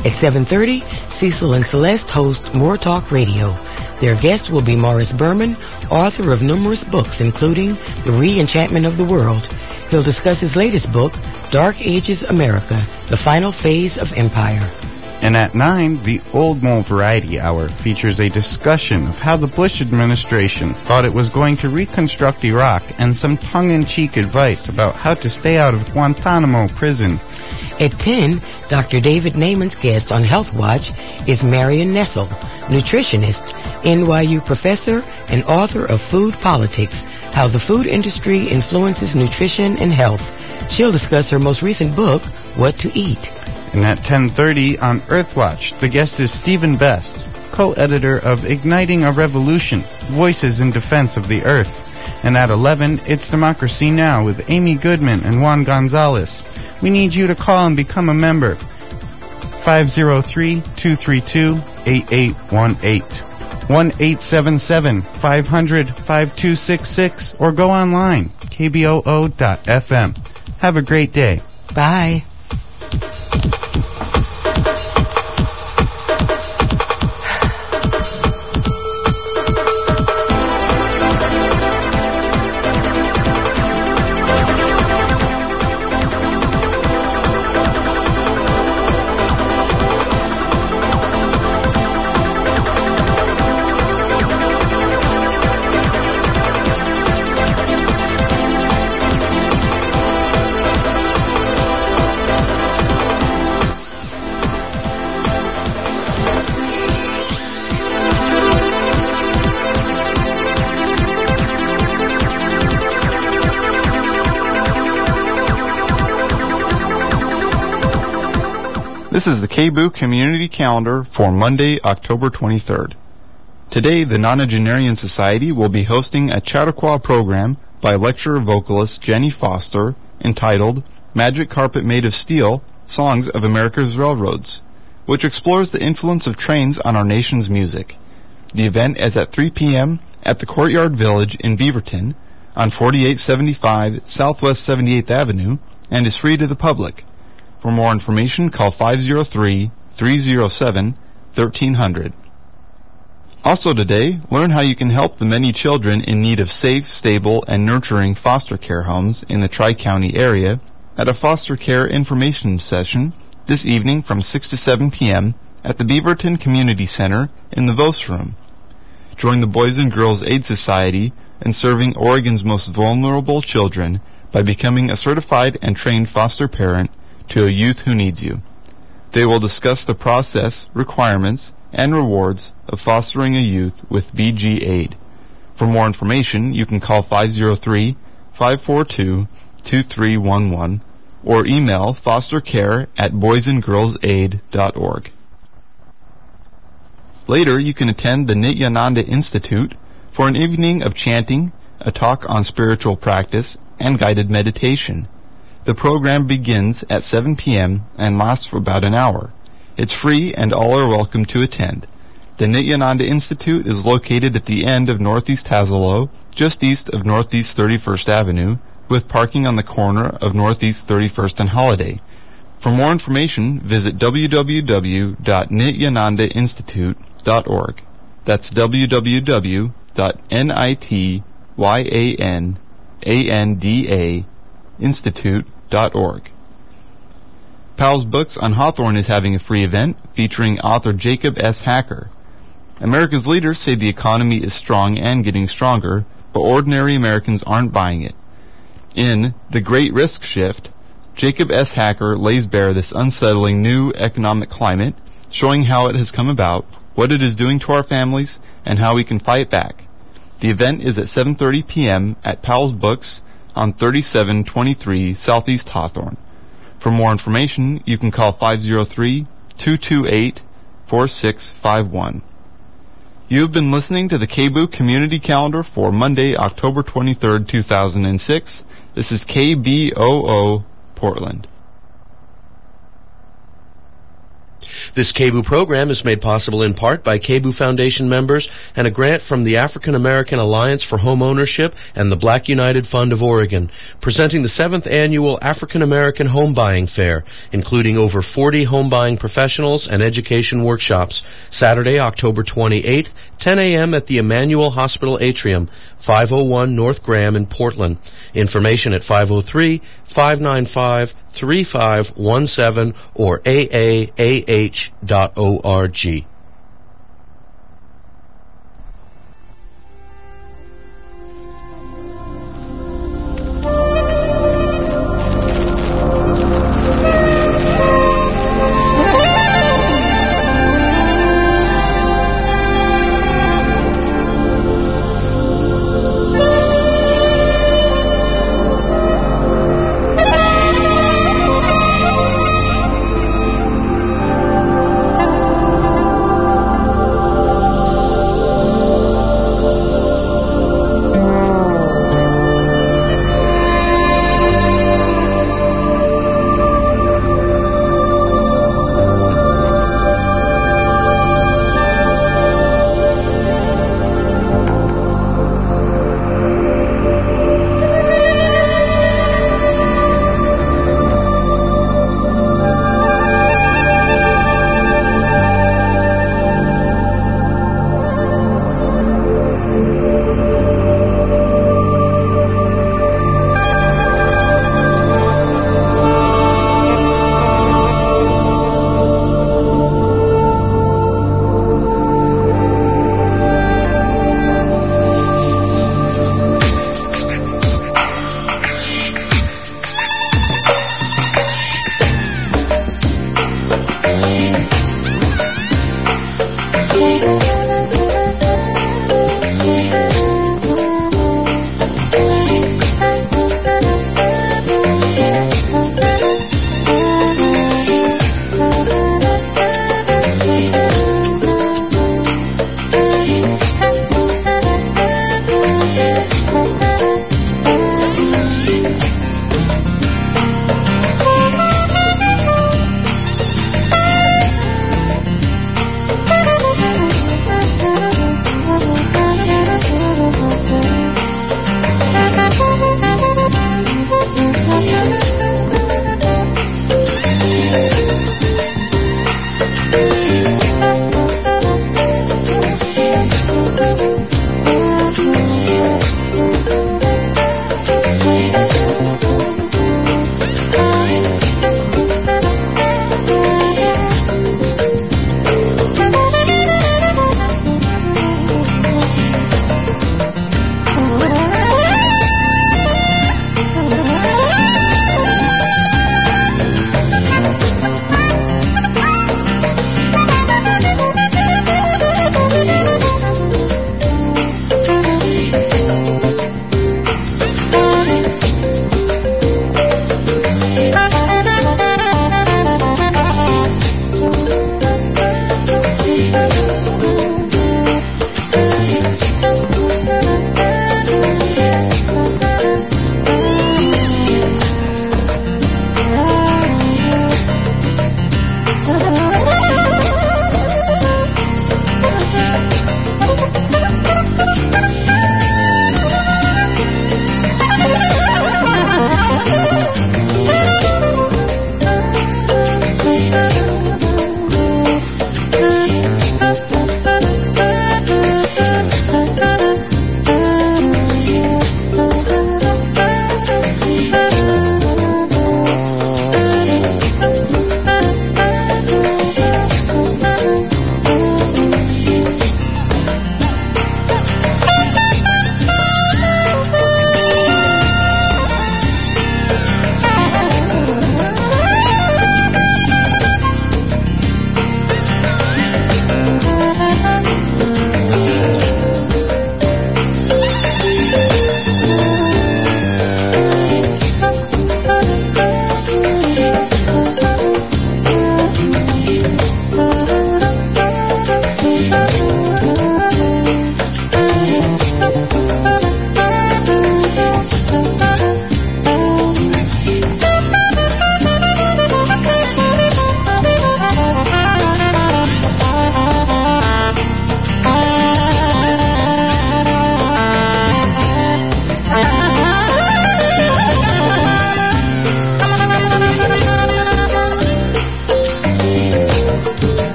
At 7:30, Cecil and Celeste host More Talk Radio. Their guest will be Morris Berman, author of numerous books, including The Re-Enchantment of the World. He'll discuss his latest book, Dark Ages America, The Final Phase of Empire. And at 9, the Old Mole Variety Hour features a discussion of how the Bush administration thought it was going to reconstruct Iraq and some tongue-in-cheek advice about how to stay out of Guantanamo prison. At 10, Dr. David Naiman's guest on Health Watch is Marion Nessel, nutritionist, NYU professor, and author of Food Politics, How the Food Industry Influences Nutrition and Health. She'll discuss her most recent book, What to Eat. And at 10:30 on Earthwatch, the guest is Stephen Best, co-editor of Igniting a Revolution, Voices in Defense of the Earth. And at 11, it's Democracy Now! With Amy Goodman and Juan Gonzalez. We need you to call and become a member. 503-232-8818. 1-877-500-5266 or go online, kboo.fm. Have a great day. Bye. This is the KBOO Community Calendar for Monday, October 23rd. Today, the Nonagenarian Society will be hosting a Chautauqua program by lecturer vocalist Jenny Foster entitled Magic Carpet Made of Steel, Songs of America's Railroads, which explores the influence of trains on our nation's music. The event is at 3 p.m. at the Courtyard Village in Beaverton on 4875 Southwest 78th Avenue and is free to the public. For more information, call 503-307-1300. Also today, learn how you can help the many children in need of safe, stable, and nurturing foster care homes in the Tri-County area at a foster care information session this evening from 6 to 7 p.m. at the Beaverton Community Center in the Vos Room. Join the Boys and Girls Aid Society in serving Oregon's most vulnerable children by becoming a certified and trained foster parent to a youth who needs you. They will discuss the process, requirements, and rewards of fostering a youth with BG Aid. For more information, you can call 503-542-2311 or email fostercare@boysandgirlsaid.org. Later, you can attend the Nityananda Institute for an evening of chanting, a talk on spiritual practice, and guided meditation. The program begins at 7 p.m. and lasts for about an hour. It's free and all are welcome to attend. The Nityananda Institute is located at the end of Northeast Hassalo, just east of Northeast 31st Avenue, with parking on the corner of Northeast 31st and Holiday. For more information, visit www.nityanandainstitute.org. That's www.nityandainstitute.org. Powell's Books on Hawthorne is having a free event featuring author Jacob S. Hacker. America's leaders say the economy is strong and getting stronger, but ordinary Americans aren't buying it. In The Great Risk Shift, Jacob S. Hacker lays bare this unsettling new economic climate, showing how it has come about, what it is doing to our families, and how we can fight back. The event is at 7:30 p.m. at Powell's Books on 3723 Southeast Hawthorne. For more information, you can call 503-228-4651. You have been listening to the KBOO Community Calendar for Monday, October 23rd, 2006. This is KBOO, Portland. This KBOO program is made possible in part by KBOO Foundation members and a grant from the African American Alliance for Home Ownership and the Black United Fund of Oregon, presenting the 7th Annual African American Home Buying Fair, including over 40 home buying professionals and education workshops, Saturday, October 28th, 10 a.m. at the Emmanuel Hospital Atrium, 501 North Graham in Portland. Information at 503-595-3517 or aaah.org.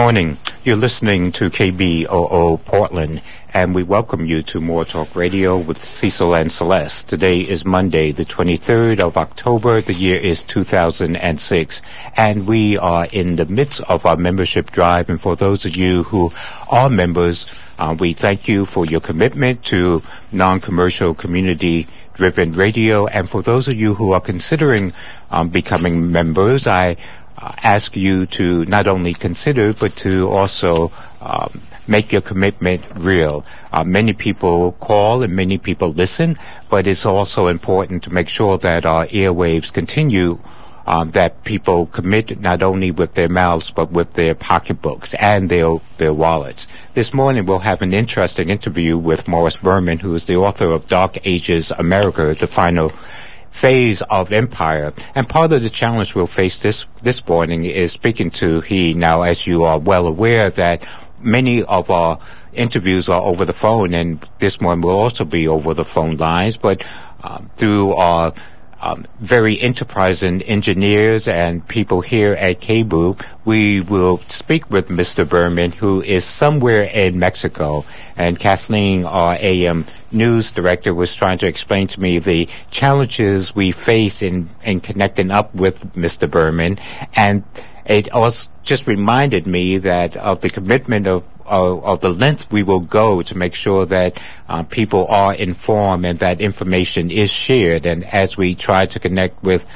morning. You're listening to KBOO Portland, and we welcome you to More Talk Radio with Cecil and Celeste. Today is Monday, the 23rd of October. The year is 2006, and we are in the midst of our membership drive. And for those of you who are members, we thank you for your commitment to non-commercial community-driven radio. And for those of you who are considering becoming members, I ask you to not only consider, but to also make your commitment real. Many people call and many people listen, but it's also important to make sure that our airwaves continue, that people commit not only with their mouths, but with their pocketbooks and their wallets. This morning we'll have an interesting interview with Morris Berman, who is the author of Dark Ages America, the Final Phase of Empire. And part of the challenge we'll face this morning is speaking to he. Now, as you are well aware, that many of our interviews are over the phone, and this one will also be over the phone lines, but through our very enterprising engineers and people here at KBOO, we will speak with Mr. Berman, who is somewhere in Mexico. And Kathleen, our AM news director, was trying to explain to me the challenges we face in connecting up with Mr. Berman. And it also just reminded me that of the commitment of the length we will go to make sure that people are informed and that information is shared. And as we try to connect with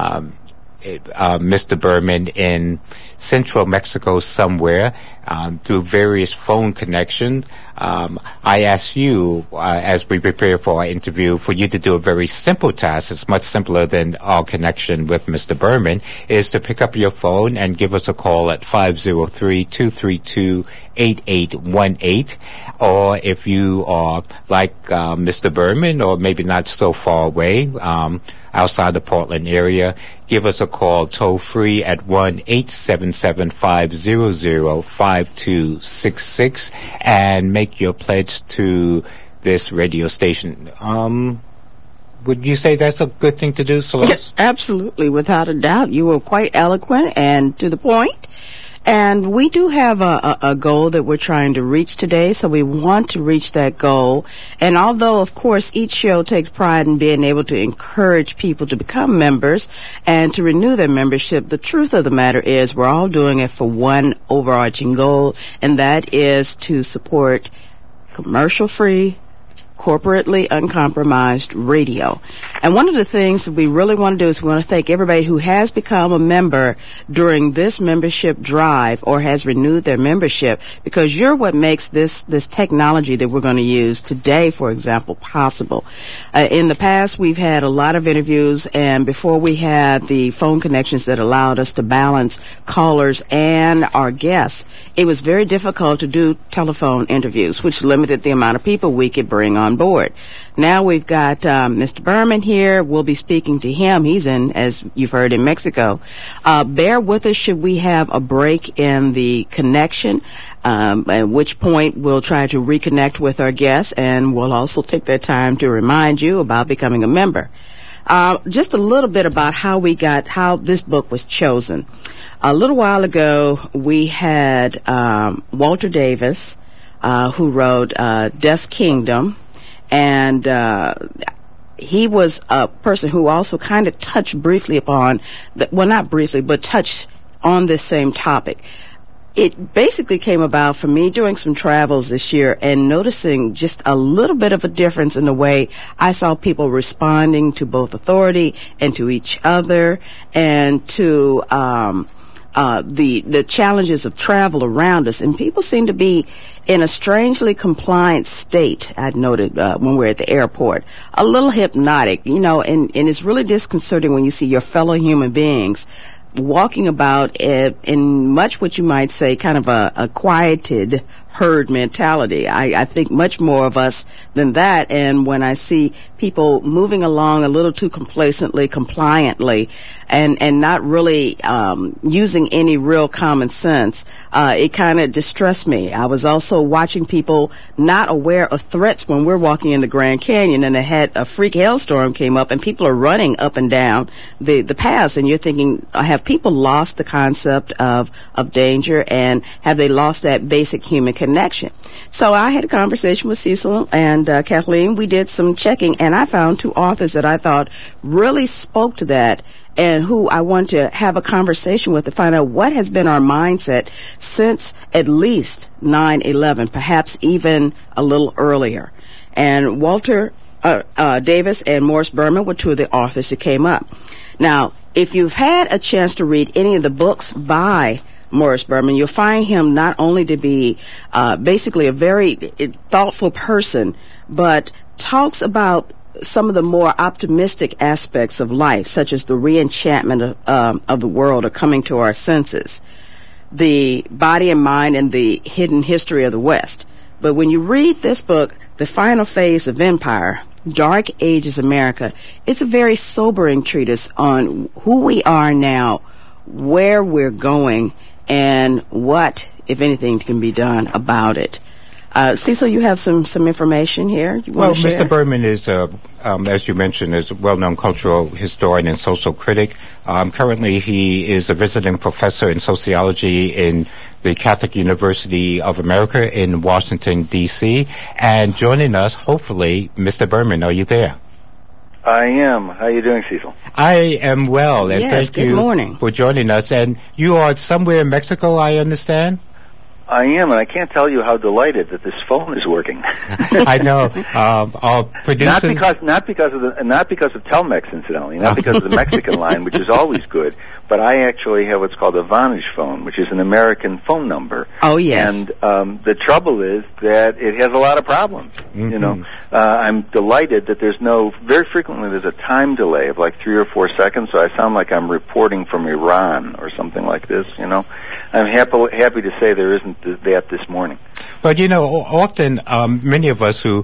Mr. Berman in central Mexico somewhere through various phone connections, I ask you, as we prepare for our interview, for you to do a very simple task. It's much simpler than our connection with Mr. Berman, is to pick up your phone and give us a call at 503-232-8818. Or if you are like Mr. Berman, or maybe not so far away, outside the Portland area, give us a call toll-free at 1-877-500-5266 and make your pledge to this radio station. Would you say that's a good thing to do, Celeste? Yes, absolutely, without a doubt. You were quite eloquent and to the point. And we do have a goal that we're trying to reach today, so we want to reach that goal. And although, of course, each show takes pride in being able to encourage people to become members and to renew their membership, the truth of the matter is we're all doing it for one overarching goal, and that is to support commercial-free, corporately uncompromised radio. And one of the things that we really want to do is we want to thank everybody who has become a member during this membership drive or has renewed their membership, because you're what makes this technology that we're going to use today, for example, possible. In the past, we've had a lot of interviews, and before we had the phone connections that allowed us to balance callers and our guests, it was very difficult to do telephone interviews, which limited the amount of people we could bring on board. Now we've got Mr. Berman here. We'll be speaking to him. He's in, as you've heard, in Mexico. Bear with us should we have a break in the connection, at which point we'll try to reconnect with our guests, and we'll also take that time to remind you about becoming a member. Just a little bit about how this book was chosen. A little while ago, we had Walter Davis, who wrote Death's Kingdom, and he was a person who also kind of touched briefly upon, not briefly, but touched on this same topic. It basically came about for me doing some travels this year and noticing just a little bit of a difference in the way I saw people responding to both authority and to each other, and to the challenges of travel around us. And people seem to be in a strangely compliant state, I noted when we're at the airport. A little hypnotic, and it's really disconcerting when you see your fellow human beings walking about in much what you might say kind of a quieted herd mentality. I think much more of us than that. And when I see people moving along a little too complacently, compliantly, and not really using any real common sense, it kind of distressed me. I was also watching people not aware of threats when we're walking in the Grand Canyon, and they had a freak hailstorm came up, and people are running up and down the paths, and you're thinking, have people lost the concept of danger, and have they lost that basic human connection? So I had a conversation with Cecil and Kathleen. We did some checking, and I found two authors that I thought really spoke to that, and who I want to have a conversation with to find out what has been our mindset since at least 9/11, perhaps even a little earlier. And Walter Davis and Morris Berman were two of the authors that came up. Now, if you've had a chance to read any of the books by Morris Berman, you'll find him not only to be basically a very thoughtful person, but talks about some of the more optimistic aspects of life, such as the re-enchantment of the world, or coming to our senses, the body and mind, and the hidden history of the West. But when you read this book, The Final Phase of Empire, Dark Ages America, it's a very sobering treatise on who we are now, where we're going, and what, if anything, can be done about it. Cecil, you have some information here you want to share? Mr. Berman is, as you mentioned, is a well-known cultural historian and social critic. Currently, he is a visiting professor in sociology in the Catholic University of America in Washington, D.C. And joining us, hopefully, Mr. Berman, are you there? I am. How are you doing, Cecil? I am well, and yes, thank you morning. for joining us. And you are somewhere in Mexico, I understand? I am, and I can't tell you how delighted that this phone is working. I know. Our producer, not because of Telmex, incidentally, not because of the Mexican line, which is always good, but I actually have what's called a Vonage phone, which is an American phone number. Oh yes. And the trouble is that it has a lot of problems. Mm-hmm. You know, I'm delighted that very frequently there's a time delay of like 3 or 4 seconds, so I sound like I'm reporting from Iran or something like this. You know, I'm happy to say there isn't that this morning. But you know, often many of us who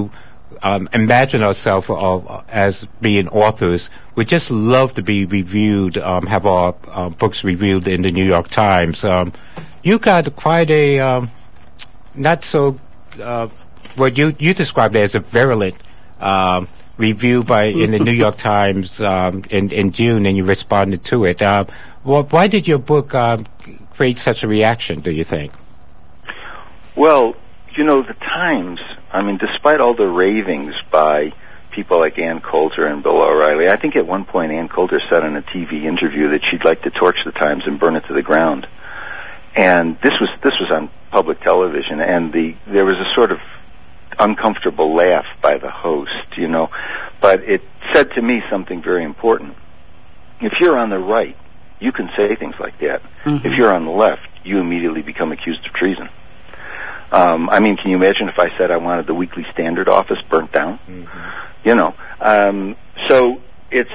imagine ourselves as being authors would just love to be reviewed, have our books reviewed in the New York Times. You got quite a not so what you described as a virulent review in the New York Times in June, and you responded to it. Why did your book create such a reaction, do you think? Well, you know, the Times, I mean, despite all the ravings by people like Ann Coulter and Bill O'Reilly, I think at one point Ann Coulter said in a TV interview that she'd like to torch the Times and burn it to the ground. And this was on public television, and there was a sort of uncomfortable laugh by the host, you know. But it said to me something very important. If you're on the right, you can say things like that. Mm-hmm. If you're on the left, you immediately become accused of treason. I mean, can you imagine if I said I wanted the Weekly Standard office burnt down? Mm-hmm. You know, so it's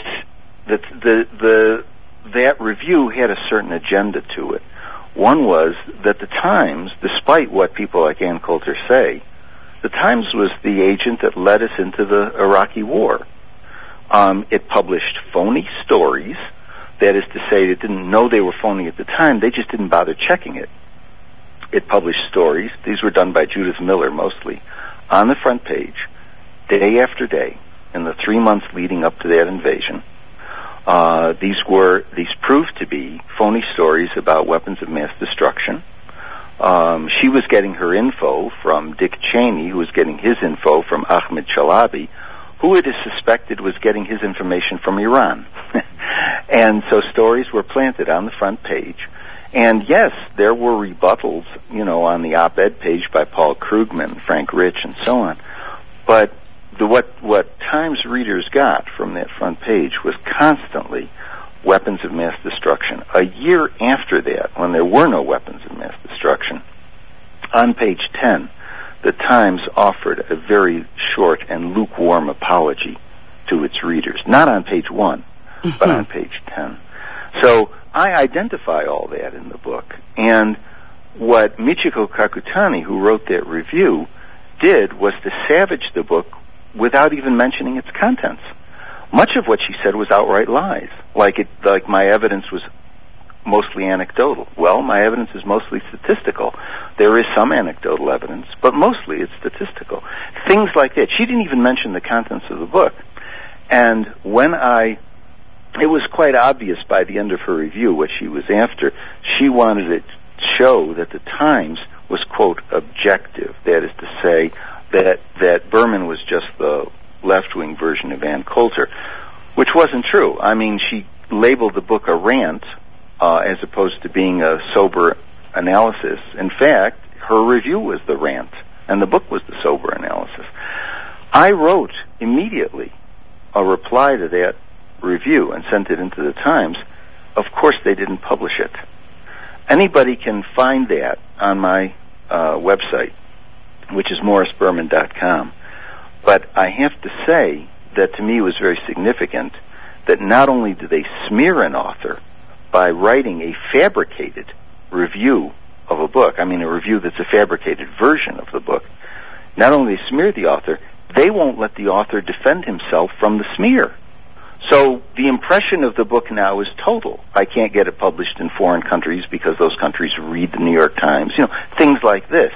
that review had a certain agenda to it. One was that the Times, despite what people like Ann Coulter say, the Times was the agent that led us into the Iraqi war. It published phony stories. That is to say, it didn't know they were phony at the time. They just didn't bother checking it. It published stories. These were done by Judith Miller mostly, on the front page, day after day, in the 3 months leading up to that invasion. These proved to be phony stories about weapons of mass destruction. She was getting her info from Dick Cheney, who was getting his info from Ahmed Chalabi, who it is suspected was getting his information from Iran. And so stories were planted on the front page. And yes, there were rebuttals, you know, on the op-ed page by Paul Krugman, Frank Rich, and so on. But what Times readers got from that front page was constantly weapons of mass destruction. A year after that, when there were no weapons of mass destruction, on page 10, the Times offered a very short and lukewarm apology to its readers. Not on page 1, but on page 10. So I identify all that in the book. And what Michiko Kakutani, who wrote that review, did was to savage the book without even mentioning its contents. Much of what she said was outright lies, like my evidence was mostly anecdotal. Well, my evidence is mostly statistical. There is some anecdotal evidence, but mostly it's statistical. Things like that. She didn't even mention the contents of the book. And it was quite obvious by the end of her review what she was after. She wanted to show that the Times was, quote, objective. That is to say that Berman was just the left-wing version of Ann Coulter, which wasn't true. I mean, she labeled the book a rant as opposed to being a sober analysis. In fact, her review was the rant, and the book was the sober analysis. I wrote immediately a reply to that review and sent it into the Times. Of course, they didn't publish it. Anybody can find that on my website, which is morrisberman.com. But I have to say that to me it was very significant that not only do they smear an author by writing a fabricated review of a book, I mean a review that's a fabricated version of the book, not only they smear the author, they won't let the author defend himself from the smear. So the impression of the book now is total. I can't get it published in foreign countries because those countries read the New York Times. You know, things like this.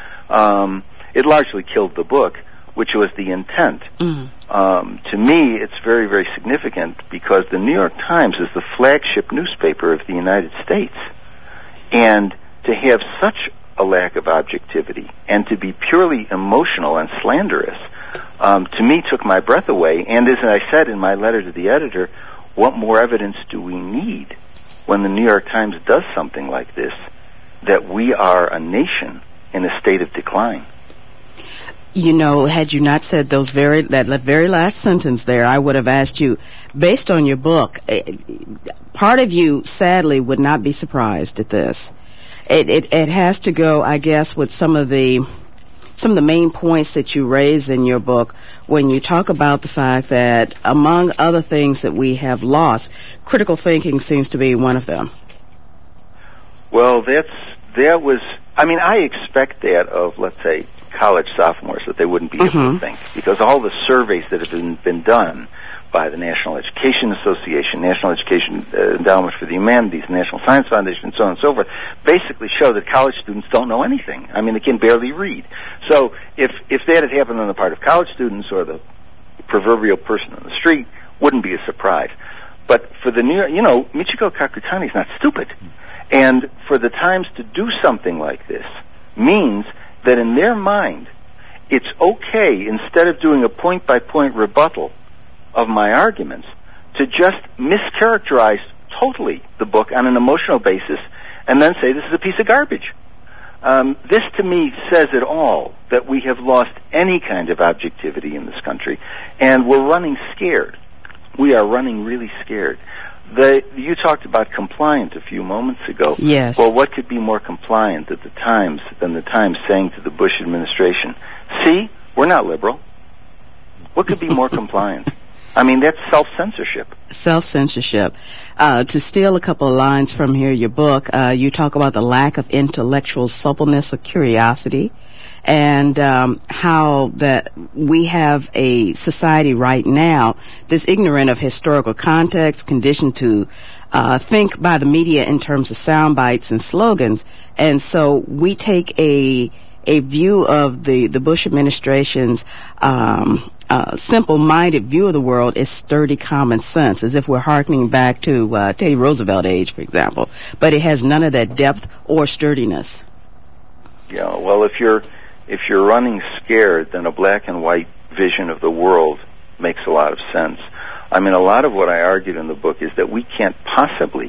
It largely killed the book, which was the intent. To me, it's very, very significant because the New York Times is the flagship newspaper of the United States. And to have such a lack of objectivity and to be purely emotional and slanderous, to me took my breath away. And as I said in my letter to the editor, what more evidence do we need when the New York Times does something like this, that we are a nation in a state of decline? You know, had you not said that very last sentence there, I would have asked you, based on your book, part of you sadly would not be surprised at this. It has to go, I guess, with some of the main points that you raise in your book when you talk about the fact that among other things that we have lost, critical thinking seems to be one of them. Well, I expect that of, let's say, college sophomores, that they wouldn't be able to think, because all the surveys that have been done by the National Education Association, National Education Endowment for the Humanities, National Science Foundation, and so on and so forth, basically show that college students don't know anything. I mean, they can barely read. So if that had happened on the part of college students or the proverbial person on the street, wouldn't be a surprise. But for the Michiko Kakutani is not stupid. And for the Times to do something like this means that in their mind, it's okay, instead of doing a point-by-point rebuttal of my arguments, to just mischaracterize totally the book on an emotional basis and then say this is a piece of garbage. This, to me, says it all, that we have lost any kind of objectivity in this country, and we're running scared. We are running really scared. You talked about compliant a few moments ago. Yes. Well, what could be more compliant than the Times saying to the Bush administration, see, we're not liberal. What could be more compliant? I mean, that's self-censorship. Self-censorship. To steal a couple of lines from here, your book, you talk about the lack of intellectual suppleness or curiosity, and how that we have a society right now that's ignorant of historical context, conditioned to think by the media in terms of sound bites and slogans. And so we take a view of the Bush administration's simple-minded view of the world as sturdy common sense, as if we're hearkening back to Teddy Roosevelt age, for example. But it has none of that depth or sturdiness. Yeah, well, if you're running scared, then a black and white vision of the world makes a lot of sense. I mean, a lot of what I argued in the book is that we can't possibly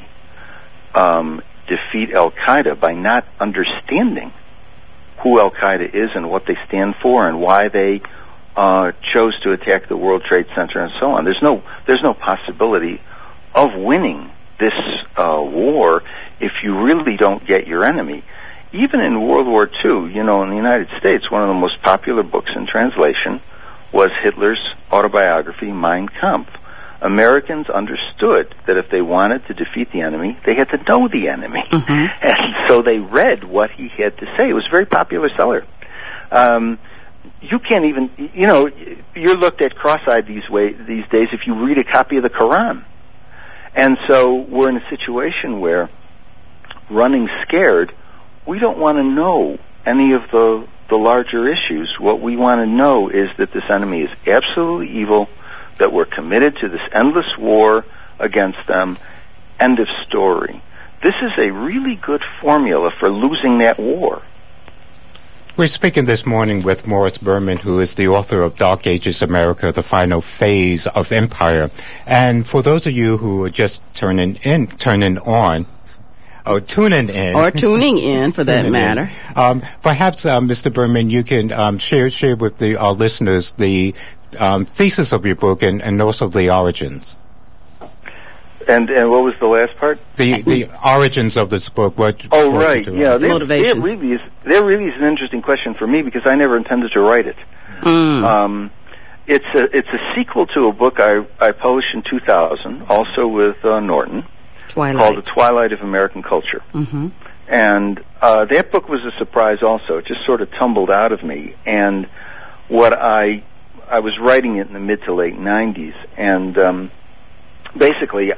defeat Al-Qaeda by not understanding who Al-Qaeda is and what they stand for and why they chose to attack the World Trade Center and so on. There's no possibility of winning this war if you really don't get your enemy. Even in World War II, in the United States, one of the most popular books in translation was Hitler's autobiography, Mein Kampf. Americans understood that if they wanted to defeat the enemy, they had to know the enemy. And so they read what he had to say. It was a very popular seller. You can't even, you're looked at cross-eyed these days if you read a copy of the Quran. And so we're in a situation where, running scared, we don't want to know any of the larger issues. What we want to know is that this enemy is absolutely evil, that we're committed to this endless war against them. End of story. This is a really good formula for losing that war. We're speaking this morning with Morris Berman, who is the author of Dark Ages America, The Final Phase of Empire. And for those of you who are just tuning in, or tuning in for that matter, perhaps, Mr. Berman, you can share with our listeners the thesis of your book and also the origins. And what was the last part? The origins of this book. Right. Yeah. Motivations. That really is an interesting question for me because I never intended to write it. It's a sequel to a book I published in 2000, also with Norton, called The Twilight of American Culture. Mm-hmm. And that book was a surprise also. It just sort of tumbled out of me. And what I was writing it in the mid to late 90s, and basically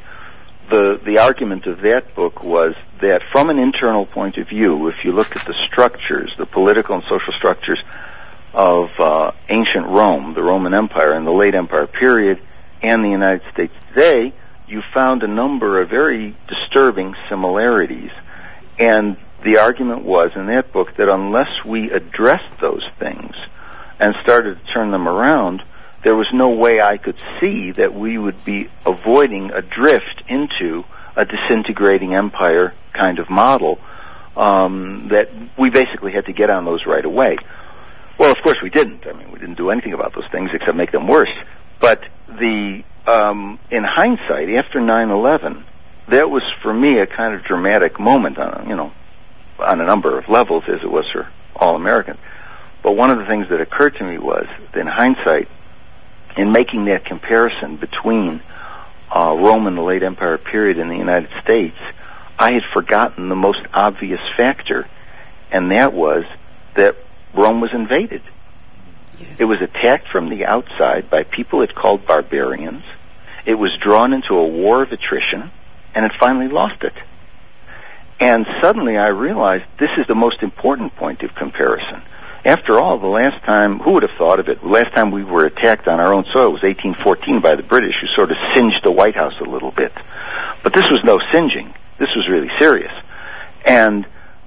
the argument of that book was that from an internal point of view, if you look at the structures, the political and social structures of ancient Rome, the Roman Empire and the late Empire period, and the United States today, you found a number of very disturbing similarities. And the argument was in that book that unless we addressed those things and started to turn them around, there was no way I could see that we would be avoiding a drift into a disintegrating empire kind of model, that we basically had to get on those right away. Well, of course we didn't. I mean, we didn't do anything about those things except make them worse. But in hindsight, after 9/11, that was for me a kind of dramatic moment on a number of levels, as it was for all Americans. But one of the things that occurred to me was that in hindsight, in making that comparison between Rome and the late Empire period in the United States, I had forgotten the most obvious factor, and that was that Rome was invaded. Yes. It was attacked from the outside by people it called barbarians. It was drawn into a war of attrition, and it finally lost it. And suddenly I realized this is the most important point of comparison. After all, the last time, who would have thought of it, the last time we were attacked on our own soil was 1814 by the British, who sort of singed the White House a little bit. But this was no singeing. This was really serious. And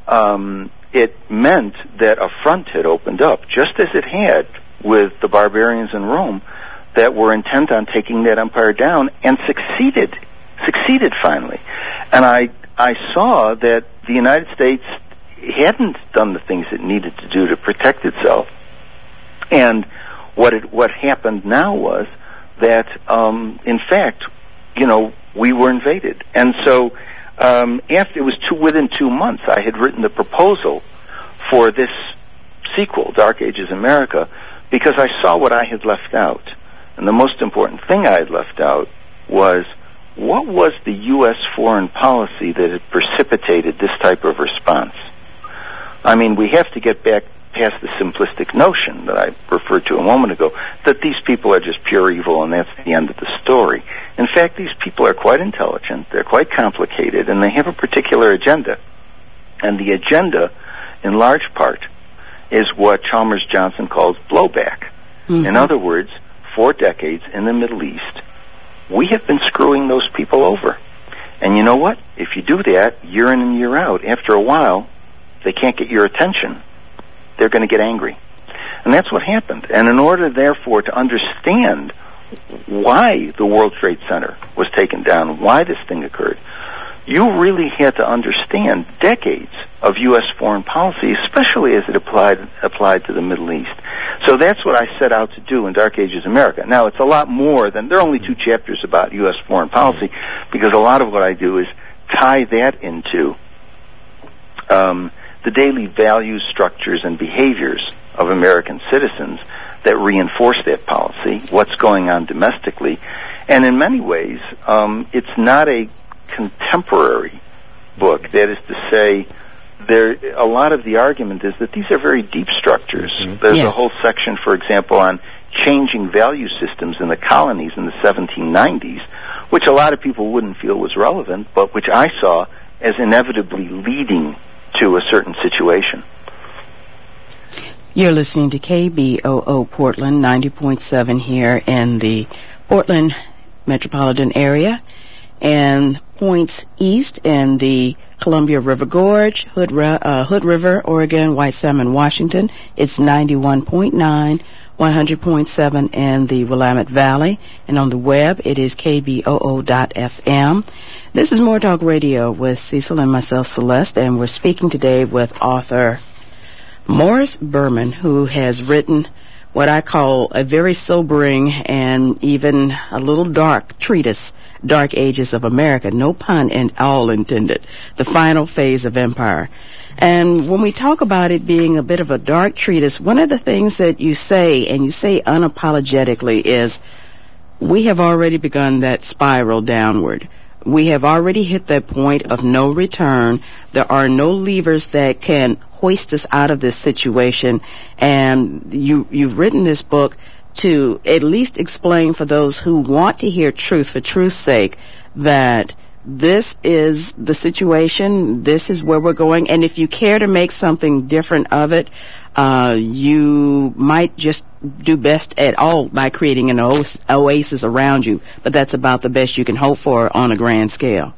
it meant that a front had opened up, just as it had with the barbarians in Rome, that were intent on taking that empire down, and succeeded finally. And I saw that the United States hadn't done the things it needed to do to protect itself. And what happened now was that, in fact, we were invaded. And so after it was within 2 months, I had written the proposal for this sequel, Dark Ages America, because I saw what I had left out. And the most important thing I had left out was, what was the U.S. foreign policy that had precipitated this type of response? I mean, we have to get back past the simplistic notion that I referred to a moment ago, that these people are just pure evil and that's the end of the story. In fact, these people are quite intelligent, they're quite complicated, and they have a particular agenda. And the agenda, in large part, is what Chalmers Johnson calls blowback. Mm-hmm. In other words, for decades in the Middle East, we have been screwing those people over. And you know what? If you do that year in and year out, after a while, they can't get your attention. They're going to get angry. And that's what happened. And in order, therefore, to understand why the World Trade Center was taken down, why this thing occurred, you really had to understand decades of U.S. foreign policy, especially as it applied to the Middle East. So that's what I set out to do in Dark Ages America. Now, it's a lot more than, there are only 2 chapters about U.S. foreign policy, because a lot of what I do is tie that into the daily values, structures, and behaviors of American citizens that reinforce that policy, what's going on domestically, And in many ways, it's not a contemporary book. That is to say, a lot of the argument is that these are very deep structures. Mm-hmm. There's a whole section, for example, on changing value systems in the colonies in the 1790s, which a lot of people wouldn't feel was relevant, but which I saw as inevitably leading to a certain situation. You're listening to KBOO Portland 90.7 here in the Portland metropolitan area, and points east in the Columbia River Gorge, Hood River, Oregon, White Salmon, Washington. It's 91.9, 100.7 in the Willamette Valley, and on the web it is kboo.fm. This is More Talk Radio with Cecil and myself, Celeste, and we're speaking today with author Morris Berman, who has written what I call a very sobering and even a little dark treatise, Dark Ages of America, no pun at all intended, the final phase of empire. And when we talk about it being a bit of a dark treatise, one of the things that you say, and you say unapologetically, is we have already begun that spiral downward. We have already hit that point of no return. There are no levers that can hoist us out of this situation. And you've written this book to at least explain for those who want to hear truth for truth's sake that this is the situation, this is where we're going, and if you care to make something different of it, you might just do best at all by creating an oasis around you, but that's about the best you can hope for on a grand scale.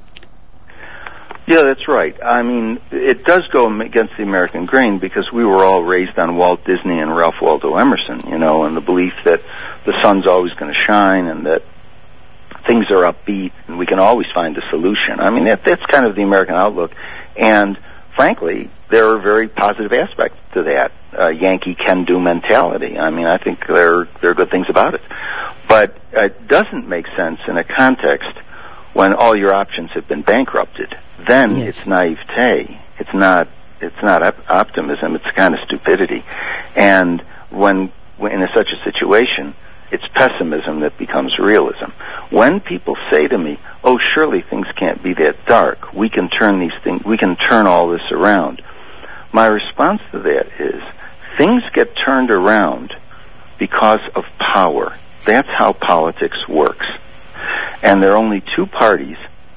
Yeah, that's right. I mean, it does go against the American grain because we were all raised on Walt Disney and Ralph Waldo Emerson, and the belief that the sun's always going to shine and that things are upbeat and we can always find a solution. I mean, that's kind of the American outlook. And frankly, there are very positive aspects to that Yankee can-do mentality. I mean, I think there are good things about it. But it doesn't make sense in a context when all your options have been bankrupted. Then it's naivete. It's not optimism. It's kind of stupidity. And when in such a situation, it's pessimism that becomes realism. When people say to me, "Oh, surely things can't be that dark. We can turn all this around." My response to that is, things get turned around because of power. That's how politics works. And there are only two parties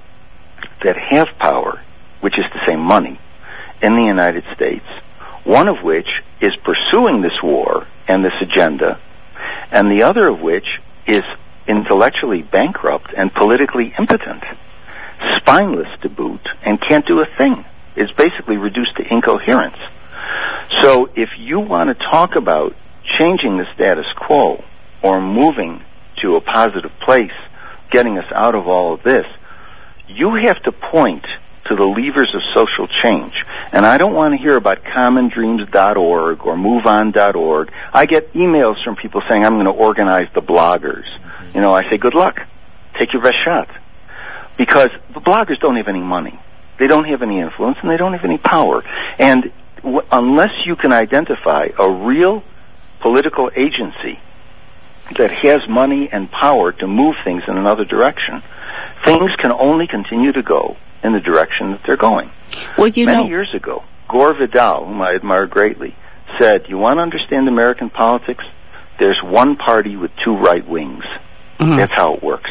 that have power, which is to say money, in the United States, one of which is pursuing this war and this agenda, and the other of which is intellectually bankrupt and politically impotent, spineless to boot, and can't do a thing. It's basically reduced to incoherence. So if you want to talk about changing the status quo or moving to a positive place, getting us out of all of this, you have to point to the levers of social change. And I don't want to hear about commondreams.org or moveon.org. I get emails from people saying, "I'm going to organize the bloggers." I say, good luck. Take your best shot. Because the bloggers don't have any money. They don't have any influence, and they don't have any power. And unless you can identify a real political agency that has money and power to move things in another direction, things can only continue to go in the direction that they're going. Well, Many years ago, Gore Vidal, whom I admire greatly, said, "You want to understand American politics? There's one party with two right wings." Mm-hmm. That's how it works.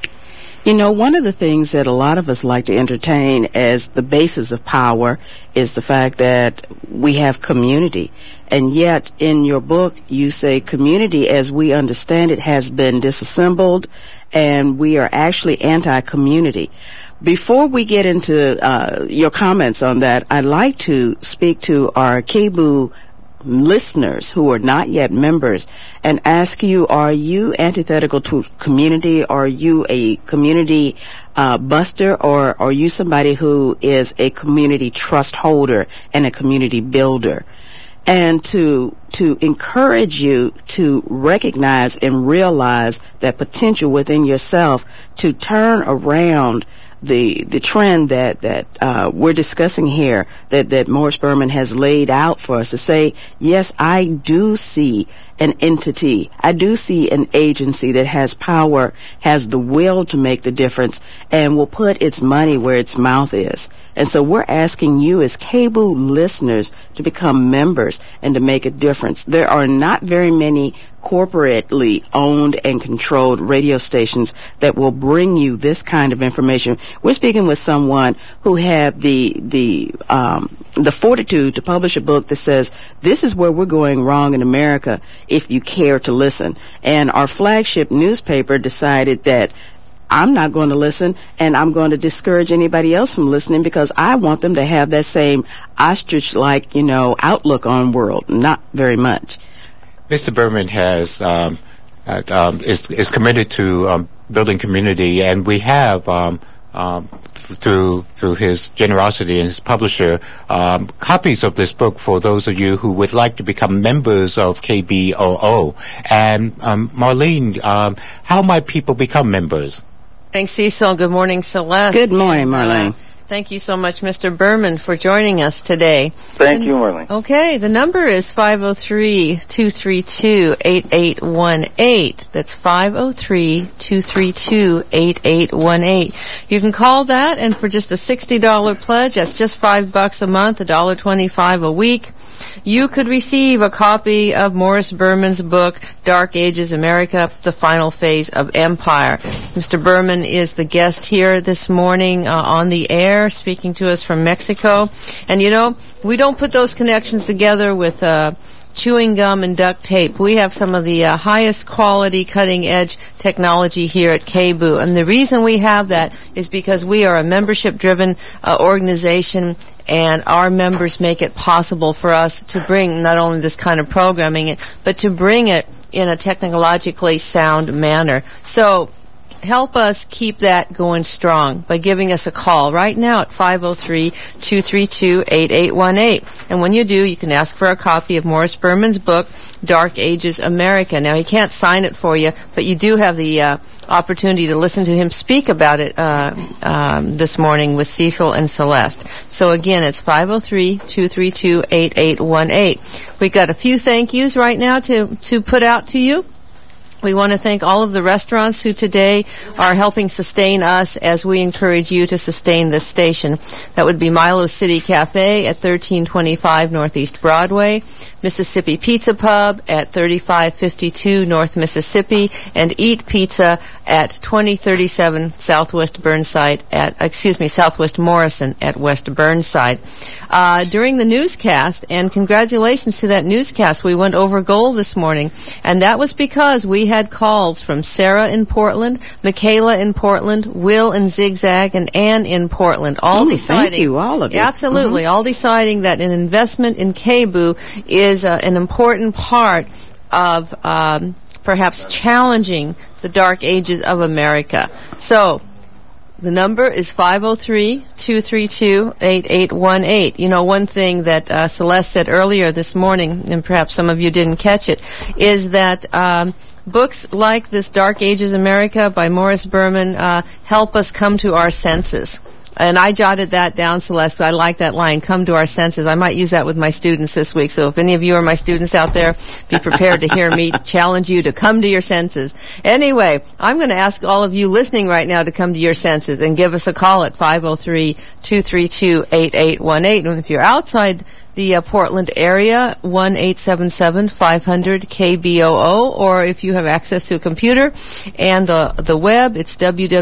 One of the things that a lot of us like to entertain as the basis of power is the fact that we have community. And yet, in your book, you say community, as we understand it, has been disassembled, and we are actually anti-community. Before we get into your comments on that, I'd like to speak to our KBOO listeners who are not yet members and ask you, are you antithetical to community? Are you a community buster, or are you somebody who is a community trust holder and a community builder? And to encourage you to recognize and realize that potential within yourself to turn around the trend that we're discussing here, that Morris Berman has laid out for us, to say, yes, I do see an entity, I do see an agency that has power, has the will to make the difference, and will put its money where its mouth is. And so we're asking you as KBOO listeners to become members and to make a difference. There are not very many corporately owned and controlled radio stations that will bring you this kind of information. We're speaking with someone who had the fortitude to publish a book that says, this is where we're going wrong in America if you care to listen. And our flagship newspaper decided that I'm not going to listen, and I'm going to discourage anybody else from listening because I want them to have that same ostrich-like, outlook on world. Not very much. Mr. Berman is committed to building community, and we have through his generosity and his publisher copies of this book for those of you who would like to become members of KBOO. And Marlene, how might people become members? Thanks, Cecil. Good morning, Celeste. Good morning, Marlene. Thank you so much, Mr. Berman, for joining us today. Thank you, Marlene. Okay, the number is 503-232-8818. That's 503-232-8818. You can call that, and for just a $60 pledge, that's just $5 a month, $1.25 a week, you could receive a copy of Morris Berman's book, Dark Ages America, The Final Phase of Empire. Mr. Berman is the guest here this morning on the air, speaking to us from Mexico. And, we don't put those connections together with chewing gum and duct tape. We have some of the highest quality, cutting-edge technology here at KBOO. And the reason we have that is because we are a membership-driven organization, and our members make it possible for us to bring not only this kind of programming, but to bring it in a technologically sound manner. So help us keep that going strong by giving us a call right now at 503-232-8818. And when you do, you can ask for a copy of Morris Berman's book, Dark Ages America. Now, he can't sign it for you, but you do have the opportunity to listen to him speak about it this morning with Cecil and Celeste. So again, it's 503-232-8818. We've got a few thank yous right now to put out to you. We want to thank all of the restaurants who today are helping sustain us as we encourage you to sustain this station. That would be Milo City Cafe at 1325 Northeast Broadway, Mississippi Pizza Pub at 3552 North Mississippi, and Eat Pizza at 2037 Southwest Morrison at West Burnside. During the newscast, and congratulations to that newscast, we went over gold this morning, and that was because we had calls from Sarah in Portland, Michaela in Portland, Will in Zigzag, and Ann in Portland. All deciding, thank you, all of you. Absolutely, all deciding that an investment in KBOO is an important part of perhaps challenging the dark ages of America. So, the number is 503-232-8818. One thing that Celeste said earlier this morning, and perhaps some of you didn't catch it, is that books like this Dark Ages America by Morris Berman help us come to our senses. And I jotted that down, Celeste. I like that line, come to our senses. I might use that with my students this week. So if any of you are my students out there, be prepared to hear me challenge you to come to your senses. Anyway, I'm going to ask all of you listening right now to come to your senses and give us a call at 503-232-8818. And if you're outside the Portland area, 1-877-500-KBOO, or if you have access to a computer and the web, it's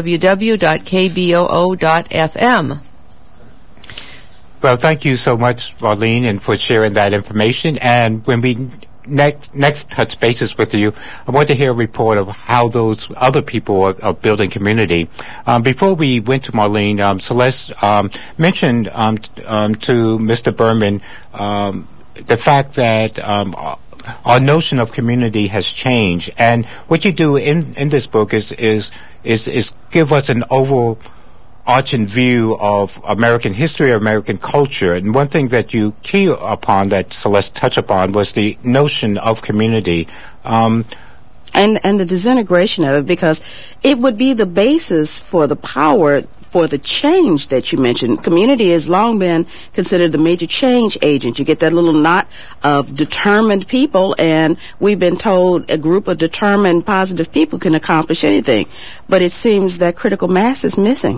www.kboo.fm. Well, thank you so much, Marlene, and for sharing that information. And when we next touch bases with you, I want to hear a report of how those other people are building community. Before we went to Marlene, Celeste mentioned to Mr. Berman the fact that our notion of community has changed, and what you do in this book is give us an overarching view of American history, American culture. And one thing that you key upon, that Celeste touched upon, was the notion of community. And the disintegration of it, because it would be the basis for the power for the change that you mentioned. Community has long been considered the major change agent. You get that little knot of determined people, and we've been told a group of determined, positive people can accomplish anything. But it seems that critical mass is missing.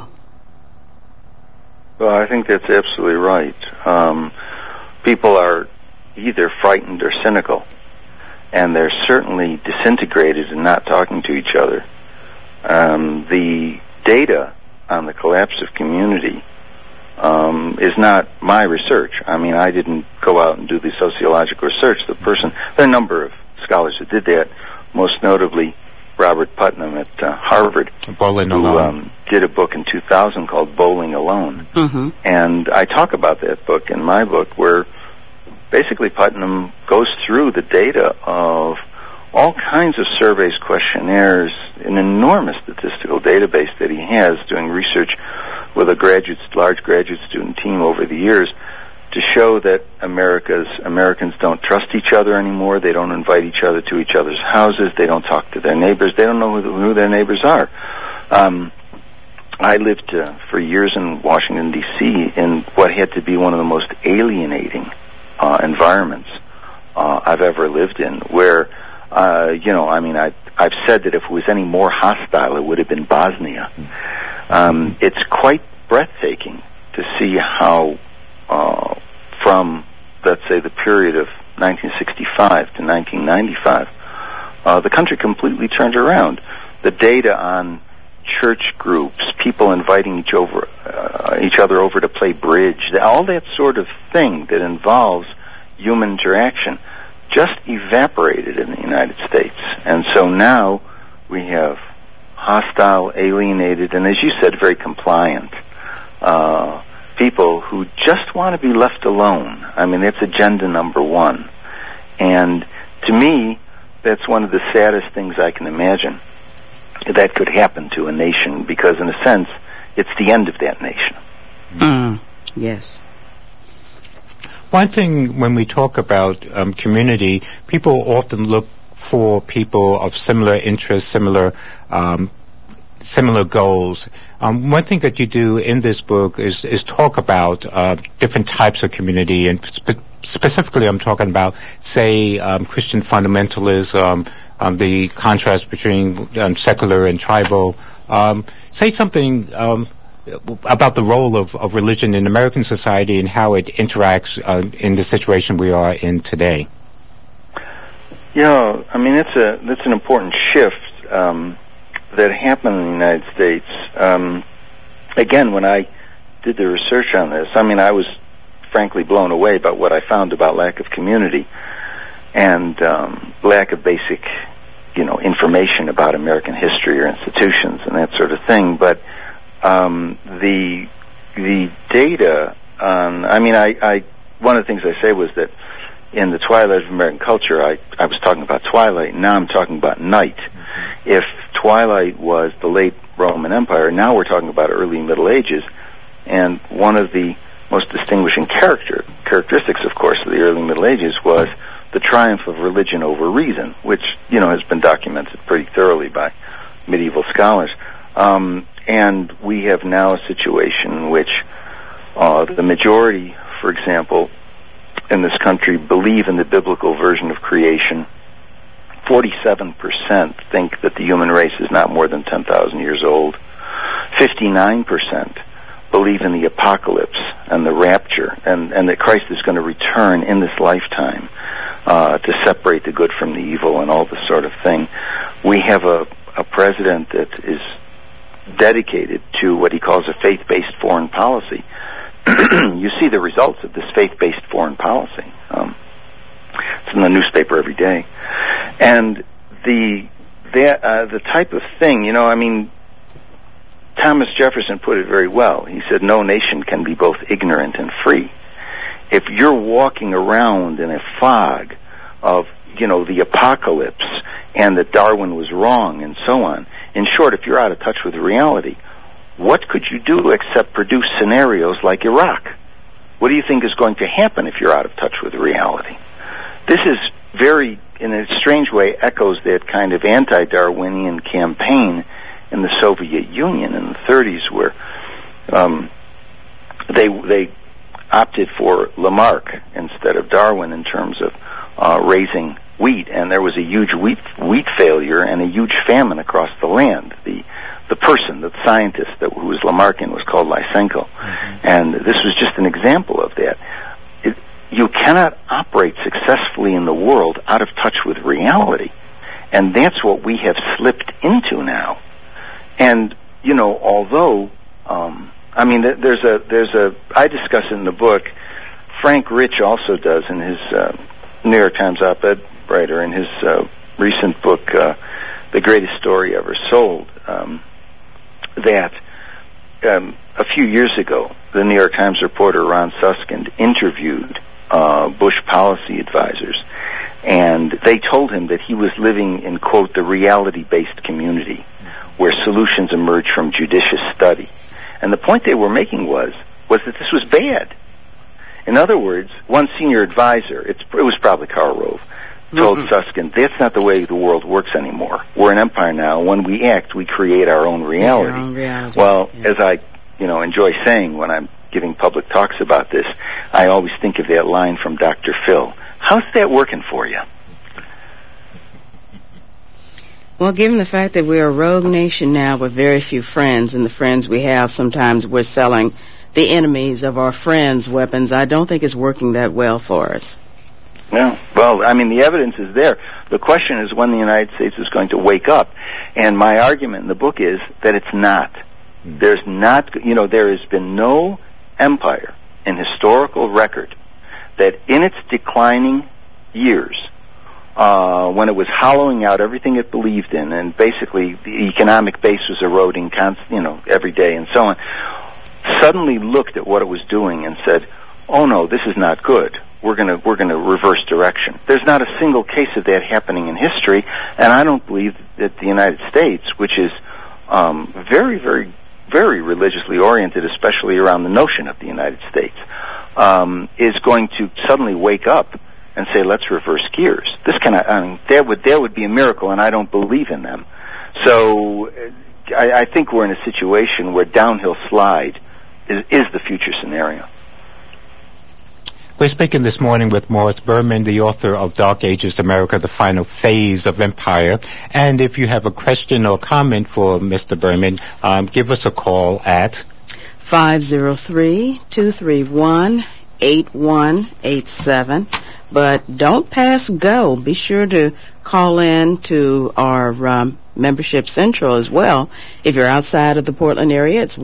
Well, I think that's absolutely right. People are either frightened or cynical, and they're certainly disintegrated and not talking to each other. The data on the collapse of community is not my research. I mean, I didn't go out and do the sociological research. There are a number of scholars who did that, most notably Robert Putnam at Harvard, who did a book in 2000 called Bowling Alone. Mm-hmm. And I talk about that book in my book, where basically Putnam goes through the data of all kinds of surveys, questionnaires, an enormous statistical database that he has, doing research with a large graduate student team over the years, to show that Americans don't trust each other anymore. They don't invite each other to each other's houses. They don't talk to their neighbors. They don't know who their neighbors are. I lived for years in Washington, D.C., in what had to be one of the most alienating environments I've ever lived in, where, I've said that if it was any more hostile, it would have been Bosnia. It's quite breathtaking to see how, from, let's say, the period of 1965 to 1995, the country completely turned around. The data on church groups, people inviting each other over to play bridge, all that sort of thing that involves human interaction, just evaporated in the United States. And so now we have hostile, alienated, and as you said, very compliant people who just want to be left alone. I mean, that's agenda number one. And to me, that's one of the saddest things I can imagine that could happen to a nation, because in a sense, it's the end of that nation. Yes. One thing when we talk about community, people often look for people of similar interests, similar goals. One thing that you do in this book is talk about different types of community, and specifically I'm talking about, say, Christian fundamentalism, the contrast between secular and tribal. Say something about the role of religion in American society and how it interacts in the situation we are in today. Yeah, I mean, that's an important shift that happened in the United States. Again, when I did the research on this, I mean, I was frankly blown away by what I found about lack of community and lack of basic, information about American history or institutions and that sort of thing. But the data on, one of the things I say was that in the twilight of American culture, I was talking about twilight, now I'm talking about night. Mm-hmm. If twilight was the late Roman Empire, now we're talking about early Middle Ages, and one of the most distinguishing characteristics, of course, of the early Middle Ages was the triumph of religion over reason, which, has been documented pretty thoroughly by medieval scholars. And we have now a situation in which the majority, for example, in this country believe in the biblical version of creation. 47% think that the human race is not more than 10,000 years old. 59% believe in the apocalypse and the rapture, and that Christ is going to return in this lifetime to separate the good from the evil and all this sort of thing. We have a president that is dedicated to what he calls a faith-based foreign policy. You see the results of this faith-based foreign policy. It's in the newspaper every day. And the type of thing, Thomas Jefferson put it very well. He said, no nation can be both ignorant and free. If you're walking around in a fog of, the apocalypse and that Darwin was wrong and so on, in short, if you're out of touch with reality, what could you do except produce scenarios like Iraq? What do you think is going to happen if you're out of touch with reality? This is very, in a strange way, echoes that kind of anti-Darwinian campaign in the Soviet Union in the 30s, where they opted for Lamarck instead of Darwin in terms of raising wheat, and there was a huge wheat failure and a huge famine across the land. The scientist who was Lamarckian was called Lysenko, and this was just an example of that. You cannot operate successfully in the world out of touch with reality, and that's what we have slipped into now. And although there's a I discuss it in the book. Frank Rich also does in his New York Times op-ed writer in his recent book, The Greatest Story Ever Sold, that a few years ago, the New York Times reporter Ron Suskind interviewed Bush policy advisors, and they told him that he was living in, quote, the reality-based community, where solutions emerge from judicious study. And the point they were making was that this was bad. In other words, one senior advisor, it was probably Karl Rove, told Suskind, that's not the way the world works anymore. We're an empire now. When we act, we create our own reality. Well, yes. As I enjoy saying when I'm giving public talks about this, I always think of that line from Dr. Phil. How's that working for you? Well, given the fact that we're a rogue nation now with very few friends, and the friends we have, sometimes we're selling the enemies of our friends weapons, I don't think it's working that well for us. No. Well, the evidence is there. The question is when the United States is going to wake up. And my argument in the book is that it's not. There's not, there has been no empire in historical record that in its declining years, when it was hollowing out everything it believed in, and basically the economic base was eroding, every day and so on, suddenly looked at what it was doing and said, "Oh no, this is not good. We're going to reverse direction." There's not a single case of that happening in history, and I don't believe that the United States, which is very, very, very religiously oriented, especially around the notion of the United States, is going to suddenly wake up and say, "Let's reverse gears." This that would be a miracle, and I don't believe in them. So I think we're in a situation where downhill slide is the future scenario. We're speaking this morning with Morris Berman, the author of Dark Ages America, The Final Phase of Empire. And if you have a question or comment for Mr. Berman, give us a call at 503-231-8187. But don't pass go. Be sure to call in to our membership central as well. If you're outside of the Portland area, it's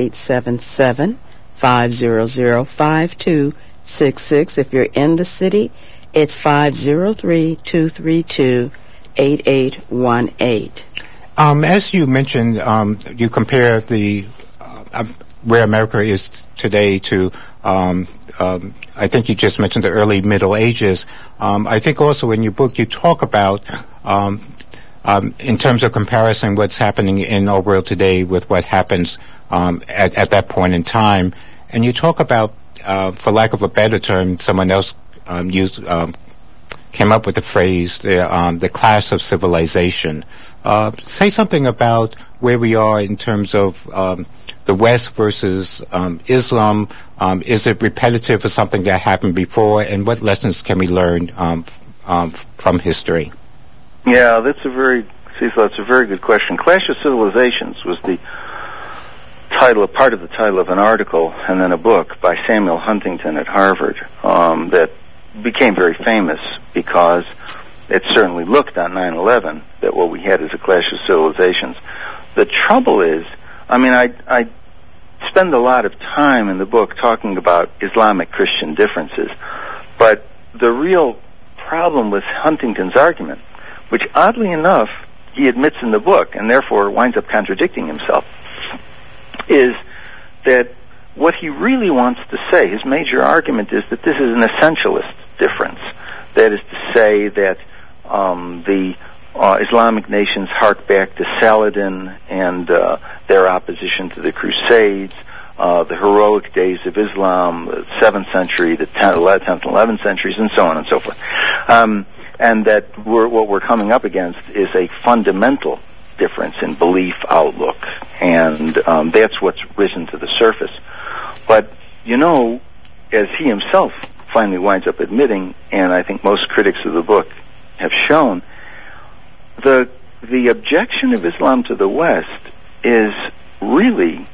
1-877-500-5266. If you're in the city, it's 503-232-8818. As you mentioned, you compare the where America is today to I think you just mentioned the early Middle Ages. I think also in your book you talk about in terms of comparison what's happening in our world today with what happens at that point in time. And you talk about, for lack of a better term, someone else came up with the phrase, the clash of civilization. Say something about where we are in terms of the West versus Islam. Is it repetitive of something that happened before, and what lessons can we learn from history? Yeah, that's a very good question. Clash of Civilizations was the title, a part of the title of an article and then a book by Samuel Huntington at Harvard that became very famous because it certainly looked on 9/11 that what we had is a clash of civilizations. The trouble is, I spend a lot of time in the book talking about Islamic Christian differences, but the real problem with Huntington's argument, which oddly enough he admits in the book and therefore winds up contradicting himself, is that what he really wants to say, his major argument is that this is an essentialist difference. That is to say that the Islamic nations hark back to Saladin and their opposition to the Crusades, the heroic days of Islam, the 7th century, the 10th and 11th centuries, and so on and so forth. And that what we're coming up against is a fundamental difference in belief, outlook, and that's what's risen to the surface. But, you know, as he himself finally winds up admitting, and I think most critics of the book have shown, the objection of Islam to the West is really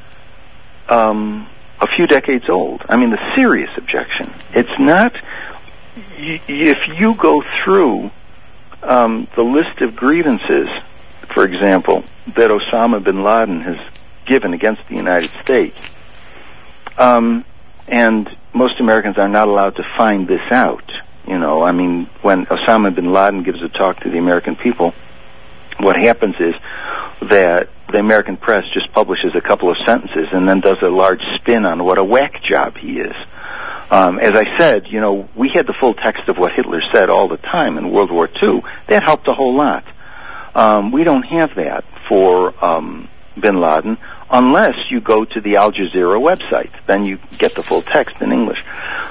a few decades old. I mean, the serious objection. It's not... If you go through the list of grievances, for example, that Osama bin Laden has given against the United States, and most Americans are not allowed to find this out. You know, I mean, when Osama bin Laden gives a talk to the American people, what happens is that the American press just publishes a couple of sentences and then does a large spin on what a whack job he is. As I said, you know, we had the full text of what Hitler said all the time in World War II. That helped a whole lot. We don't have that for bin Laden unless you go to the Al Jazeera website. Then you get the full text in English.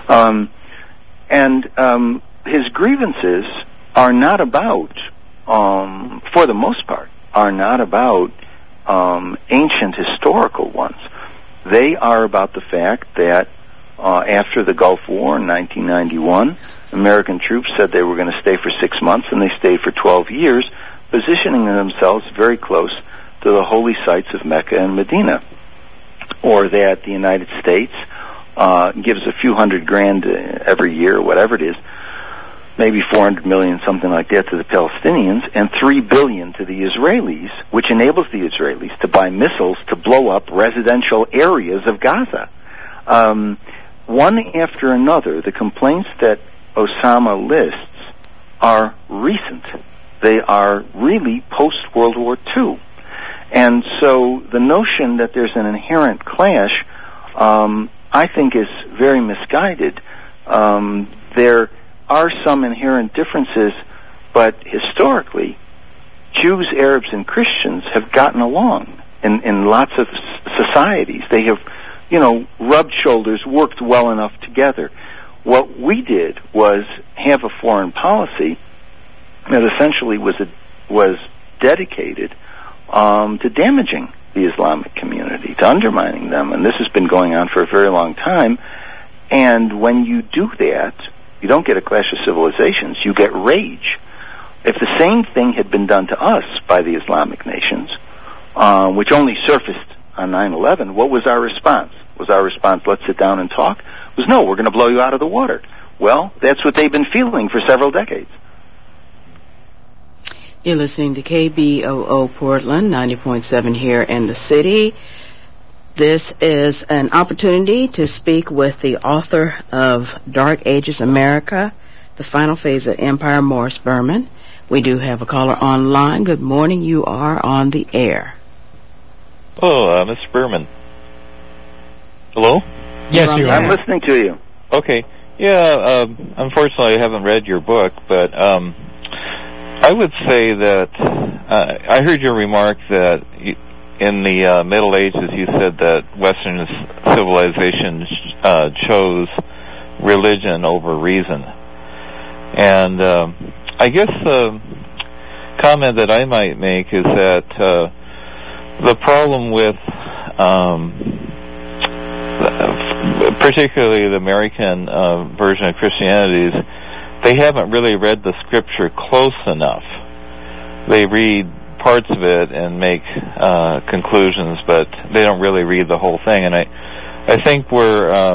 And his grievances are not about, for the most part, are not about ancient historical ones. They are about the fact that after the Gulf War in 1991, American troops said they were going to stay for 6 months, and they stayed for 12 years, positioning themselves very close to the holy sites of Mecca and Medina. Or that the United States gives a few $100,000 every year, whatever it is, maybe 400 million, something like that, to the Palestinians, and $3 billion to the Israelis, which enables the Israelis to buy missiles to blow up residential areas of Gaza. One after another, the complaints that Osama lists are recent. They are really post-World War II. And so the notion that there's an inherent clash, I think, is very misguided. There are some inherent differences, but historically, Jews, Arabs, and Christians have gotten along in lots of societies. They have, you know, rubbed shoulders, worked well enough together. What we did was have a foreign policy that essentially was dedicated to damaging the Islamic community, to undermining them, and this has been going on for a very long time. And when you do that, you don't get a clash of civilizations, you get rage. If the same thing had been done to us by the Islamic nations, which only surfaced on 9/11, what was our response? Was our response, let's sit down and talk? It was, no, we're going to blow you out of the water. Well, that's what they've been feeling for several decades. You're listening to KBOO Portland, 90.7 here in the city. This is an opportunity to speak with the author of Dark Ages America, The Final Phase of Empire, Morris Berman. We do have a caller online. Good morning. You are on the air. Oh, Mr. Berman. Hello? Yes, you are. I'm listening to you. Okay. Yeah, unfortunately I haven't read your book, but I would say that I heard your remark that in the Middle Ages you said that Western civilization chose religion over reason. And I guess the comment that I might make is that the problem with particularly the American version of Christianity is they haven't really read the scripture close enough. They read parts of it and make conclusions, but they don't really read the whole thing. And I think we're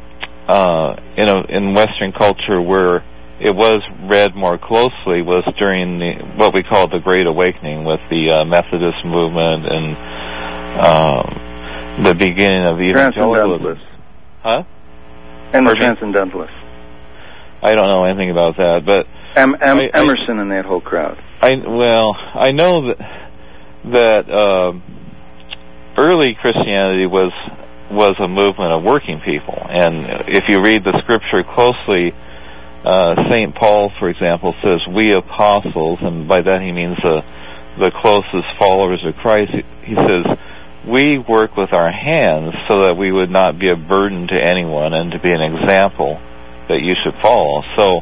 in Western culture where it was read more closely was during what we call the Great Awakening with the Methodist movement and the beginning of evangelicalism. Huh? And the Transcendentalists. I don't know anything about that, but Emerson and that whole crowd. I know that early Christianity was a movement of working people, and if you read the scripture closely, St. Paul, for example, says we apostles, and by that he means the closest followers of Christ. He says we work with our hands so that we would not be a burden to anyone and to be an example that you should follow. So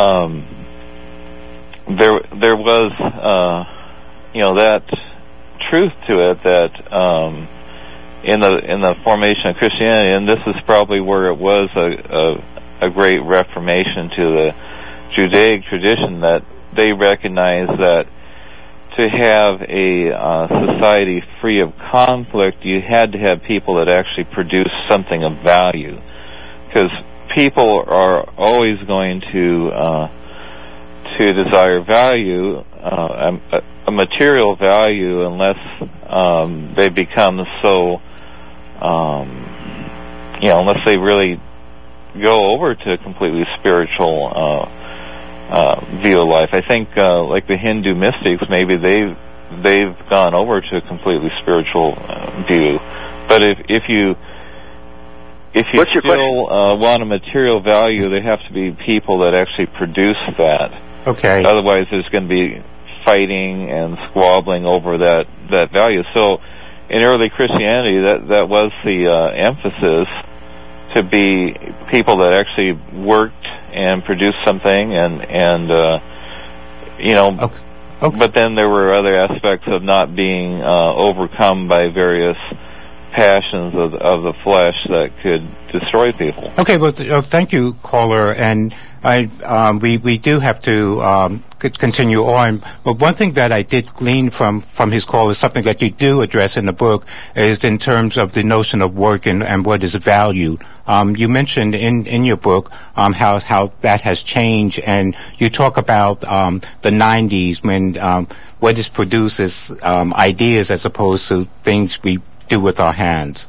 there was that truth to it that in the formation of Christianity, and this is probably where it was a great reformation to the Judaic tradition, that they recognized that to have a society free of conflict, you had to have people that actually produce something of value, because people are always going to desire value, a material value, unless they become so, unless they really go over to a completely spiritual view of life. I think, like the Hindu mystics, maybe they've gone over to a completely spiritual view. But if you still want a material value, there have to be people that actually produce that. Okay. Otherwise, there's going to be fighting and squabbling over that value. So, in early Christianity, that was the emphasis, to be people that actually worked and produced something, and Okay. But then there were other aspects of not being overcome by various passions of the flesh that could destroy people. Okay, well, thank you, caller, and we do have to continue on. But one thing that I did glean from his call is something that you do address in the book, is in terms of the notion of work and what is valued. You mentioned in your book how that has changed, and you talk about the 90s when what is produced is ideas as opposed to things we do with our hands.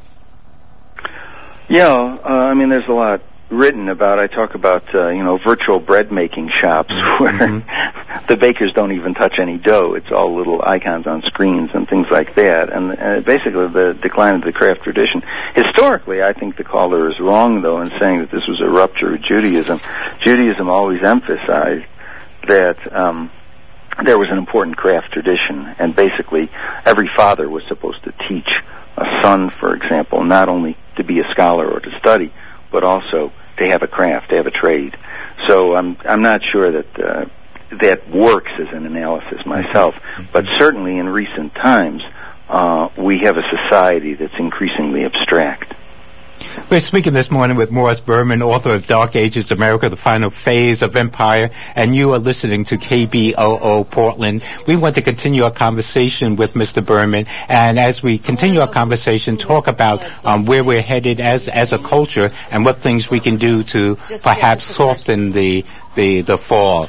Yeah, I mean, there's a lot written about. I talk about virtual bread making shops where the bakers don't even touch any dough. It's all little icons on screens and things like that. And basically the decline of the craft tradition. Historically, I think the caller is wrong, though, in saying that this was a rupture with Judaism. Judaism always emphasized that there was an important craft tradition, and basically every father was supposed to teach a son, for example, not only to be a scholar or to study, but also to have a craft, to have a trade. So I'm not sure that that works as an analysis myself, but certainly in recent times we have a society that's increasingly abstract. We're speaking this morning with Morris Berman, author of Dark Ages America, The Final Phase of Empire, and you are listening to KBOO Portland. We want to continue our conversation with Mr. Berman, and as we continue our conversation, talk about where we're headed as a culture and what things we can do to perhaps soften the fall.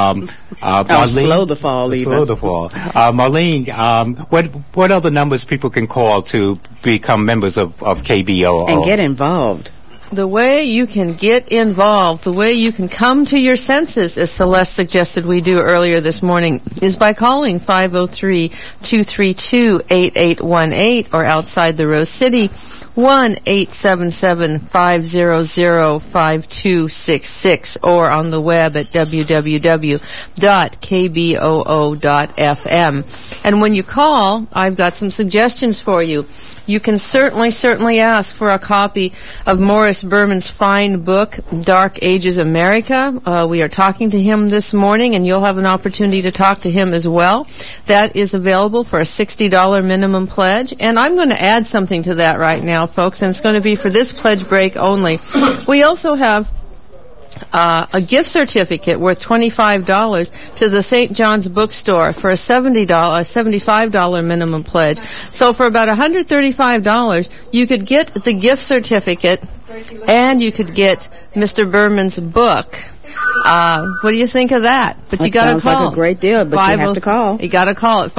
Slow the fall, even. Slow the fall. Marlene, what other numbers people can call to become members of KBOO? And get involved. The way you can get involved, the way you can come to your senses, as Celeste suggested we do earlier this morning, is by calling 503-232-8818, or outside the Rose City, 1-877-500-5266, or on the web at www.kboo.fm. And when you call, I've got some suggestions for you. You can certainly ask for a copy of Morris Berman's fine book, Dark Ages America. We are talking to him this morning, and you'll have an opportunity to talk to him as well. That is available for a $60 minimum pledge. And I'm going to add something to that right now, folks, and it's going to be for this pledge break only. We also have a gift certificate worth $25 to the St. John's Bookstore for a $75 minimum pledge. So for about $135, you could get the gift certificate and you could get Mr. Berman's book. What do you think of that? But you got to call. Sounds like a great deal, but you have to call. You got to call at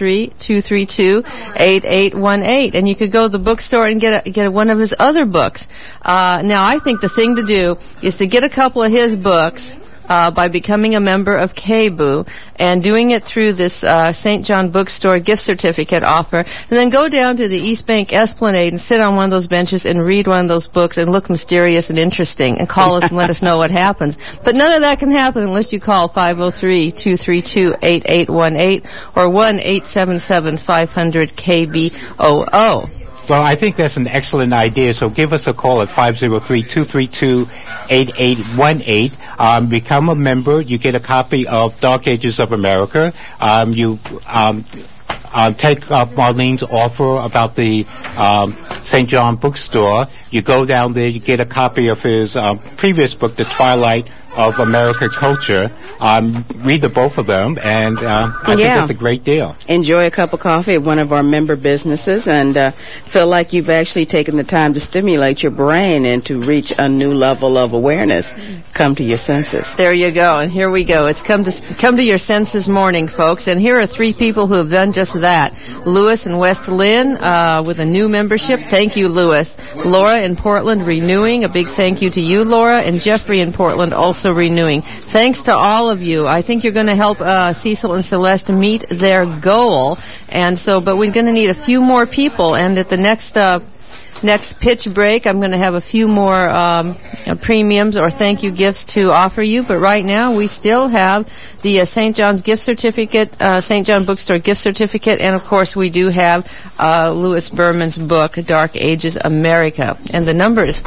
503-232-8818, and you could go to the bookstore and get one of his other books. Now, I think the thing to do is to get a couple of his books by becoming a member of KBOO and doing it through this St. John Bookstore gift certificate offer, and then go down to the East Bank Esplanade and sit on one of those benches and read one of those books and look mysterious and interesting and call us and let us know what happens. But none of that can happen unless you call 503-232-8818 or 1-877-500-KBOO. Well, I think that's an excellent idea, so give us a call at 503-232-8818. Become a member. You get a copy of Dark Ages of America. take Marlene's offer about the St. John Bookstore. You go down there, you get a copy of his previous book, The Twilight of American Culture. Read the both of them, and I think that's a great deal. Enjoy a cup of coffee at one of our member businesses, and feel like you've actually taken the time to stimulate your brain and to reach a new level of awareness. Come to your senses. There you go, and here we go. It's come to your senses morning, folks, and here are three people who have done just that. Lewis in West Lynn with a new membership. Thank you, Lewis. Laura in Portland renewing. A big thank you to you, Laura, and Jeffrey in Portland also renewing. Thanks to all of you. I think you're going to help Cecil and Celeste meet their goal, and so, but we're going to need a few more people, and at the next pitch break, I'm going to have a few more premiums or thank you gifts to offer you. But right now, we still have the St. John's gift certificate, St. John Bookstore gift certificate, and of course, we do have Louis Berman's book, Dark Ages America. And the number is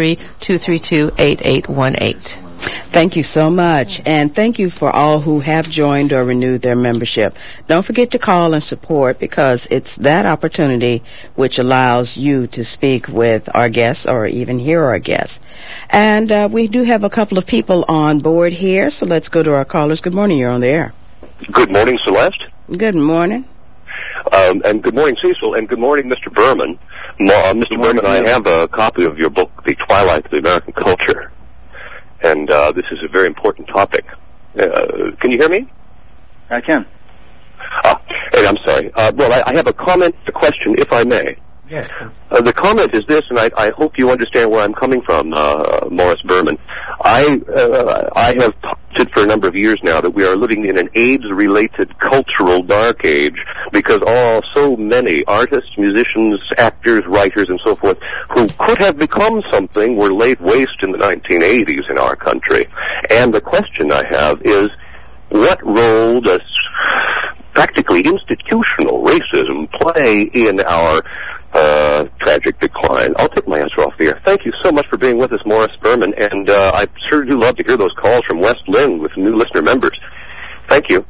503-232-8818. Thank you so much, and thank you for all who have joined or renewed their membership. Don't forget to call and support, because it's that opportunity which allows you to speak with our guests or even hear our guests. And we do have a couple of people on board here, so let's go to our callers. Good morning, you're on the air. Good morning, Celeste. Good morning. And good morning, Cecil, and good morning, Mr. Berman. Mr. Berman, I have a copy of your book, The Twilight of the American Culture. And this is a very important topic. Can you hear me? I can. Hey, I'm sorry. Well, I have a comment, a question, if I may. Yes. The comment is this, and I hope you understand where I'm coming from, Morris Berman. I have said for a number of years now that we are living in an AIDS-related cultural dark age, because so many artists, musicians, actors, writers, and so forth, who could have become something were laid waste in the 1980s in our country. And the question I have is, what role does practically institutional racism play in our tragic decline? I'll take my answer off the air. Thank you so much for being with us, Morris Berman, and I sure do love to hear those calls from West Lynn with new listener members. Thank you.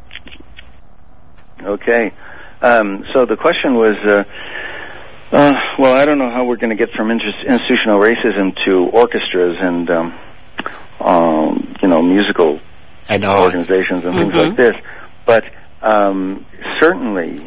Okay. So the question was, well, I don't know how we're going to get from institutional racism to orchestras and, musical organizations and things like this. But certainly,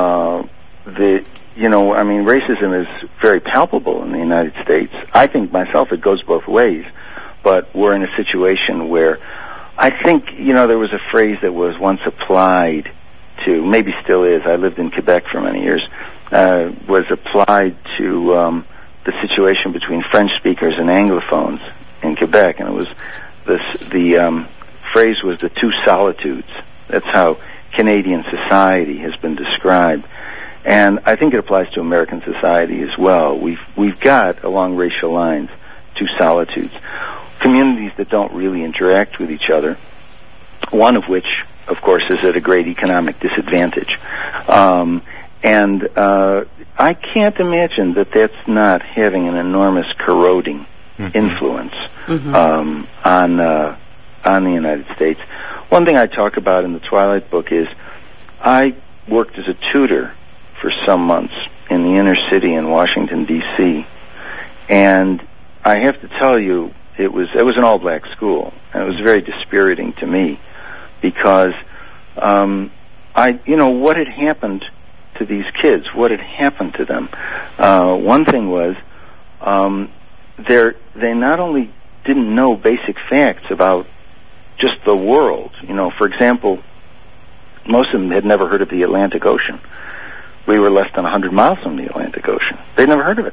racism is very palpable in the United States. I think myself it goes both ways, but we're in a situation where I think, there was a phrase that was once applied to, maybe still is, I lived in Quebec for many years, was applied to the situation between French speakers and Anglophones in Quebec, and it was the phrase was the two solitudes. That's how Canadian society has been described. And I think it applies to American society as well. We've got, along racial lines, two solitudes. Communities that don't really interact with each other, one of which, of course, is at a great economic disadvantage. I can't imagine that that's not having an enormous corroding influence on the United States. One thing I talk about in the Twilight book is I worked as a tutor for some months in the inner city in Washington, D.C., and I have to tell you, it was an all-black school, and it was very dispiriting to me, because what had happened to these kids, what had happened to them. One thing was they not only didn't know basic facts about just the world. For example, most of them had never heard of the Atlantic Ocean. We were less than 100 miles from the Atlantic Ocean. They'd never heard of it.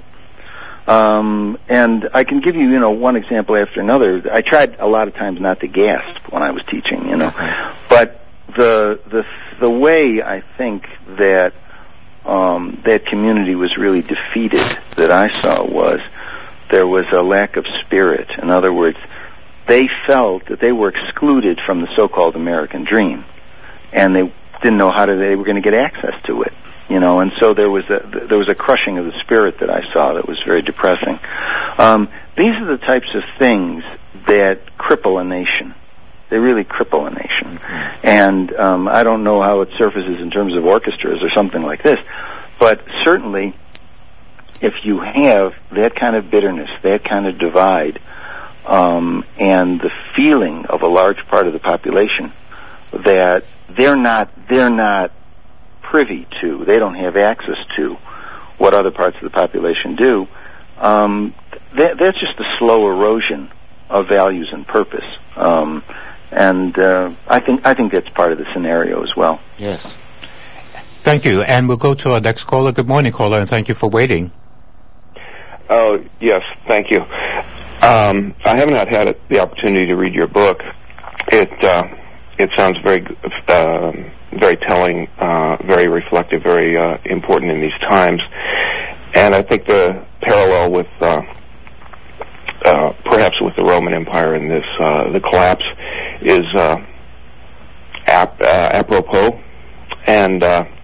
And I can give you, one example after another. I tried a lot of times not to gasp when I was teaching, But the way I think that that community was really defeated, that I saw, was there was a lack of spirit. In other words, they felt that they were excluded from the so-called American dream, and they didn't know how they were going to get access to it. And so there was a crushing of the spirit that I saw that was very depressing. These are the types of things that cripple a nation. They really cripple a nation. And I don't know how it surfaces in terms of orchestras or something like this, but certainly if you have that kind of bitterness, that kind of divide, and the feeling of a large part of the population that they're not privy to, they don't have access to what other parts of the population do, that's just a slow erosion of values and purpose. And I think that's part of the scenario as well. Yes. Thank you. And we'll go to our next caller. Good morning, caller, and thank you for waiting. Oh, yes, thank you. I have not had the opportunity to read your book. It sounds very telling, very reflective, very important in these times. And I think the parallel with perhaps with the Roman Empire in this the collapse is apropos, and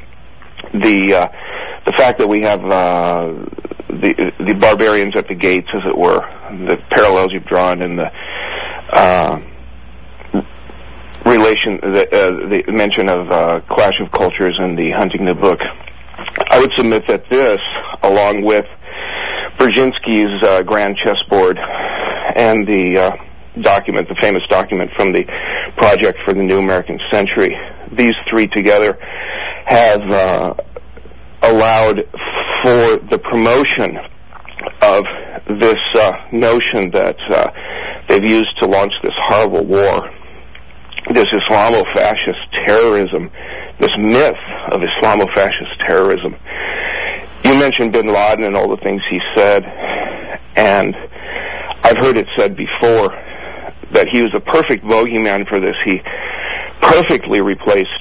the fact that we have the barbarians at the gates, as it were, the parallels you've drawn, and the relation, the mention of Clash of Cultures in the Huntington book. I would submit that this, along with Brzezinski's Grand Chessboard and the document, the famous document from the Project for the New American Century, these three together have allowed for the promotion of this notion that they've used to launch this horrible war, this Islamo-fascist terrorism, this myth of Islamo-fascist terrorism. You mentioned bin Laden and all the things he said, and I've heard it said before that he was a perfect bogeyman for this. He perfectly replaced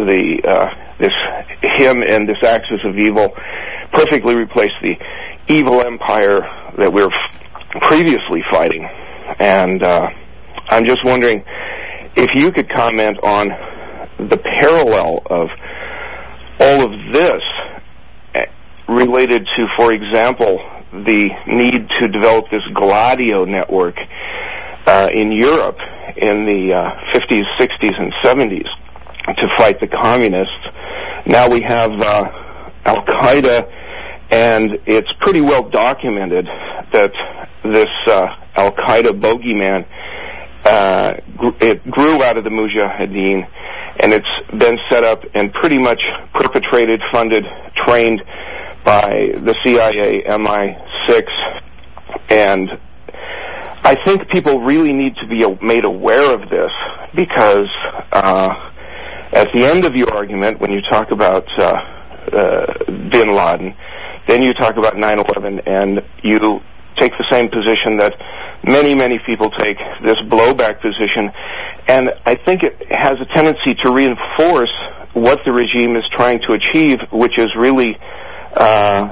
him and this axis of evil, perfectly replaced the evil empire that we were previously fighting. And I'm just wondering if you could comment on the parallel of all of this related to, for example, the need to develop this Gladio network in Europe in the 50s, 60s, and 70s to fight the communists. Now we have Al-Qaeda, and it's pretty well documented that this Al-Qaeda bogeyman, it grew out of the Mujahideen, and it's been set up and pretty much perpetrated, funded, trained by the CIA, MI6, and I think people really need to be made aware of this, because at the end of your argument, when you talk about bin Laden, then you talk about 9/11, and you take the same position that many, many people take, this blowback position, and I think it has a tendency to reinforce what the regime is trying to achieve, which is really a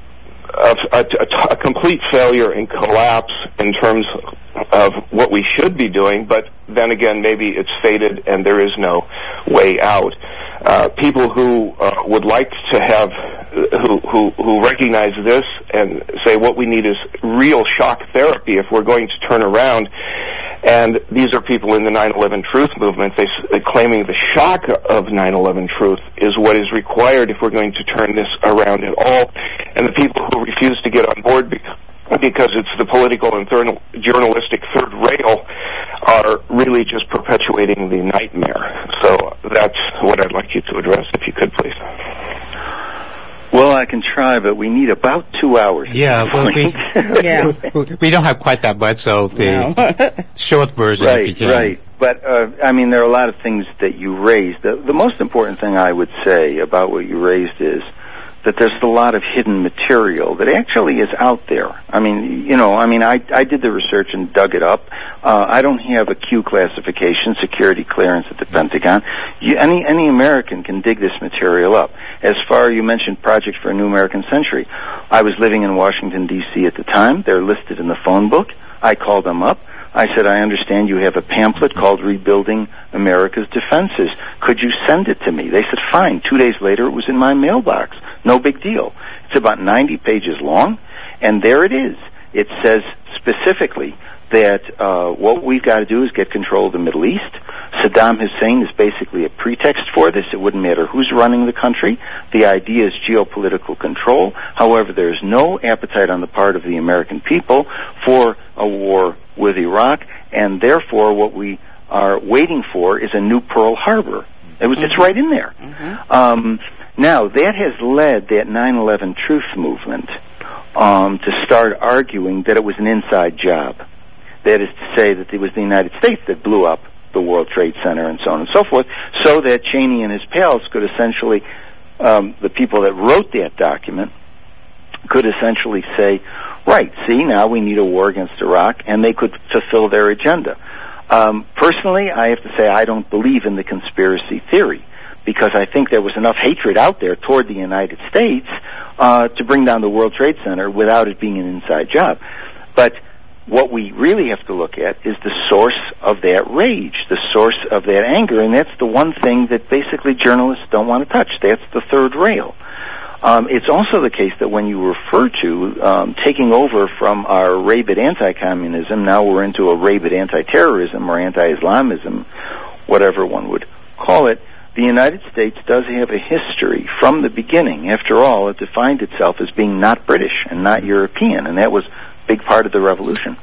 complete failure and collapse in terms of what we should be doing, but then again, maybe it's faded and there is no way out. People who would like to have, who recognize this and say what we need is real shock therapy if we're going to turn around, and these are people in the 9/11 Truth movement, claiming the shock of 9/11 Truth is what is required if we're going to turn this around at all, and the people who refuse to get on board because it's the political and journalistic third rail are really just perpetuating the nightmare. So that's what I'd like you to address, if you could, please. Well, I can try, but we need about 2 hours. Yeah, well, we don't have quite that much, so the short version, if you can. Right. But, I mean, there are a lot of things that you raised. The most important thing I would say about what you raised is that there's a lot of hidden material that actually is out there. I mean, I did the research and dug it up. I don't have a Q classification, security clearance at the Pentagon. Any American can dig this material up. As far, you mentioned Project for a New American Century. I was living in Washington, D.C. at the time. They're listed in the phone book. I called them up. I said, I understand you have a pamphlet called Rebuilding America's Defenses. Could you send it to me? They said, fine. 2 days later, it was in my mailbox. No big deal. It's about 90 pages long, and there it is. It says specifically, that what we've got to do is get control of the Middle East. Saddam Hussein is basically a pretext for this. It wouldn't matter who's running the country. The idea is geopolitical control. However, there is no appetite on the part of the American people for a war with Iraq, and therefore what we are waiting for is a new Pearl Harbor. It's right in there. Now, that has led that 9/11 truth movement to start arguing that it was an inside job. That is to say that it was the United States that blew up the World Trade Center and so on and so forth, so that Cheney and his pals could essentially, the people that wrote that document, could essentially say, right, see, now we need a war against Iraq, and they could fulfill their agenda. Personally, I have to say I don't believe in the conspiracy theory, because I think there was enough hatred out there toward the United States to bring down the World Trade Center without it being an inside job. But what we really have to look at is the source of that rage, the source of that anger, and that's the one thing that basically journalists don't want to touch. That's the third rail. It's also the case that when you refer to taking over from our rabid anti-communism, now we're into a rabid anti-terrorism or anti-Islamism, whatever one would call it, the United States does have a history from the beginning. After all, it defined itself as being not British and not European, and that was big part of the revolution.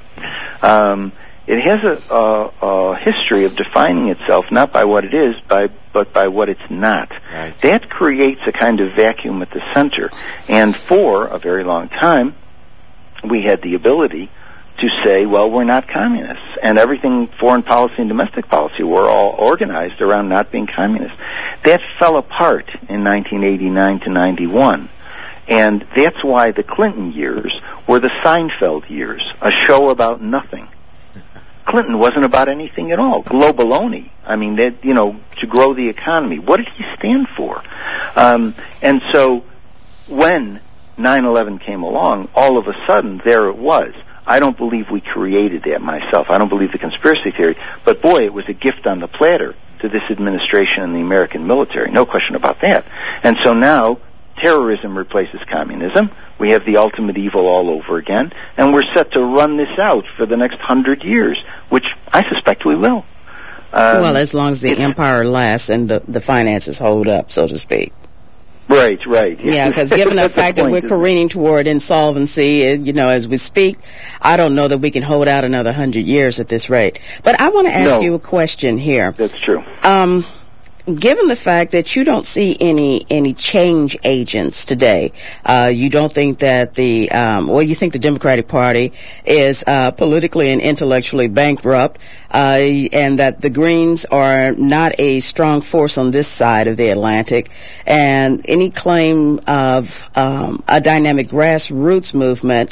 It has a history of defining itself not by what it is, but by what it's not. Right. That creates a kind of vacuum at the center. And for a very long time, we had the ability to say, well, we're not communists. And everything, foreign policy and domestic policy, were all organized around not being communist. That fell apart in 1989 to 91. And that's why the Clinton years were the Seinfeld years, a show about nothing. Clinton wasn't about anything at all. Globaloney. I mean, that, to grow the economy. What did he stand for? And so when 9/11 came along, all of a sudden, there it was. I don't believe we created that myself. I don't believe the conspiracy theory. But boy, it was a gift on the platter to this administration and the American military. No question about that. And so now, terrorism replaces communism. We have the ultimate evil all over again, and we're set to run this out for the next 100 years, which I suspect we will. Well, as long as the empire lasts and the finances hold up, so to speak. Right. Yeah, because given the fact that we're careening toward insolvency, as we speak, I don't know that we can hold out another 100 years at this rate. But I want to ask you a question here. That's true. Given the fact that you don't see any change agents today, you don't think that you think the Democratic Party is politically and intellectually bankrupt, and that the Greens are not a strong force on this side of the Atlantic, and any claim of a dynamic grassroots movement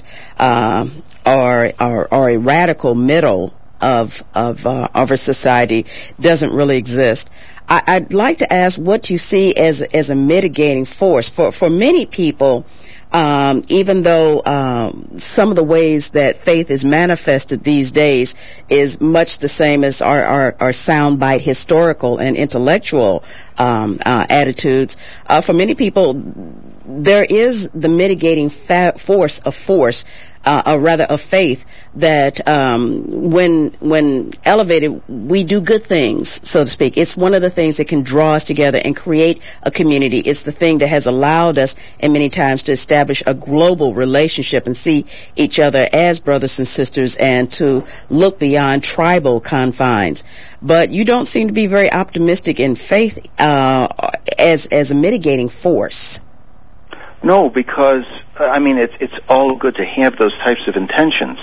or a radical middle of our society doesn't really exist. I'd like to ask what you see as a mitigating force for many people. Even though some of the ways that faith is manifested these days is much the same as our soundbite historical and intellectual attitudes, for many people there is the mitigating force of faith that when elevated, we do good things, so to speak. It's one of the things that can draw us together and create a community. It's the thing that has allowed us, and many times, to establish a global relationship and see each other as brothers and sisters and to look beyond tribal confines. But you don't seem to be very optimistic in faith as a mitigating force. No, because it's all good to have those types of intentions,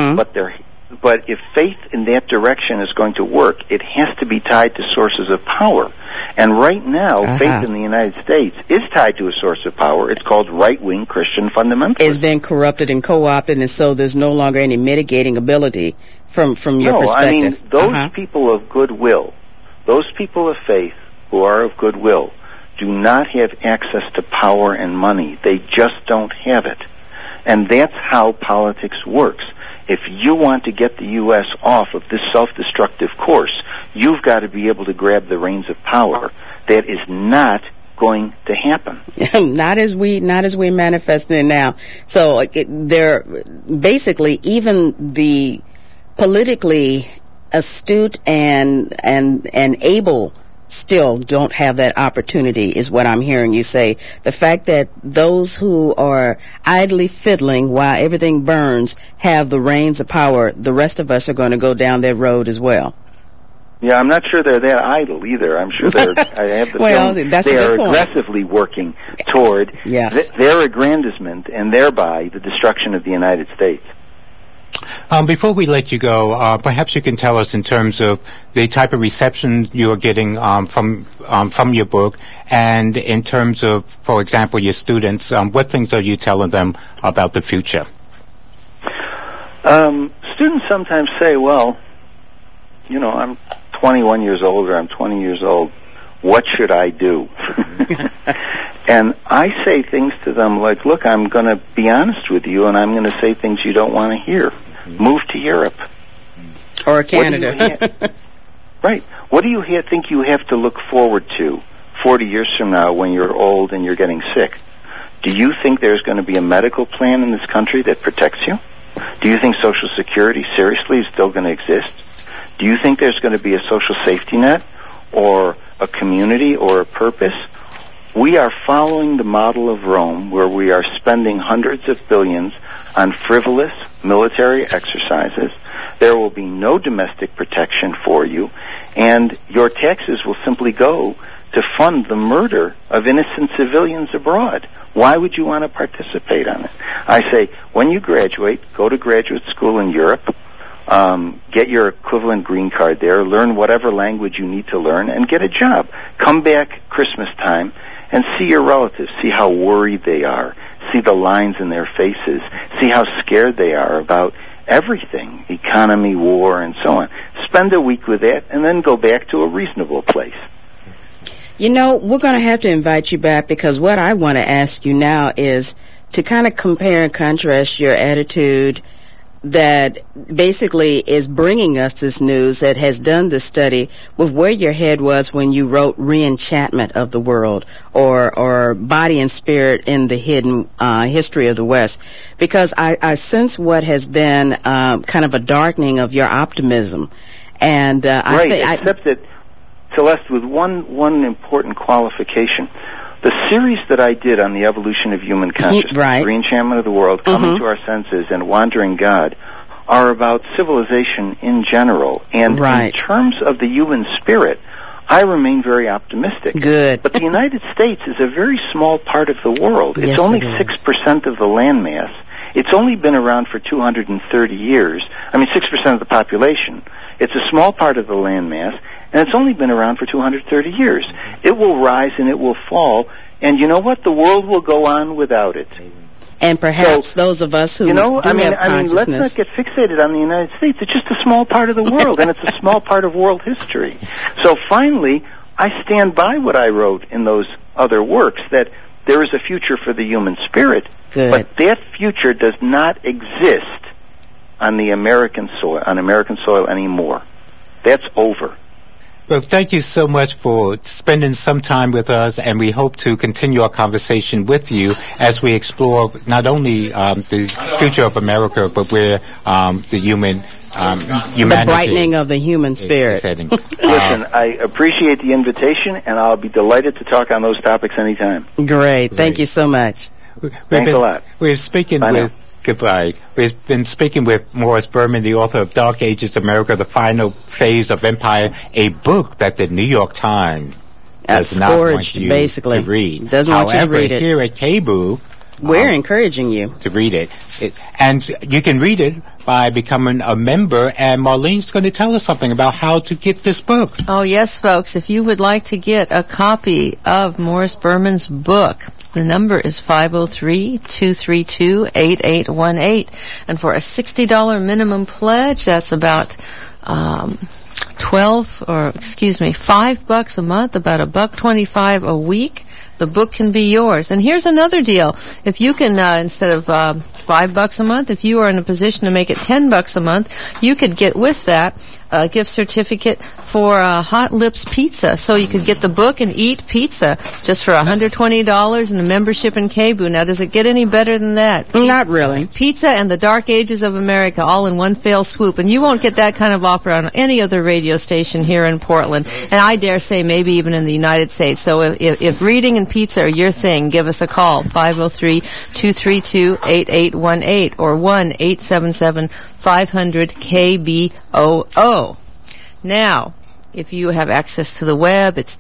but if faith in that direction is going to work, it has to be tied to sources of power. And right now, faith in the United States is tied to a source of power. It's called right-wing Christian fundamentalism. It's been corrupted and co-opted, and so there's no longer any mitigating ability from your perspective. Those people of goodwill, those people of faith who are of goodwill, do not have access to power and money. They just don't have it. And that's how politics works. If you want to get the U.S. off of this self-destructive course, you've got to be able to grab the reins of power. That is not going to happen. Not as we manifest it now. So they're basically, even the politically astute and able still don't have that opportunity, is what I'm hearing you say. The fact that those who are idly fiddling while everything burns have the reins of power, the rest of us are going to go down that road as well. Yeah, I'm not sure they're that idle either. I'm sure I have the feeling they are aggressively working toward their aggrandizement and thereby the destruction of the United States. Before we let you go, perhaps you can tell us in terms of the type of reception you are getting from your book, and in terms of, for example, your students, what things are you telling them about the future? Students sometimes say, well, you know, I'm 21 years old or I'm 20 years old. What should I do? And I say things to them like, look, I'm going to be honest with you, and I'm going to say things you don't want to hear. Move to Europe. Or Canada. Right. What do you think you have to look forward to 40 years from now when you're old and you're getting sick? Do you think there's going to be a medical plan in this country that protects you? Do you think Social Security seriously is still going to exist? Do you think there's going to be a social safety net or a community or a purpose? We are following the model of Rome, where we are spending hundreds of billions on frivolous military exercises. There will be no domestic protection for you, and your taxes will simply go to fund the murder of innocent civilians abroad. Why would you want to participate on it? I say, when you graduate, go to graduate school in Europe, get your equivalent green card there, learn whatever language you need to learn, and get a job. Come back Christmas time and see your relatives, see how worried they are, see the lines in their faces, see how scared they are about everything, economy, war, and so on. Spend a week with that, and then go back to a reasonable place. You know, we're going to have to invite you back, because what I want to ask you now is to kind of compare and contrast your attitude that basically is bringing us this news, that has done this study, with where your head was when you wrote Re-Enchantment of the World, or Body and Spirit in the Hidden History of the West. Because I sense what has been kind of a darkening of your optimism. And except that, Celeste, with one important qualification. The series that I did on the evolution of human consciousness, Re-Enchantment of the World, Coming to Our Senses, and Wandering God, are about civilization in general. And in terms of the human spirit, I remain very optimistic. Good. But the United States is a very small part of the world. It's only 6% of the landmass. It's only been around for 230 years. I mean, 6% of the population. It's a small part of the landmass, and it's only been around for 230 years. It will rise and it will fall, and you know what? The world will go on without it. And perhaps those of us who have let's not get fixated on the United States. It's just a small part of the world, and it's a small part of world history. So finally, I stand by what I wrote in those other works, that there is a future for the human spirit, but that future does not exist on the American soil anymore. That's over. Well, thank you so much for spending some time with us, and we hope to continue our conversation with you as we explore not only the future of America, but where the humanity, the brightening of the human spirit. Listen, I appreciate the invitation, and I'll be delighted to talk on those topics anytime. Great. Thank you so much. Thanks a lot. We're speaking Goodbye. We've been speaking with Morris Berman, the author of Dark Ages America, The Final Phase of Empire, a book that the New York Times does not want you to read. Doesn't want you to read it. Here at KBOO, we're encouraging you to read it. And you can read it by becoming a member, and Marlene's going to tell us something about how to get this book. Oh, yes, folks. If you would like to get a copy of Morris Berman's book, the number is 503-232-8818. And for a $60 minimum pledge, that's about $5 a month, about $1.25 a week. The book can be yours. And here's another deal. If you can, instead of $5 a month, if you are in a position to make it $10 a month, you could get with that a gift certificate for Hot Lips Pizza, so you could get the book and eat pizza just for $120 and a membership in KBOO. Now, does it get any better than that? Not really. Pizza and the Dark Ages of America, all in one fell swoop. And you won't get that kind of offer on any other radio station here in Portland. And I dare say maybe even in the United States. So if reading and pizza are your thing, give us a call, 503-232-8818 or 1-877-500-KBOO. Now, if you have access to the web, it's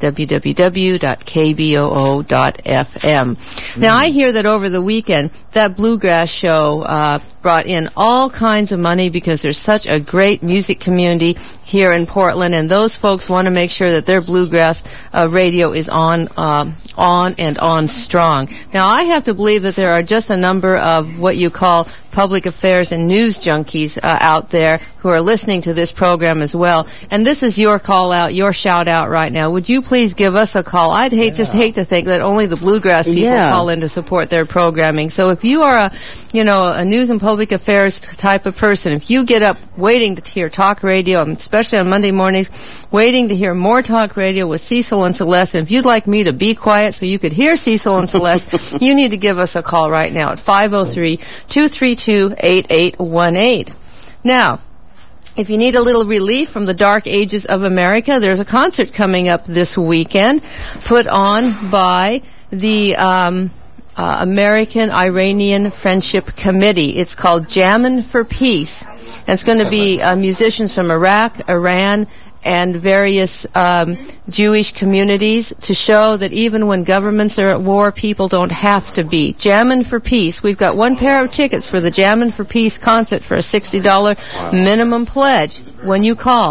www.kboo.fm. Now, I hear that over the weekend, that bluegrass show brought in all kinds of money because there's such a great music community here in Portland, and those folks want to make sure that their bluegrass radio is on and on strong. Now, I have to believe that there are just a number of what you call public affairs and news junkies out there who are listening to this program as well. And this is your call out, your shout out right now. Would you please give us a call? I'd just hate to think that only the bluegrass people call in to support their programming. So if you are a news and public affairs type of person, if you get up waiting to hear talk radio, especially on Monday mornings, waiting to hear more talk radio with Cecil and Celeste, and if you'd like me to be quiet so you could hear Cecil and Celeste, you need to give us a call right now at 503-232-8818. Now, if you need a little relief from the Dark Ages of America, there's a concert coming up this weekend put on by the American-Iranian Friendship Committee. It's called Jammin' for Peace. And it's going to be musicians from Iraq, Iran, and various Jewish communities to show that even when governments are at war, people don't have to be. Jammin' for Peace. We've got one pair of tickets for the Jammin' for Peace concert for a $60 minimum pledge when you call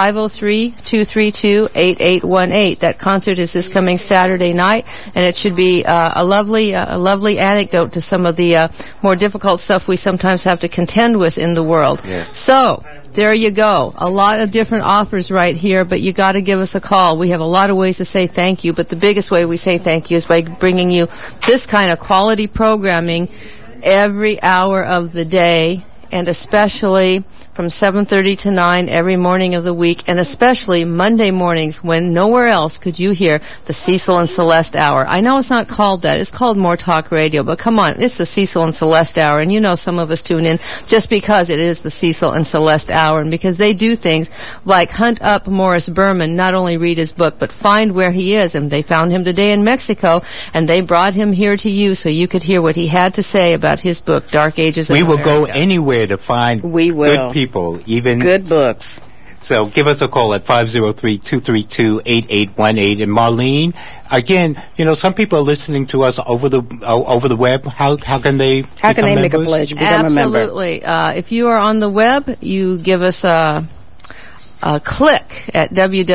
503-232-8818. That concert is this coming Saturday night, and it should be a lovely anecdote to some of the more difficult stuff we sometimes have to contend with in the world. Yes. So, there you go. A lot of different offers right here, but you got to give us a call. We have a lot of ways to say thank you, but the biggest way we say thank you is by bringing you this kind of quality programming every hour of the day, and especially from 7:30 to 9 every morning of the week, and especially Monday mornings when nowhere else could you hear the Cecil and Celeste Hour. I know it's not called that. It's called More Talk Radio, but come on, it's the Cecil and Celeste Hour, and you know some of us tune in just because it is the Cecil and Celeste Hour, and because they do things like hunt up Morris Berman, not only read his book, but find where he is, and they found him today in Mexico, and they brought him here to you so you could hear what he had to say about his book, Dark Ages of America. We will go anywhere to find good people. Even good books. So give us a call at 503-232-8818. And Marlene, again, some people are listening to us over the web. How can they make a pledge? Become a member? Absolutely. If you are on the web, you give us a click at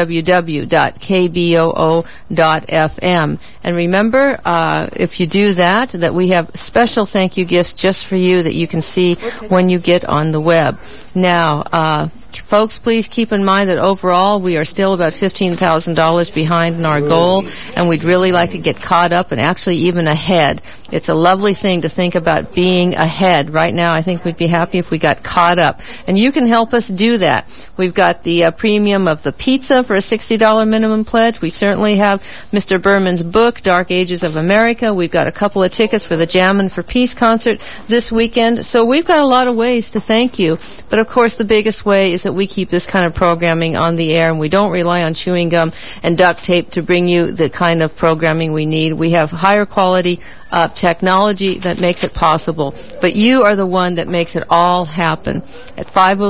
www.kboo.fm. And remember, if you do that we have special thank you gifts just for you that you can see when you get on the web. Now, folks, please keep in mind that overall we are still about $15,000 behind in our goal, and we'd really like to get caught up and actually even ahead. It's a lovely thing to think about being ahead. Right now, I think we'd be happy if we got caught up. And you can help us do that. We've got the premium of the pizza for a $60 minimum pledge. We certainly have Mr. Berman's book, Dark Ages of America. We've got a couple of tickets for the Jammin' for Peace concert this weekend. So we've got a lot of ways to thank you. But, of course, the biggest way is that we keep this kind of programming on the air, and we don't rely on chewing gum and duct tape to bring you the kind of programming we need. We have higher quality technology that makes it possible. But you are the one that makes it all happen at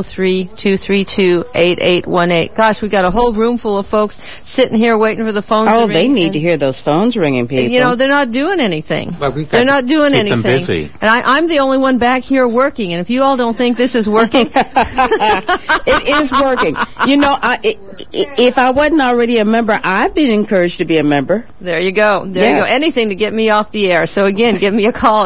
503-232-8818. Gosh, we got a whole room full of folks sitting here waiting for the phones to ring. Oh, they need to hear those phones ringing, people. They're not doing anything. Well, they're not doing anything. Them busy. And I'm the only one back here working. And if you all don't think this is working... It is working. If I wasn't already a member, I've been encouraged to be a member. There you go. There you go. Anything to get me off the air. So, again, give me a call at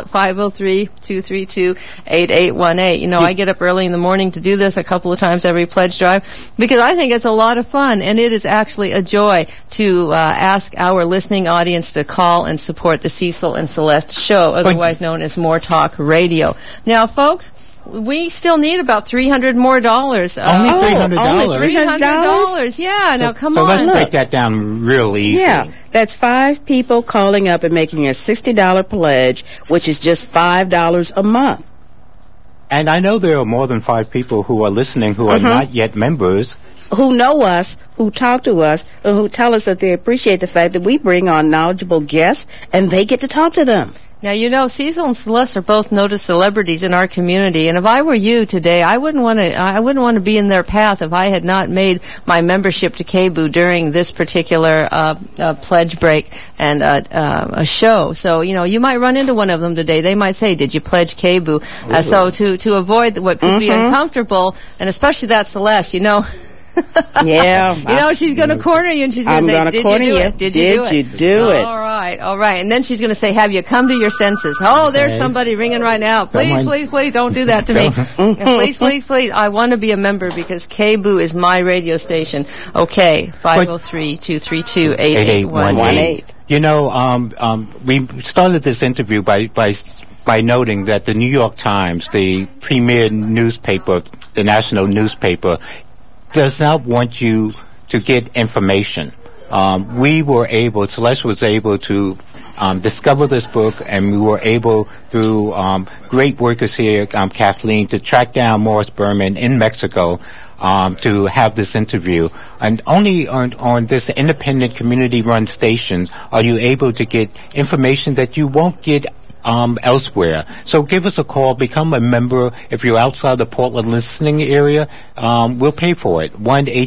503-232-8818. I get up early in the morning to do this a couple of times every pledge drive because I think it's a lot of fun, and it is actually a joy to ask our listening audience to call and support the Cecil and Celeste show, otherwise known as More Talk Radio. Now, folks, we still need about $300 more. Only $300? Only $300? Yeah, now come so on. let's break that down real easy. Yeah, that's 5 people calling up and making a $60 pledge, which is just $5 a month. And I know there are more than 5 people who are listening who are not yet members. Who know us, who talk to us, and who tell us that they appreciate the fact that we bring on knowledgeable guests and they get to talk to them. Now, you know, Cecil and Celeste are both noticed celebrities in our community, and if I were you today, I wouldn't want to be in their path if I had not made my membership to KBOO during this particular pledge break and a show. So, you know, you might run into one of them today. They might say, "Did you pledge KBOO?" So to avoid what could be uncomfortable, and especially that Celeste, you know. Yeah. You know, she's going to corner you and she's going to say, "Did you do it? Did you do it? All right. And then she's going to say, "Have you come to your senses?" Oh, there's somebody ringing right now. Please, please, don't do that to me. Please. I want to be a member because KBOO is my radio station. Okay, 503-232-8818. You know, we started this interview by noting that the New York Times, the premier newspaper, the national newspaper, does not want you to get information. Celeste was able to discover this book, and we were able, through great workers here, Kathleen, to track down Morris Berman in Mexico to have this interview. And only on this independent community-run station are you able to get information that you won't get elsewhere. So give us a call, become a member. If you're outside the Portland listening area, we'll pay for it.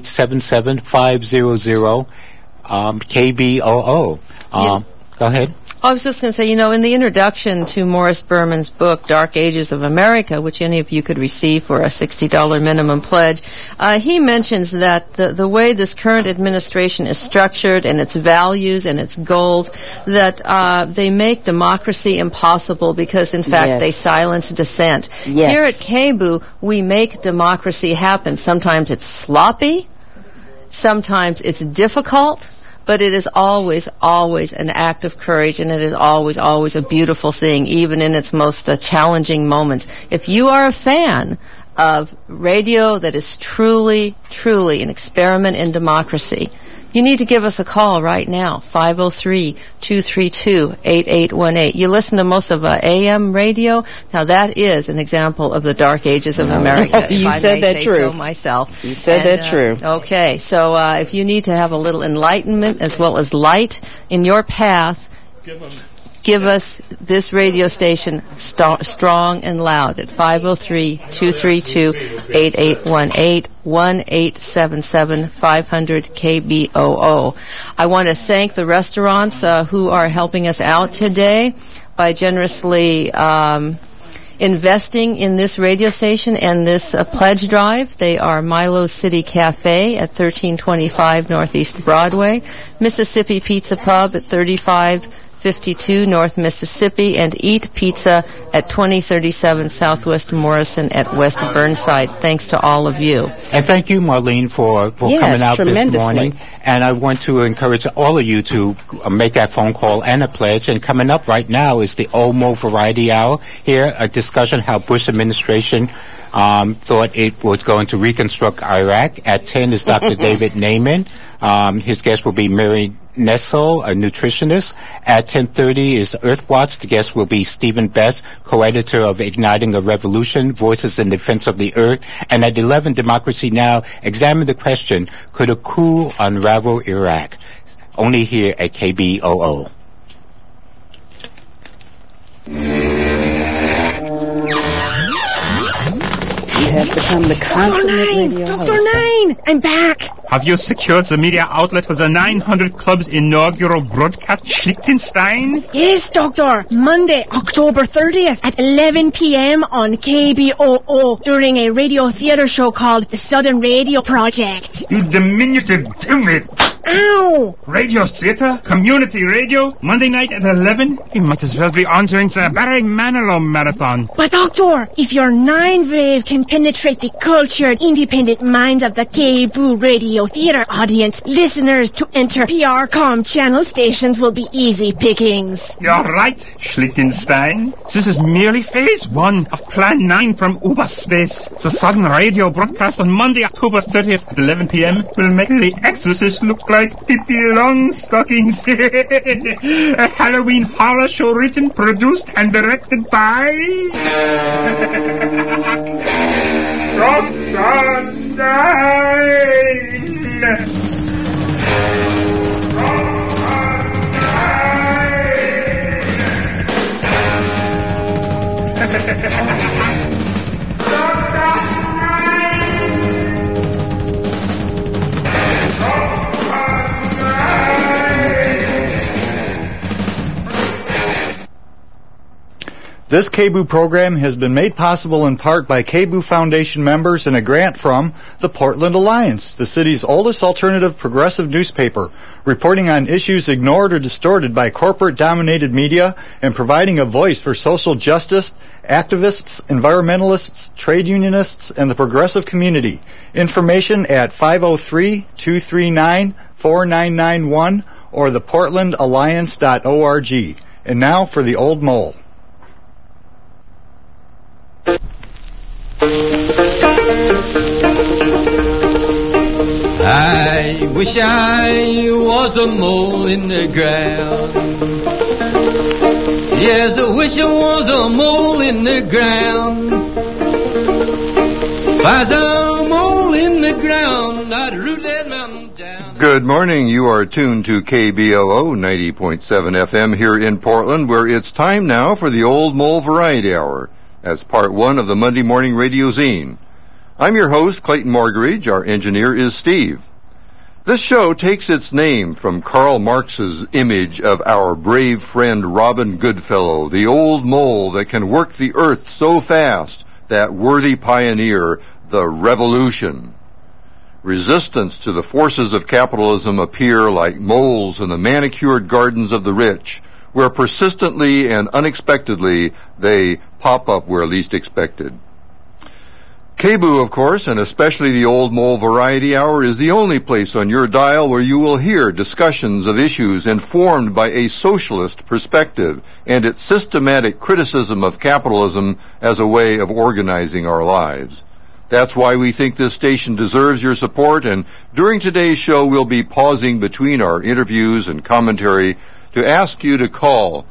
1-877-500-KBOO. Go ahead. I was just going to say, you know, in the introduction to Morris Berman's book, Dark Ages of America, which any of you could receive for a $60 minimum pledge, he mentions that the way this current administration is structured and its values and its goals, that they make democracy impossible because, in fact, they silence dissent. Yes. Here at KBOO, we make democracy happen. Sometimes it's sloppy. Sometimes it's difficult. But it is always, always an act of courage, and it is always, always a beautiful thing, even in its most challenging moments. If you are a fan of radio that is truly, truly an experiment in democracy, you need to give us a call right now, 503-232-8818. You listen to most of AM radio. Now, that is an example of the dark ages of America. You said that true. So myself. You said that true. Okay, so if you need to have a little enlightenment as well as light in your path, give us this radio station strong and loud at 503-232-8818, 1-877-500-KBOO. I want to thank the restaurants who are helping us out today by generously investing in this radio station and this pledge drive. They are Milo's City Cafe at 1325 Northeast Broadway, Mississippi Pizza Pub at 3552 North Mississippi, and Eat Pizza at 2037 Southwest Morrison at West Burnside. Thanks to all of you. And thank you, Marlene, for coming out this morning. And I want to encourage all of you to make that phone call and a pledge. And coming up right now is the Olmo Variety Hour. Here, a discussion how Bush administration thought it was going to reconstruct Iraq. At 10 is Dr. David Naiman. His guest will be Mary Nessel, a nutritionist. At 10:30 is Earthwatch. The guest will be Stephen Best, co-editor of Igniting a Revolution, Voices in Defense of the Earth. And at 11, Democracy Now! Examine the question, could a coup unravel Iraq? Only here at KBOO. You have become the consummate radio host. Dr. Nine! I'm back! Have you secured the media outlet for the 900 Club's inaugural broadcast, Schlichtenstein? Yes, Doctor. Monday, October 30th at 11 p.m. on KBOO during a radio theater show called The Southern Radio Project. You diminutive divot! Ow! Radio Theatre, community radio, Monday night at 11. You might as well be on during the Barry Manilow Marathon. But Doctor, if your 9-wave can penetrate the cultured, independent minds of the KBOO Radio Theatre audience, listeners to enter PRCom channel stations will be easy pickings. You're right, Schlichtenstein. This is merely phase 1 of Plan 9 from Uberspace. The sudden radio broadcast on Monday, October 30th at 11 p.m. will make The Exorcist look like Pippi Longstockings. A Halloween horror show written, produced, and directed by... Dr. Nine! This KBOO program has been made possible in part by KBOO Foundation members and a grant from the Portland Alliance, the city's oldest alternative progressive newspaper, reporting on issues ignored or distorted by corporate-dominated media and providing a voice for social justice, activists, environmentalists, trade unionists, and the progressive community. Information at 503-239-4991 or theportlandalliance.org. And now for the Old Mole. I wish I was a mole in the ground. Yes, I wish I was a mole in the ground. If I was a mole in the ground, I'd root that mountain down. Good morning. You are tuned to KBOO 90.7 FM here in Portland, where it's time now for the Old Mole Variety Hour. That's part 1 of the Monday Morning Radio Zine. I'm your host, Clayton Morgridge. Our engineer is Steve. This show takes its name from Karl Marx's image of our brave friend Robin Goodfellow, the old mole that can work the earth so fast, that worthy pioneer, the revolution. Resistance to the forces of capitalism appear like moles in the manicured gardens of the rich, where persistently and unexpectedly they pop up where least expected. KBOO, of course, and especially the Old Mole Variety Hour, is the only place on your dial where you will hear discussions of issues informed by a socialist perspective and its systematic criticism of capitalism as a way of organizing our lives. That's why we think this station deserves your support, and during today's show we'll be pausing between our interviews and commentary to ask you to call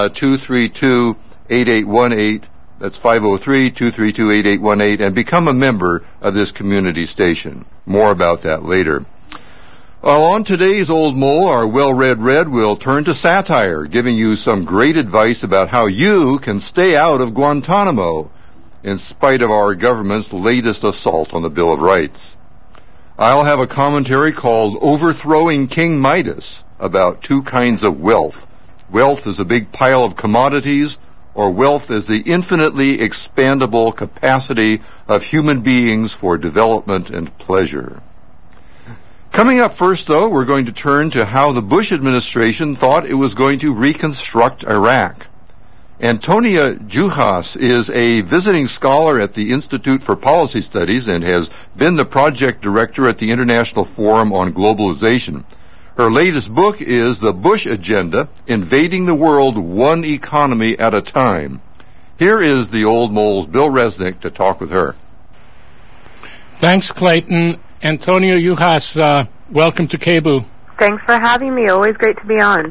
232-8818, that's 503-232-8818, and become a member of this community station. More about that later. Well, on today's Old Mole, our well-read Red will turn to satire, giving you some great advice about how you can stay out of Guantanamo, in spite of our government's latest assault on the Bill of Rights. I'll have a commentary called Overthrowing King Midas, about 2 kinds of wealth. Wealth is a big pile of commodities, or wealth is the infinitely expandable capacity of human beings for development and pleasure. Coming up first, though, we're going to turn to how the Bush administration thought it was going to reconstruct Iraq. Antonia Juhas is a visiting scholar at the Institute for Policy Studies and has been the project director at the International Forum on Globalization. Her latest book is The Bush Agenda, Invading the World One Economy at a Time. Here is the Old Mole's Bill Resnick to talk with her. Thanks, Clayton. Antonio Juhas, welcome to KBOO. Thanks for having me. Always great to be on.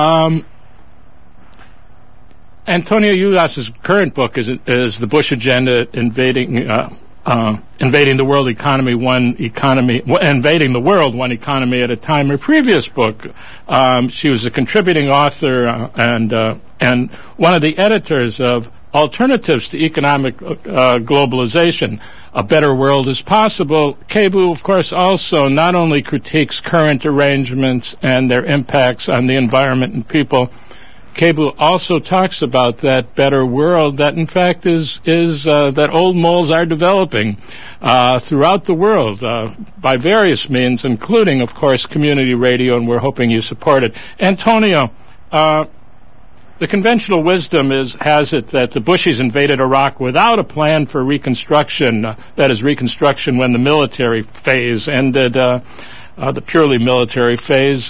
Antonio Juhas's current book is The Bush Agenda, Invading the World Economy, Invading the World One Economy at a Time. Her previous book, she was a contributing author and one of the editors of Alternatives to Economic Globalization, A Better World is Possible. KBOO, of course, also not only critiques current arrangements and their impacts on the environment and people. KBOO also talks about that better world that, in fact, is that old moles are developing throughout the world by various means, including, of course, community radio, and we're hoping you support it. Antonio, the conventional wisdom has it that the Bushies invaded Iraq without a plan for reconstruction, that is, reconstruction when the military phase ended, the purely military phase.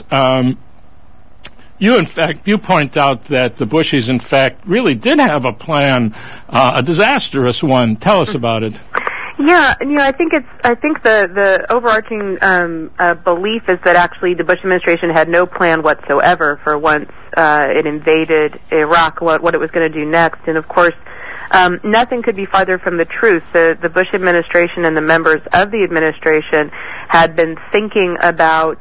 You point out that the Bushies, in fact, really did have a plan, a disastrous one. Tell us about it. Yeah, I think the overarching belief is that actually the Bush administration had no plan whatsoever for once it invaded Iraq, what it was going to do next. And of course, nothing could be farther from the truth. The Bush administration and the members of the administration had been thinking about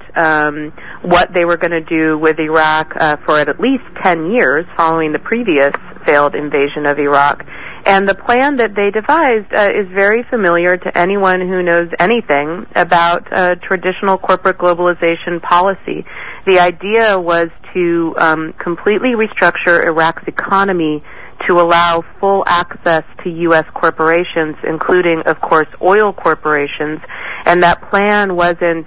what they were going to do with Iraq for at least 10 years following the previous failed invasion of Iraq. And the plan that they devised is very familiar to anyone who knows anything about traditional corporate globalization policy. The idea was to completely restructure Iraq's economy to allow full access to U.S. corporations, including, of course, oil corporations. And that plan wasn't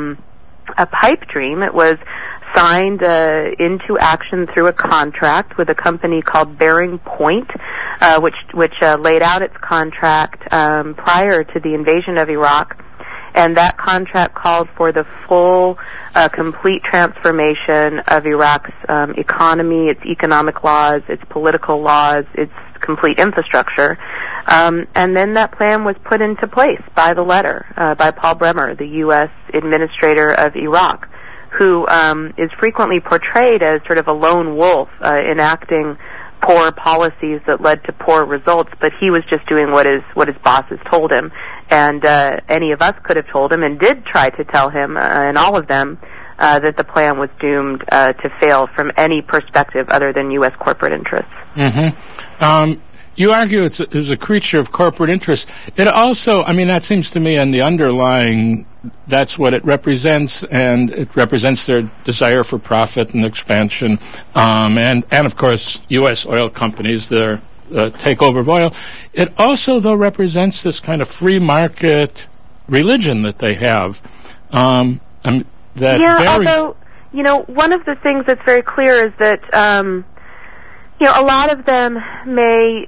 a pipe dream. It was signed into action through a contract with a company called Bearing Point, which laid out its contract prior to the invasion of Iraq. And that contract called for the full, complete transformation of Iraq's economy, its economic laws, its political laws, its complete infrastructure. And then that plan was put into place by the letter by Paul Bremer, the U.S. administrator of Iraq, who is frequently portrayed as sort of a lone wolf enacting poor policies that led to poor results, but he was just doing what his bosses told him. And any of us could have told him and did try to tell him, and all of them, that the plan was doomed to fail from any perspective other than U.S. corporate interests. Mm-hmm. You argue it's a creature of corporate interest. It also, that seems to me, and the underlying, that's what it represents, and it represents their desire for profit and expansion, and of course, U.S. oil companies, their takeover of oil. It also, though, represents this kind of free market religion that they have. Although, one of the things that's very clear is that, a lot of them may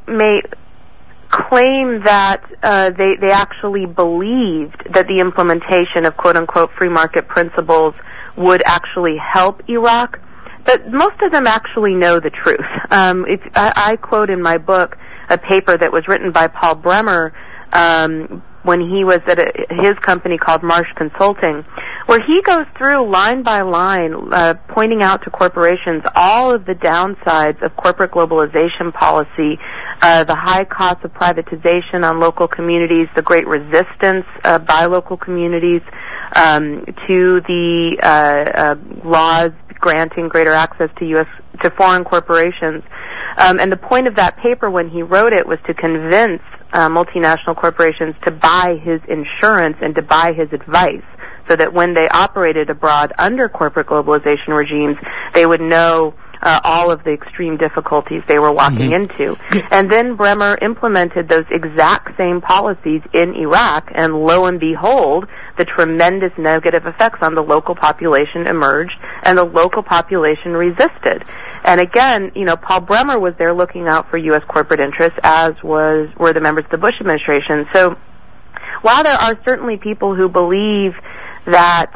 claim that they actually believed that the implementation of quote-unquote free market principles would actually help Iraq, but most of them actually know the truth. I quote in my book a paper that was written by Paul Bremer when he was at his company called Marsh Consulting, where he goes through line by line, pointing out to corporations all of the downsides of corporate globalization policy, the high cost of privatization on local communities, the great resistance by local communities to the laws granting greater access to foreign corporations. And the point of that paper when he wrote it was to convince multinational corporations to buy his insurance and to buy his advice, so that when they operated abroad under corporate globalization regimes, they would know all of the extreme difficulties they were walking into. And then Bremer implemented those exact same policies in Iraq, and lo and behold, the tremendous negative effects on the local population emerged, and the local population resisted. And again, Paul Bremer was there looking out for U.S. corporate interests, as were the members of the Bush administration. So while there are certainly people who believe that,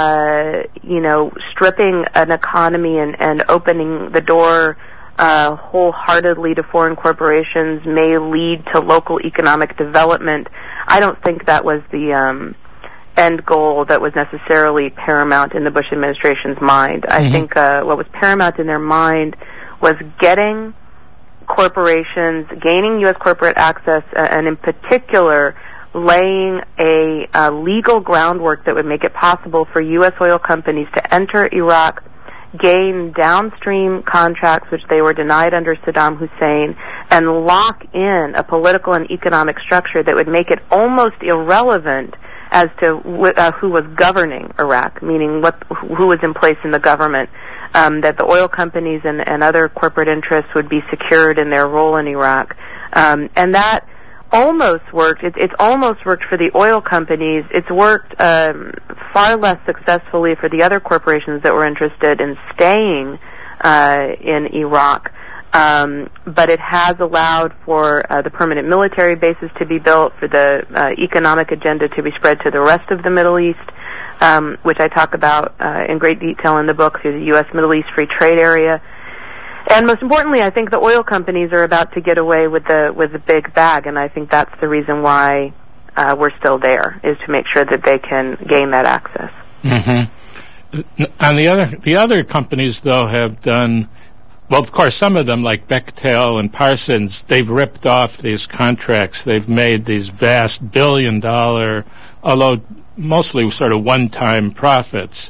stripping an economy and opening the door wholeheartedly to foreign corporations may lead to local economic development, I don't think that was the end goal that was necessarily paramount in the Bush administration's mind. I think what was paramount in their mind was getting corporations, gaining U.S. corporate access, and in particular laying a legal groundwork that would make it possible for U.S. oil companies to enter Iraq, gain downstream contracts which they were denied under Saddam Hussein, and lock in a political and economic structure that would make it almost irrelevant as to who was governing Iraq, meaning who was in place in the government, that the oil companies and other corporate interests would be secured in their role in Iraq. And that almost worked. It's almost worked for the oil companies. It's worked far less successfully for the other corporations that were interested in staying in Iraq. But it has allowed for the permanent military bases to be built, for the economic agenda to be spread to the rest of the Middle East, which I talk about in great detail in the book through the U.S. Middle East Free Trade Area. And most importantly, I think the oil companies are about to get away with the big bag, and I think that's the reason why we're still there, is to make sure that they can gain that access. Mm-hmm. And the other companies, though, have done, well, of course, some of them, like Bechtel and Parsons, they've ripped off these contracts. They've made these vast billion-dollar, although mostly sort of one-time profits.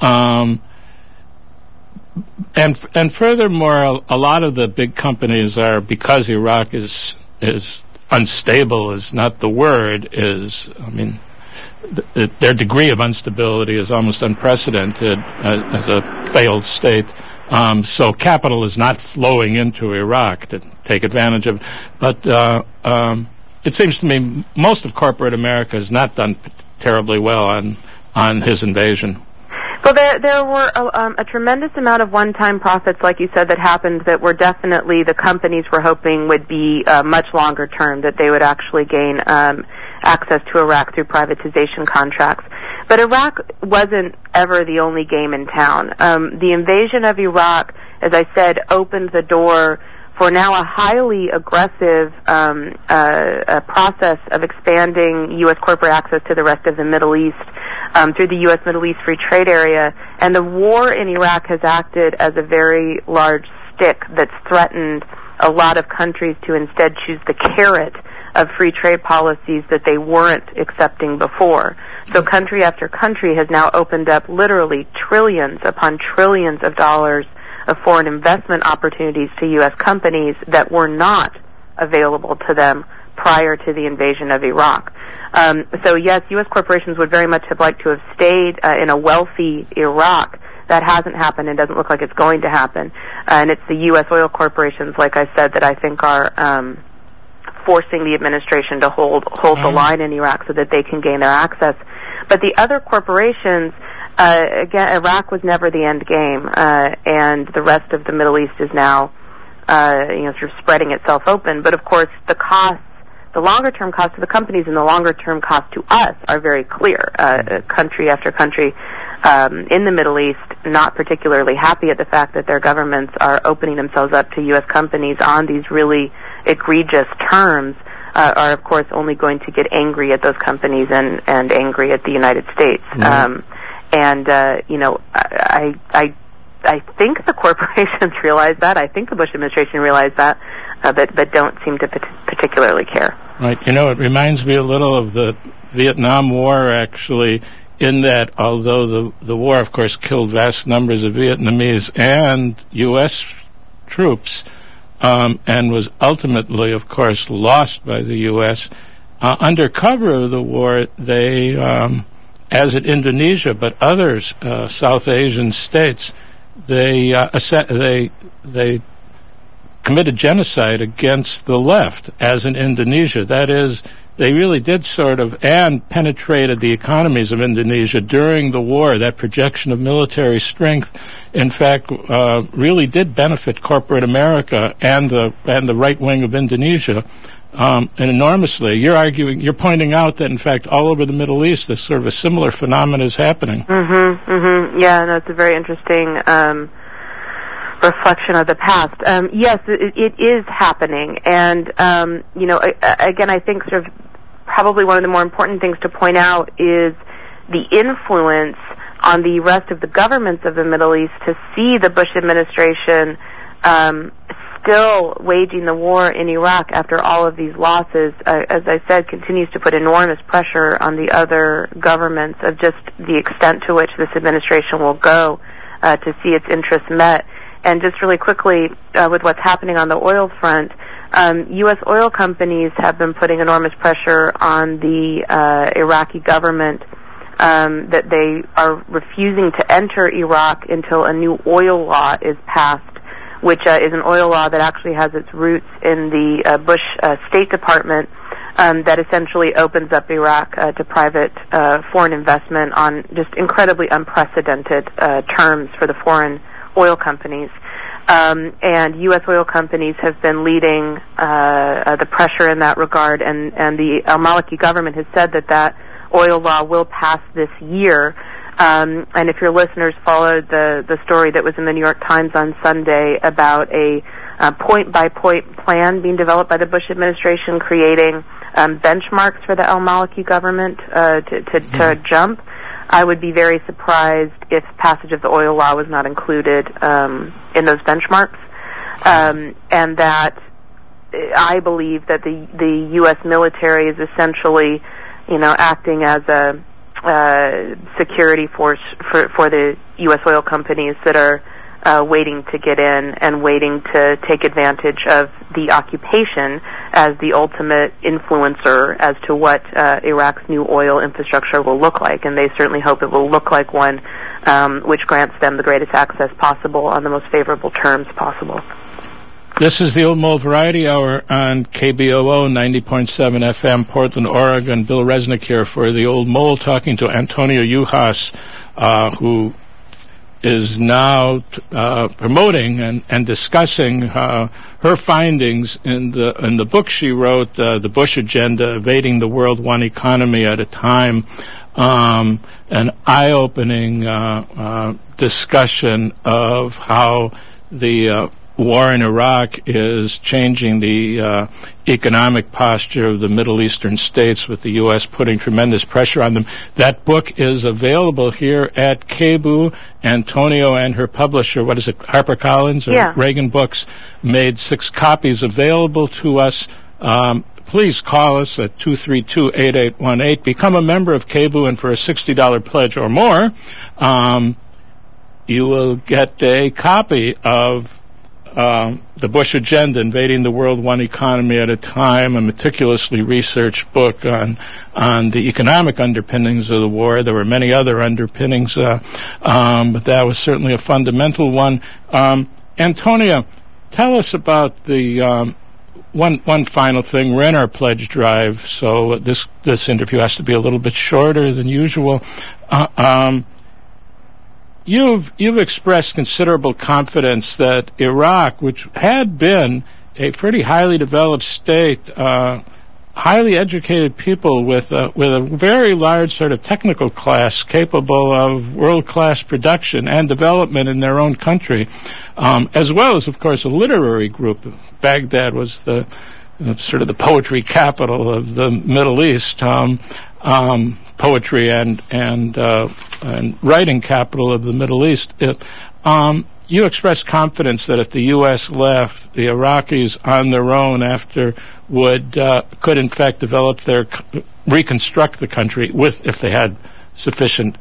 And furthermore, a lot of the big companies are, because Iraq is unstable is not the word, their degree of instability is almost unprecedented as a failed state. So capital is not flowing into Iraq to take advantage of. But it seems to me most of corporate America has not done terribly well on his invasion. Well, there were a tremendous amount of one-time profits, like you said, that happened that were definitely the companies were hoping would be much longer term, that they would actually gain access to Iraq through privatization contracts. But Iraq wasn't ever the only game in town. The invasion of Iraq, as I said, opened the door for now a highly aggressive process of expanding U.S. corporate access to the rest of the Middle East through the U.S. Middle East Free Trade Area. And the war in Iraq has acted as a very large stick that's threatened a lot of countries to instead choose the carrot of free trade policies that they weren't accepting before. So country after country has now opened up literally trillions upon trillions of dollars of foreign investment opportunities to U.S. companies that were not available to them prior to the invasion of Iraq. So yes, U.S. corporations would very much have liked to have stayed in a wealthy Iraq. That hasn't happened and doesn't look like it's going to happen. And it's the U.S. oil corporations, like I said, that I think are forcing the administration to hold the line in Iraq so that they can gain their access. But the other corporations, again, Iraq was never the end game, and the rest of the Middle East is now, sort of spreading itself open. But of course, the costs, the longer-term costs to the companies and the longer-term costs to us are very clear. Country after country in the Middle East not particularly happy at the fact that their governments are opening themselves up to U.S. companies on these really egregious terms, are of course only going to get angry at those companies and angry at the United States. Mm-hmm. I think the corporations realize that. I think the Bush administration realized that, but don't seem to particularly care. Right. It reminds me a little of the Vietnam War, actually, in that although the war, of course, killed vast numbers of Vietnamese and U.S. troops, and was ultimately, of course, lost by the U.S., under cover of the war, they, as in Indonesia, but other South Asian states, they committed genocide against the left, as in Indonesia. That is, they really did and penetrated the economies of Indonesia during the war. That projection of military strength, in fact, really did benefit corporate America and the right wing of Indonesia and enormously. You're pointing out that, in fact, all over the Middle East, this sort of a similar phenomenon is happening. Mm-hmm, mm-hmm. Yeah, no, it's a very interesting reflection of the past. Yes, it is happening. And, again, I think sort of probably one of the more important things to point out is the influence on the rest of the governments of the Middle East to see the Bush administration still waging the war in Iraq after all of these losses, as I said, continues to put enormous pressure on the other governments of just the extent to which this administration will go to see its interests met. And just really quickly, with what's happening on the oil front, U.S. oil companies have been putting enormous pressure on the Iraqi government that they are refusing to enter Iraq until a new oil law is passed, which is an oil law that actually has its roots in the Bush State Department, that essentially opens up Iraq to private foreign investment on just incredibly unprecedented terms for the foreign oil companies. And U.S. oil companies have been leading the pressure in that regard, and the al-Maliki government has said that oil law will pass this year. And if your listeners followed the story that was in the New York Times on Sunday about a point-by-point plan being developed by the Bush administration creating benchmarks for the al-Maliki government to jump, I would be very surprised if passage of the oil law was not included in those benchmarks, and that I believe that the U.S. military is essentially, acting as a security force for the U.S. oil companies that are waiting to get in and waiting to take advantage of the occupation as the ultimate influencer as to what Iraq's new oil infrastructure will look like. And they certainly hope it will look like one which grants them the greatest access possible on the most favorable terms possible. This is the Old Mole Variety Hour on KBOO 90.7 FM, Portland, Oregon. Bill Resnick here for the Old Mole, talking to Antonia Juhas, who is now promoting and discussing her findings in the book she wrote, The Bush Agenda, Evading the World One Economy at a Time, an eye-opening discussion of how the war in Iraq is changing the economic posture of the Middle Eastern states, with the U.S. putting tremendous pressure on them. That book is available here at KBOO. Antonio and her publisher, what is it, HarperCollins or Reagan Books, made 6 copies available to us. Please call us at 232-8818. Become a member of KBOO, and for a $60 pledge or more, you will get a copy of The Bush Agenda, Invading the World One Economy at a Time, a meticulously researched book on the economic underpinnings of the war. There were many other underpinnings, but that was certainly a fundamental one. Antonia, tell us about the one final thing. We're in our pledge drive, so this interview has to be a little bit shorter than usual. You've expressed considerable confidence that Iraq, which had been a pretty highly developed state, highly educated people with a very large sort of technical class capable of world-class production and development in their own country, as well as, of course, a literary group. Baghdad was the sort of the poetry capital of the Middle East. Poetry and writing capital of the Middle East. You expressed confidence that if the U.S. left, the Iraqis on their own could in fact reconstruct the country if they had sufficient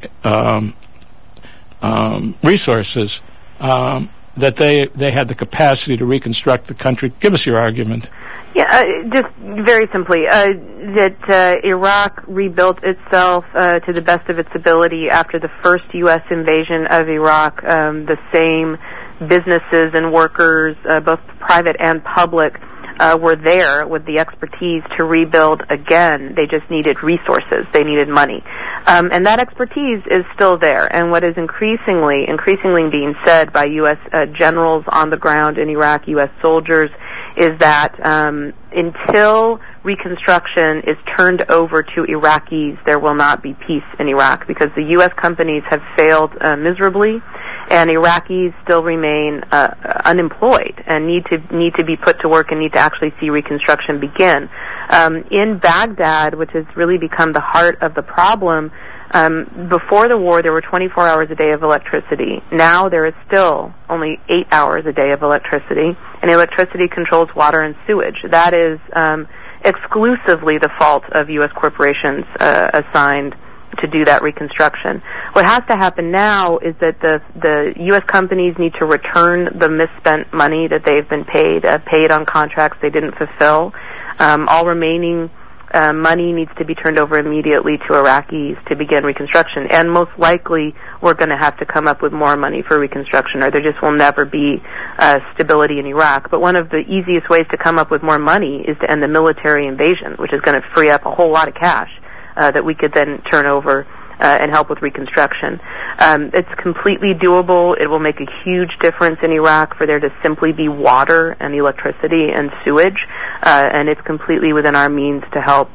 resources, that they had the capacity to reconstruct the country. Give us your argument. Yeah, just very simply, that Iraq rebuilt itself to the best of its ability after the first U.S. invasion of Iraq. The same businesses and workers, both private and public, were there with the expertise to rebuild again. They just needed resources. They needed money. And that expertise is still there. And what is increasingly being said by U.S. Generals on the ground in Iraq, U.S. soldiers, is that until reconstruction is turned over to Iraqis, there will not be peace in Iraq, because the U.S. companies have failed miserably, and Iraqis still remain unemployed and need to be put to work and need to actually see reconstruction begin. In Baghdad, which has really become the heart of the problem, before the war there were 24 hours a day of electricity. Now there is still only 8 hours a day of electricity, and electricity controls water and sewage. That is exclusively the fault of U.S. corporations assigned to do that reconstruction. What has to happen now is that the U.S. companies need to return the misspent money that they've been paid on contracts they didn't fulfill. All remaining money needs to be turned over immediately to Iraqis to begin reconstruction. And most likely, we're going to have to come up with more money for reconstruction, or there just will never be stability in Iraq. But one of the easiest ways to come up with more money is to end the military invasion, which is going to free up a whole lot of cash that we could then turn over and help with reconstruction. It's completely doable. It will make a huge difference in Iraq for there to simply be water and electricity and sewage, and it's completely within our means to help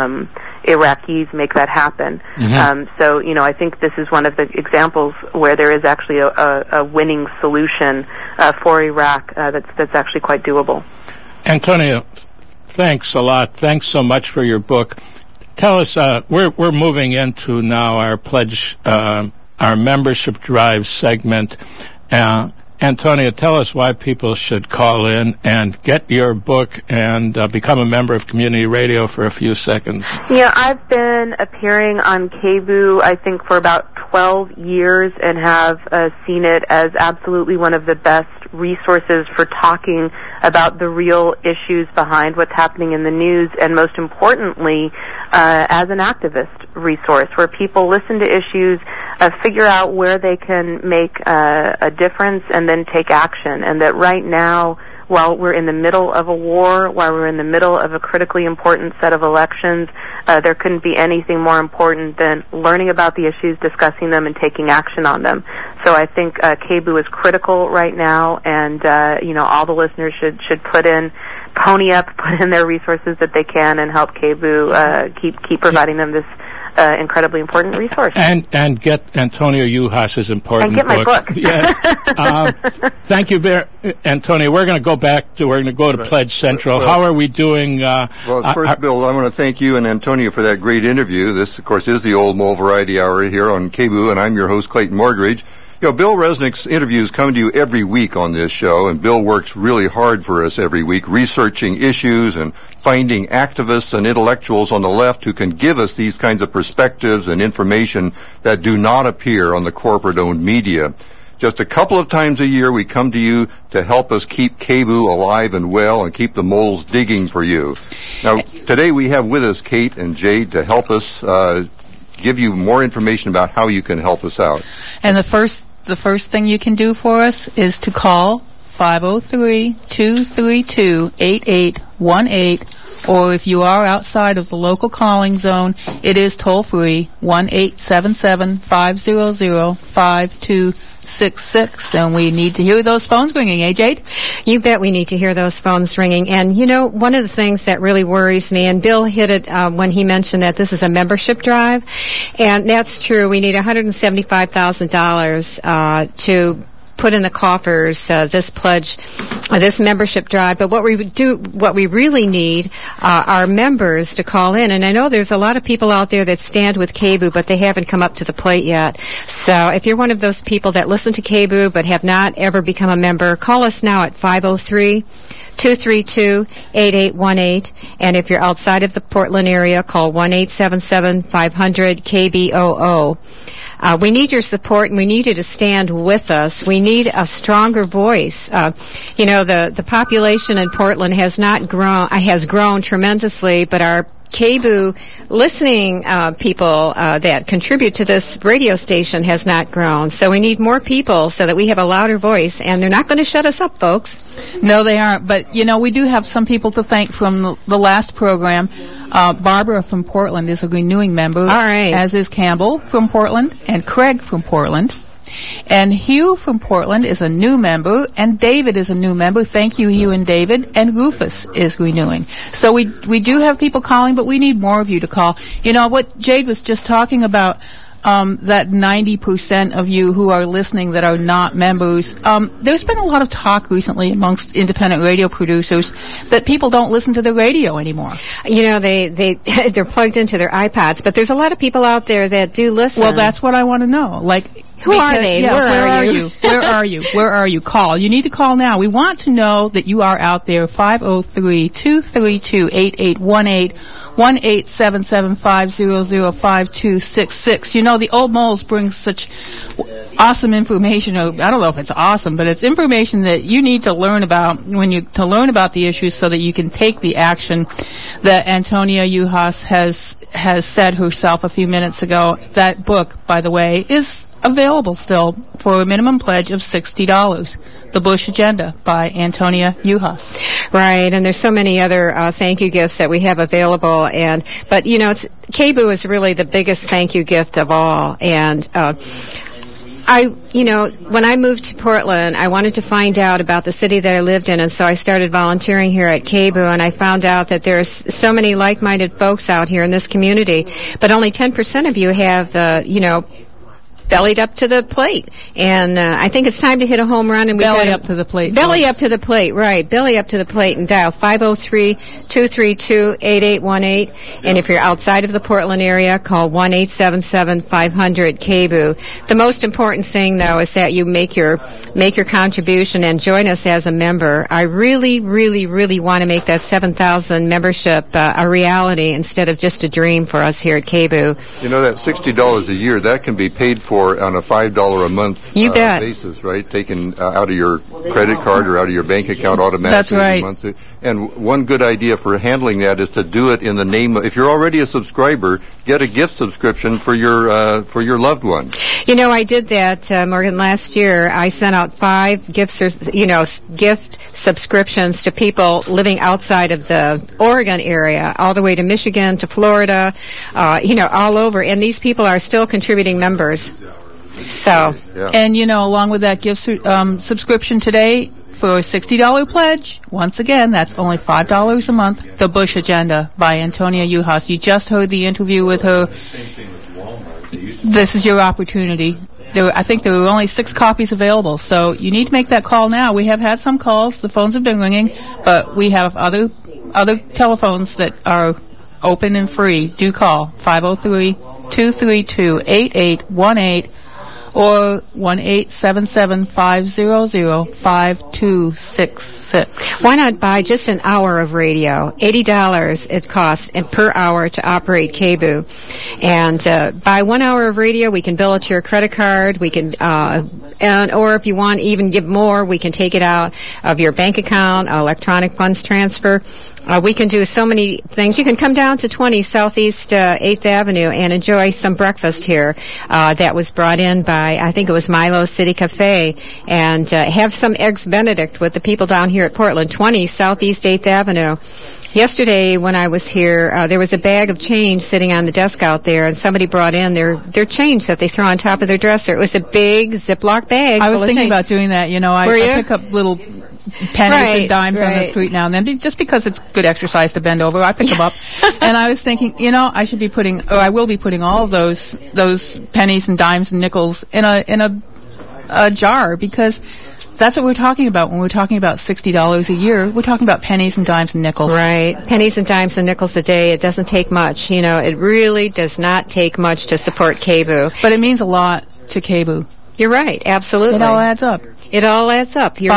Iraqis make that happen. So, I think this is one of the examples where there is actually a winning solution for Iraq that's actually quite doable. Antonia, thanks a lot. Thanks so much for your book. Tell us, we're moving into now our pledge, our membership drive segment. Antonia, tell us why people should call in and get your book and become a member of community radio for a few seconds. Yeah, I've been appearing on KBOO, I think, for about 12 years and have seen it as absolutely one of the best resources for talking about the real issues behind what's happening in the news, and most importantly, as an activist resource where people listen to issues, figure out where they can make a difference, and then take action. And that right now, while we're in the middle of a war, while we're in the middle of a critically important set of elections, there couldn't be anything more important than learning about the issues, discussing them, and taking action on them. So I think KBOO is critical right now, and all the listeners should pony up, put in their resources that they can, and help KBOO keep providing them this incredibly important resource. And get Antonia Juhas's important book. And get my book. Yes. Thank you, Antonia. We're going to go to Pledge Central. How are we doing? First, Bill, I want to thank you and Antonia for that great interview. This, of course, is the Old Mole Variety Hour here on KBOO, and I'm your host, Clayton Morgridge. Bill Resnick's interviews come to you every week on this show, and Bill works really hard for us every week, researching issues and finding activists and intellectuals on the left who can give us these kinds of perspectives and information that do not appear on the corporate-owned media. Just a couple of times a year, we come to you to help us keep KBOO alive and well and keep the moles digging for you. Now, today we have with us Kate and Jade to help us give you more information about how you can help us out. And the first thing you can do for us is to call 503-232-8818, or if you are outside of the local calling zone, it is toll-free, 1-877-500-5266. And we need to hear those phones ringing, eh, Jade? You bet we need to hear those phones ringing. And, one of the things that really worries me, and Bill hit it when he mentioned that this is a membership drive, and that's true. We need $175,000 to put in the coffers this pledge, this membership drive. But what we really need are members to call in. And I know there's a lot of people out there that stand with KBOO, but they haven't come up to the plate yet. So if you're one of those people that listen to KBOO but have not ever become a member, call us now at 503-232-8818. And if you're outside of the Portland area, call 1-877-500-KBOO. We need your support, and we need you to stand with us. We need a stronger voice. The population in Portland has grown tremendously, but our KBOO listening people that contribute to this radio station has not grown. So we need more people so that we have a louder voice, and they're not going to shut us up, folks. No, they aren't. But, we do have some people to thank from the last program. Barbara from Portland is a renewing member, all right, as is Campbell from Portland and Craig from Portland. And Hugh from Portland is a new member, and David is a new member. Thank you, Hugh and David. And Rufus is renewing. So we do have people calling, but we need more of you to call. What Jade was just talking about, that 90% of you who are listening that are not members, there's been a lot of talk recently amongst independent radio producers that people don't listen to the radio anymore. They're plugged into their iPods, but there's a lot of people out there that do listen. Well, that's what I want to know. Who are they? Yeah, where are you? Where are you? Where are you? Call. You need to call now. We want to know that you are out there. 503-232-8818, 1-877-500-5266. You know, the Old Moles brings such awesome information. I don't know if it's awesome, but it's information that you need to learn about to learn about the issues so that you can take the action that Antonia Yuhas has said herself a few minutes ago. That book, by the way, is available still for a minimum pledge of $60. The Bush Agenda by Antonia Yuhas. Right, and there's so many other thank you gifts that we have available, but you know, KBOO is really the biggest thank you gift of all, and when I moved to Portland, I wanted to find out about the city that I lived in, and so I started volunteering here at KBOO, and I found out that there's so many like-minded folks out here in this community, but only 10% of you have, bellied up to the plate. And I think it's time to hit a home run. And belly up to the plate. Belly up to the plate, right. Belly up to the plate and dial 503-232-8818. And if you're outside of the Portland area, call 1-877-500-KBOO. The most important thing, though, is that you make your contribution and join us as a member. I really, really, really want to make that 7,000 membership a reality instead of just a dream for us here at KBOO. You know, that $60 a year, that can be paid for on a $5 a month basis, right? Taken out of your credit card or out of your bank account automatically. That's right. Month. And one good idea for handling that is to do it in the name of, if you're already a subscriber, get a gift subscription for your loved one. You know, I did that, Morgan, last year. I sent out 5 gift subscriptions to people living outside of the Oregon area, all the way to Michigan, to Florida, all over. And these people are still contributing members. So, and along with that gift subscription today for a $60 pledge, once again, that's only $5 a month. The Bush Agenda by Antonia Yuhas. You just heard the interview with her. This is your opportunity. I think there were only 6 copies available, so you need to make that call now. We have had some calls; the phones have been ringing, but we have other telephones that are open and free. Do call 503-232-8818 or 1-877-500-5266. Why not buy just an hour of radio? $80 it costs per hour to operate KBOO. And buy 1 hour of radio, we can bill it to your credit card. We can, or if you want even give more, we can take it out of your bank account, electronic funds transfer. We can do so many things. You can come down to 20 Southeast 8th Avenue and enjoy some breakfast here that was brought in by, I think it was Milo City Cafe, and have some Eggs Benedict with the people down here at Portland, 20 Southeast 8th Avenue. Yesterday, when I was here, there was a bag of change sitting on the desk out there, and somebody brought in their change that they throw on top of their dresser. It was a big Ziploc bag. I was thinking about doing that. I pick up little pennies and dimes on the street now and then, just because it's good exercise to bend over. I pick them up, and I was thinking, I should be I will be putting all of those pennies and dimes and nickels in a jar, because that's what we're talking about when we're talking about $60 a year. We're talking about pennies and dimes and nickels. Right. Pennies and dimes and nickels a day. It doesn't take much. It really does not take much to support KBOO. But it means a lot to KBOO. You're right. Absolutely. It all adds up. It all adds up. You're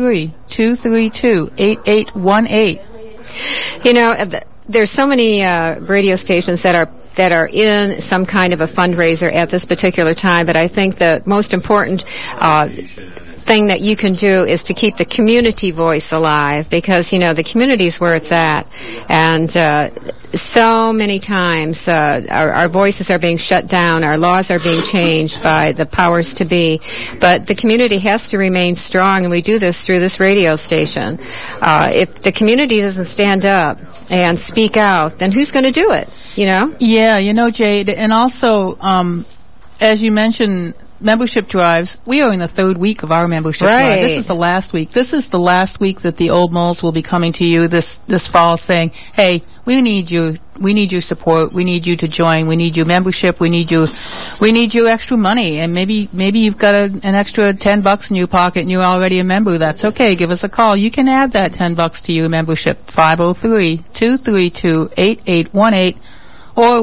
503-232-8818. There's so many radio stations that are in some kind of a fundraiser at this particular time, but I think the most important thing that you can do is to keep the community voice alive, because the community's where it's at, and so many times our voices are being shut down, our laws are being changed by the powers to be, but the community has to remain strong, and we do this through this radio station. If the community doesn't stand up and speak out, then who's going to do it? Yeah, Jade, and also as you mentioned, membership drives. We are in the 3rd week of our membership drive. This is the last week. This is the last week that the Old Moles will be coming to you this fall, saying, "Hey, we need you. We need your support. We need you to join. We need your membership. We need your extra money." And maybe you've got an extra $10 in your pocket and you're already a member. That's okay. Give us a call. You can add that $10 to your membership. 503-232-8818. or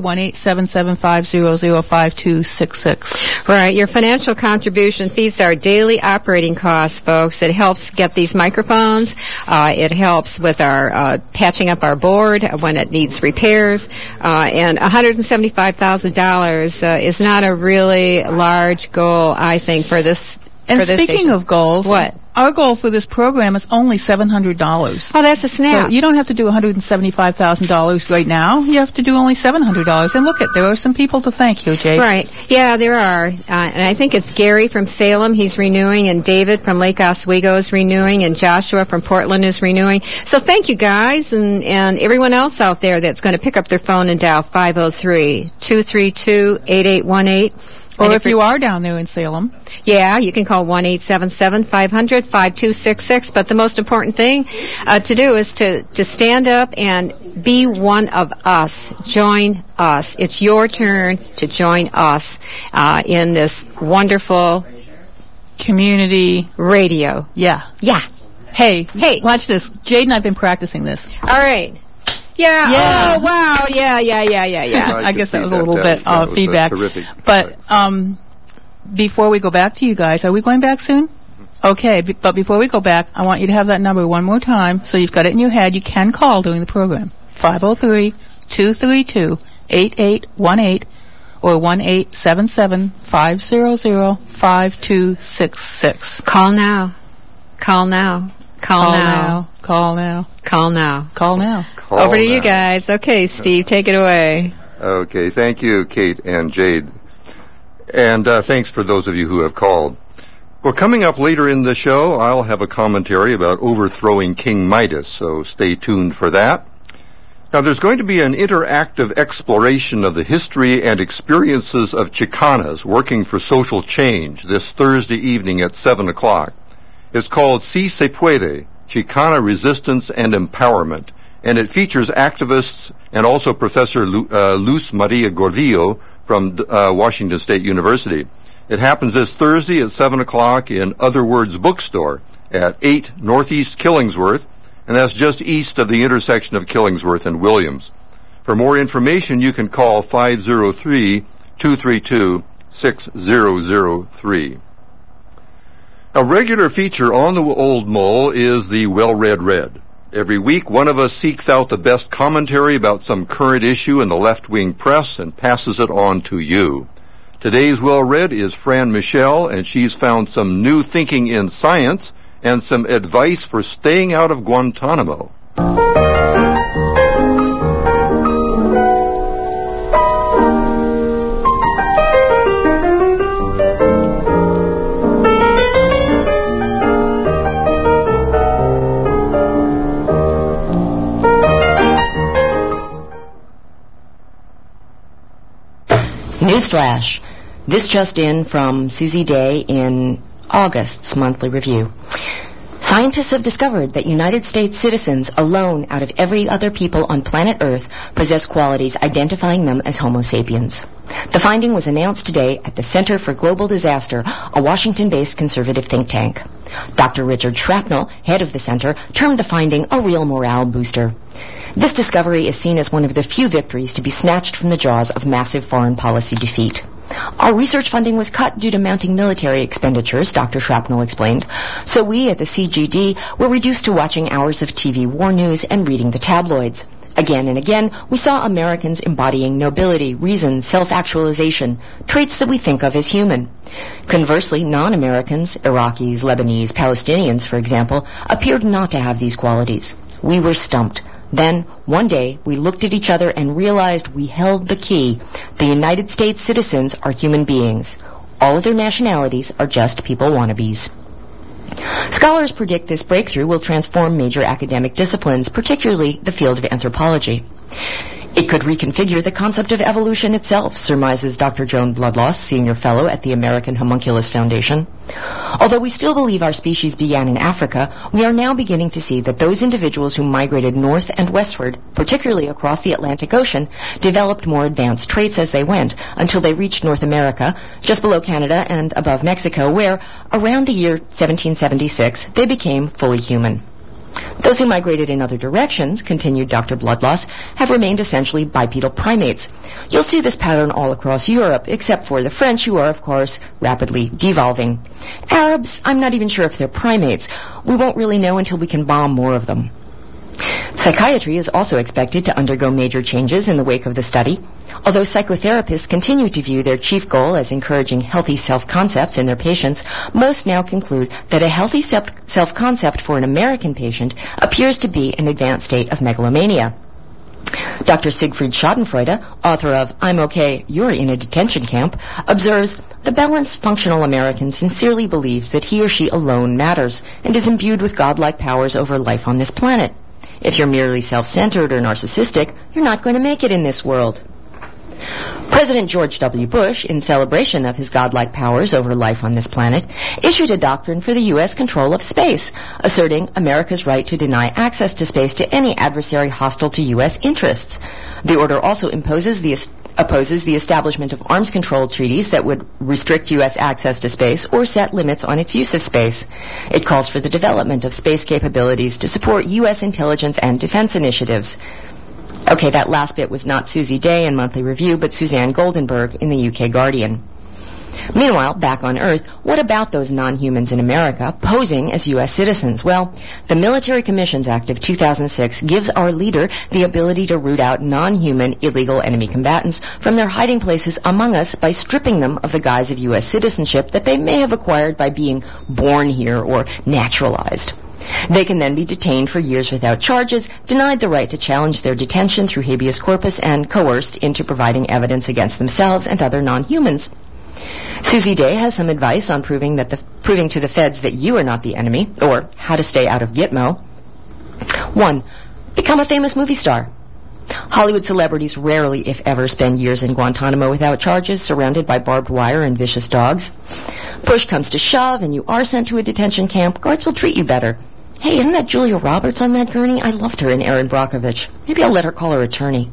1-877-500-5266. Right. Your financial contribution feeds our daily operating costs, folks. It helps get these microphones. It helps with our patching up our board when it needs repairs. And $175,000 is not a really large goal, I think, for this. And for this speaking station. of goals, what? Our goal for this program is only $700. Oh, that's a snap. So you don't have to do $175,000 right now. You have to do only $700. And look, there are some people to thank here, Jade. Right. Yeah, there are. And I think it's Gary from Salem. He's renewing, and David from Lake Oswego is renewing, and Joshua from Portland is renewing. So thank you, guys, and everyone else out there that's going to pick up their phone and dial 503-232-8818. Or if you are down there in Salem. Yeah, you can call 1-877-500-5266. But the most important thing to do is to stand up and be one of us. Join us. It's your turn to join us in this wonderful community radio. Yeah. Yeah. Hey, watch this. Jade and I have been practicing this. All right. Yeah. Oh, wow. Yeah. I guess that was a little bit of feedback. But before we go back to you guys, are we going back soon? Okay, but before we go back, I want you to have that number one more time so you've got it in your head. You can call during the program. 503-232-8818 or 1-877-500-5266. Call now. Call now. Call now. Call now. Call now. Call now. Over to you guys. Okay, Steve, take it away. Okay, thank you, Kate and Jade. And thanks for those of you who have called. Well, coming up later in the show, I'll have a commentary about overthrowing King Midas, so stay tuned for that. Now, there's going to be an interactive exploration of the history and experiences of Chicanas working for social change this Thursday evening at 7 o'clock. It's called Si Se Puede, Chicana Resistance and Empowerment, and it features activists and also Professor Luz Maria Gordillo from Washington State University. It happens this Thursday at 7 o'clock in Other Words Bookstore at 8 Northeast Killingsworth, and that's just east of the intersection of Killingsworth and Williams. For more information, you can call 503-232-6003. A regular feature on the Old Mole is the Well-Read Red. Every week, one of us seeks out the best commentary about some current issue in the left-wing press and passes it on to you. Today's Well-Read is Fran Michelle, and she's found some new thinking in science and some advice for staying out of Guantanamo. Newsflash. This just in from Susie Day in August's monthly review. Scientists have discovered that United States citizens alone out of every other people on planet Earth possess qualities identifying them as Homo sapiens. The finding was announced today at the Center for Global Disaster, a Washington-based conservative think tank. Dr. Richard Shrapnel, head of the center, termed the finding a real morale booster. This discovery is seen as one of the few victories to be snatched from the jaws of massive foreign policy defeat. Our research funding was cut due to mounting military expenditures, Dr. Shrapnel explained, so we at the CGD were reduced to watching hours of TV war news and reading the tabloids. Again and again, we saw Americans embodying nobility, reason, self-actualization, traits that we think of as human. Conversely, non-Americans, Iraqis, Lebanese, Palestinians, for example, appeared not to have these qualities. We were stumped. Then, one day, we looked at each other and realized we held the key. The United States citizens are human beings. All other nationalities are just people wannabes. Scholars predict this breakthrough will transform major academic disciplines, particularly the field of anthropology. It could reconfigure the concept of evolution itself, surmises Dr. Joan Bloodloss, Senior Fellow at the American Homunculus Foundation. Although we still believe our species began in Africa, we are now beginning to see that those individuals who migrated north and westward, particularly across the Atlantic Ocean, developed more advanced traits as they went, until they reached North America, just below Canada and above Mexico, where, around the year 1776, they became fully human. Those who migrated in other directions, continued Dr. Bloodloss, have remained essentially bipedal primates. You'll see this pattern all across Europe, except for the French, who are, of course, rapidly devolving. Arabs, I'm not even sure if they're primates. We won't really know until we can bomb more of them. Psychiatry is also expected to undergo major changes in the wake of the study. Although psychotherapists continue to view their chief goal as encouraging healthy self-concepts in their patients, most now conclude that a healthy self-concept for an American patient appears to be an advanced state of megalomania. Dr. Siegfried Schadenfreude, author of I'm Okay, You're in a Detention Camp, observes, the balanced, functional American sincerely believes that he or she alone matters and is imbued with godlike powers over life on this planet. If you're merely self-centered or narcissistic, you're not going to make it in this world. President George W. Bush, in celebration of his godlike powers over life on this planet, issued a doctrine for the U.S. control of space, asserting America's right to deny access to space to any adversary hostile to U.S. interests. The order also opposes the establishment of arms control treaties that would restrict U.S. access to space or set limits on its use of space. It calls for the development of space capabilities to support U.S. intelligence and defense initiatives. Okay, that last bit was not Susie Day in Monthly Review, but Suzanne Goldenberg in the UK Guardian. Meanwhile, back on Earth, what about those non-humans in America posing as U.S. citizens? Well, the Military Commissions Act of 2006 gives our leader the ability to root out non-human illegal enemy combatants from their hiding places among us by stripping them of the guise of U.S. citizenship that they may have acquired by being born here or naturalized. They can then be detained for years without charges, denied the right to challenge their detention through habeas corpus, and coerced into providing evidence against themselves and other non-humans. Susie Day has some advice on proving to the feds that you are not the enemy, or how to stay out of Gitmo. 1. Become a famous movie star. Hollywood celebrities rarely, if ever, spend years in Guantanamo without charges, surrounded by barbed wire and vicious dogs. Push comes to shove and you are sent to a detention camp, guards will treat you better. Hey, isn't that Julia Roberts on that gurney? I loved her in Erin Brockovich. Maybe I'll let her call her attorney.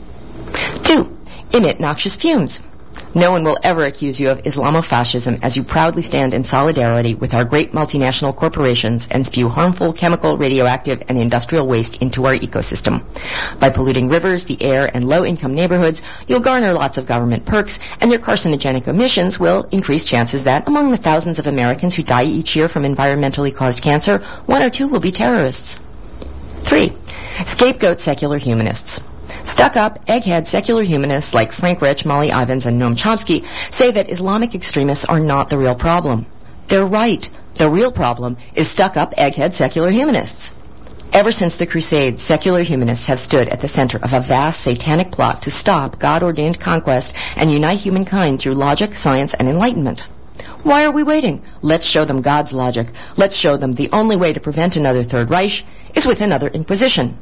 2. Emit noxious fumes. No one will ever accuse you of Islamofascism as you proudly stand in solidarity with our great multinational corporations and spew harmful chemical, radioactive, and industrial waste into our ecosystem. By polluting rivers, the air, and low-income neighborhoods, you'll garner lots of government perks, and your carcinogenic emissions will increase chances that, among the thousands of Americans who die each year from environmentally caused cancer, 1 or 2 will be terrorists. 3. Scapegoat secular humanists. Stuck-up, egghead secular humanists like Frank Rich, Molly Ivins, and Noam Chomsky say that Islamic extremists are not the real problem. They're right. The real problem is stuck-up, egghead secular humanists. Ever since the Crusades, secular humanists have stood at the center of a vast satanic plot to stop God-ordained conquest and unite humankind through logic, science, and enlightenment. Why are we waiting? Let's show them God's logic. Let's show them the only way to prevent another Third Reich is with another Inquisition.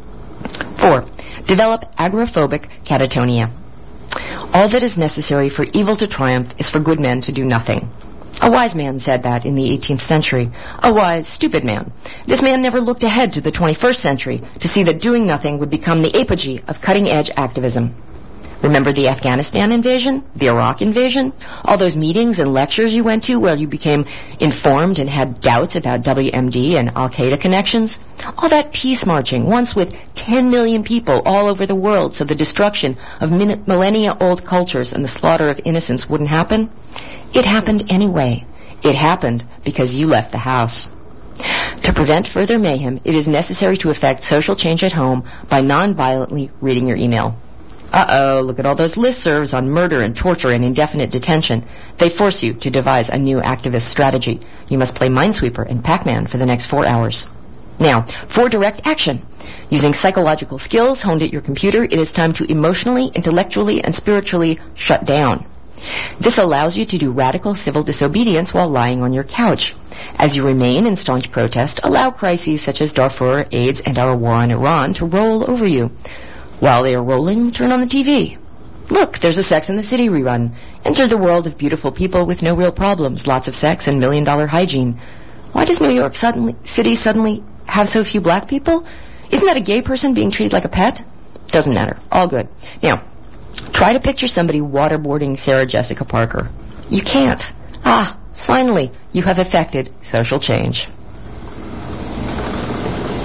4. Develop agoraphobic catatonia. All that is necessary for evil to triumph is for good men to do nothing. A wise man said that in the 18th century. A wise, stupid man. This man never looked ahead to the 21st century to see that doing nothing would become the apogee of cutting-edge activism. Remember the Afghanistan invasion? The Iraq invasion? All those meetings and lectures you went to where you became informed and had doubts about WMD and Al-Qaeda connections? All that peace marching, once with 10 million people all over the world so the destruction of millennia-old cultures and the slaughter of innocents wouldn't happen? It happened anyway. It happened because you left the house. To prevent further mayhem, it is necessary to effect social change at home by non-violently reading your email. Uh-oh, look at all those listservs on murder and torture and indefinite detention. They force you to devise a new activist strategy. You must play Minesweeper and Pac-Man for the next 4 hours. Now, for direct action. Using psychological skills honed at your computer, it is time to emotionally, intellectually, and spiritually shut down. This allows you to do radical civil disobedience while lying on your couch. As you remain in staunch protest, allow crises such as Darfur, AIDS, and our war on Iran to roll over you. While they are rolling, turn on the TV. Look, there's a Sex and the City rerun. Enter the world of beautiful people with no real problems, lots of sex, and million-dollar hygiene. Why does New York City suddenly have so few black people? Isn't that a gay person being treated like a pet? Doesn't matter. All good. Now, try to picture somebody waterboarding Sarah Jessica Parker. You can't. Finally, you have effected social change.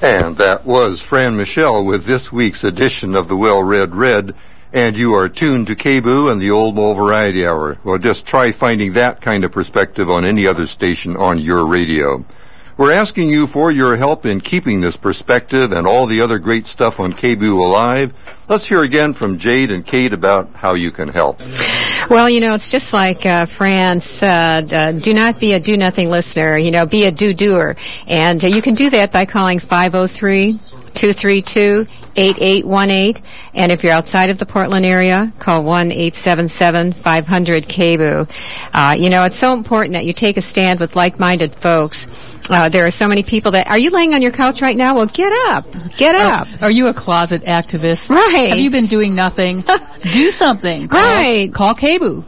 And that was Fran Michelle with this week's edition of the Well-Read Red. And you are tuned to KBOO and the Old Mole Variety Hour. Well, just try finding that kind of perspective on any other station on your radio. We're asking you for your help in keeping this perspective and all the other great stuff on KBOO alive. Let's hear again from Jade and Kate about how you can help. Well, it's just like Fran said, do not be a do-nothing listener, be a do-doer. And you can do that by calling 503-232-8818. And if you're outside of the Portland area, call 1-877-500-KBOO. It's so important that you take a stand with like-minded folks. There are so many people that... Are you laying on your couch right now? Well, get up. Get up. Are you a closet activist? Right. Have you been doing nothing? Do something. Right. Call KBOO.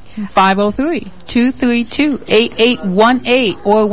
503-232-8818 or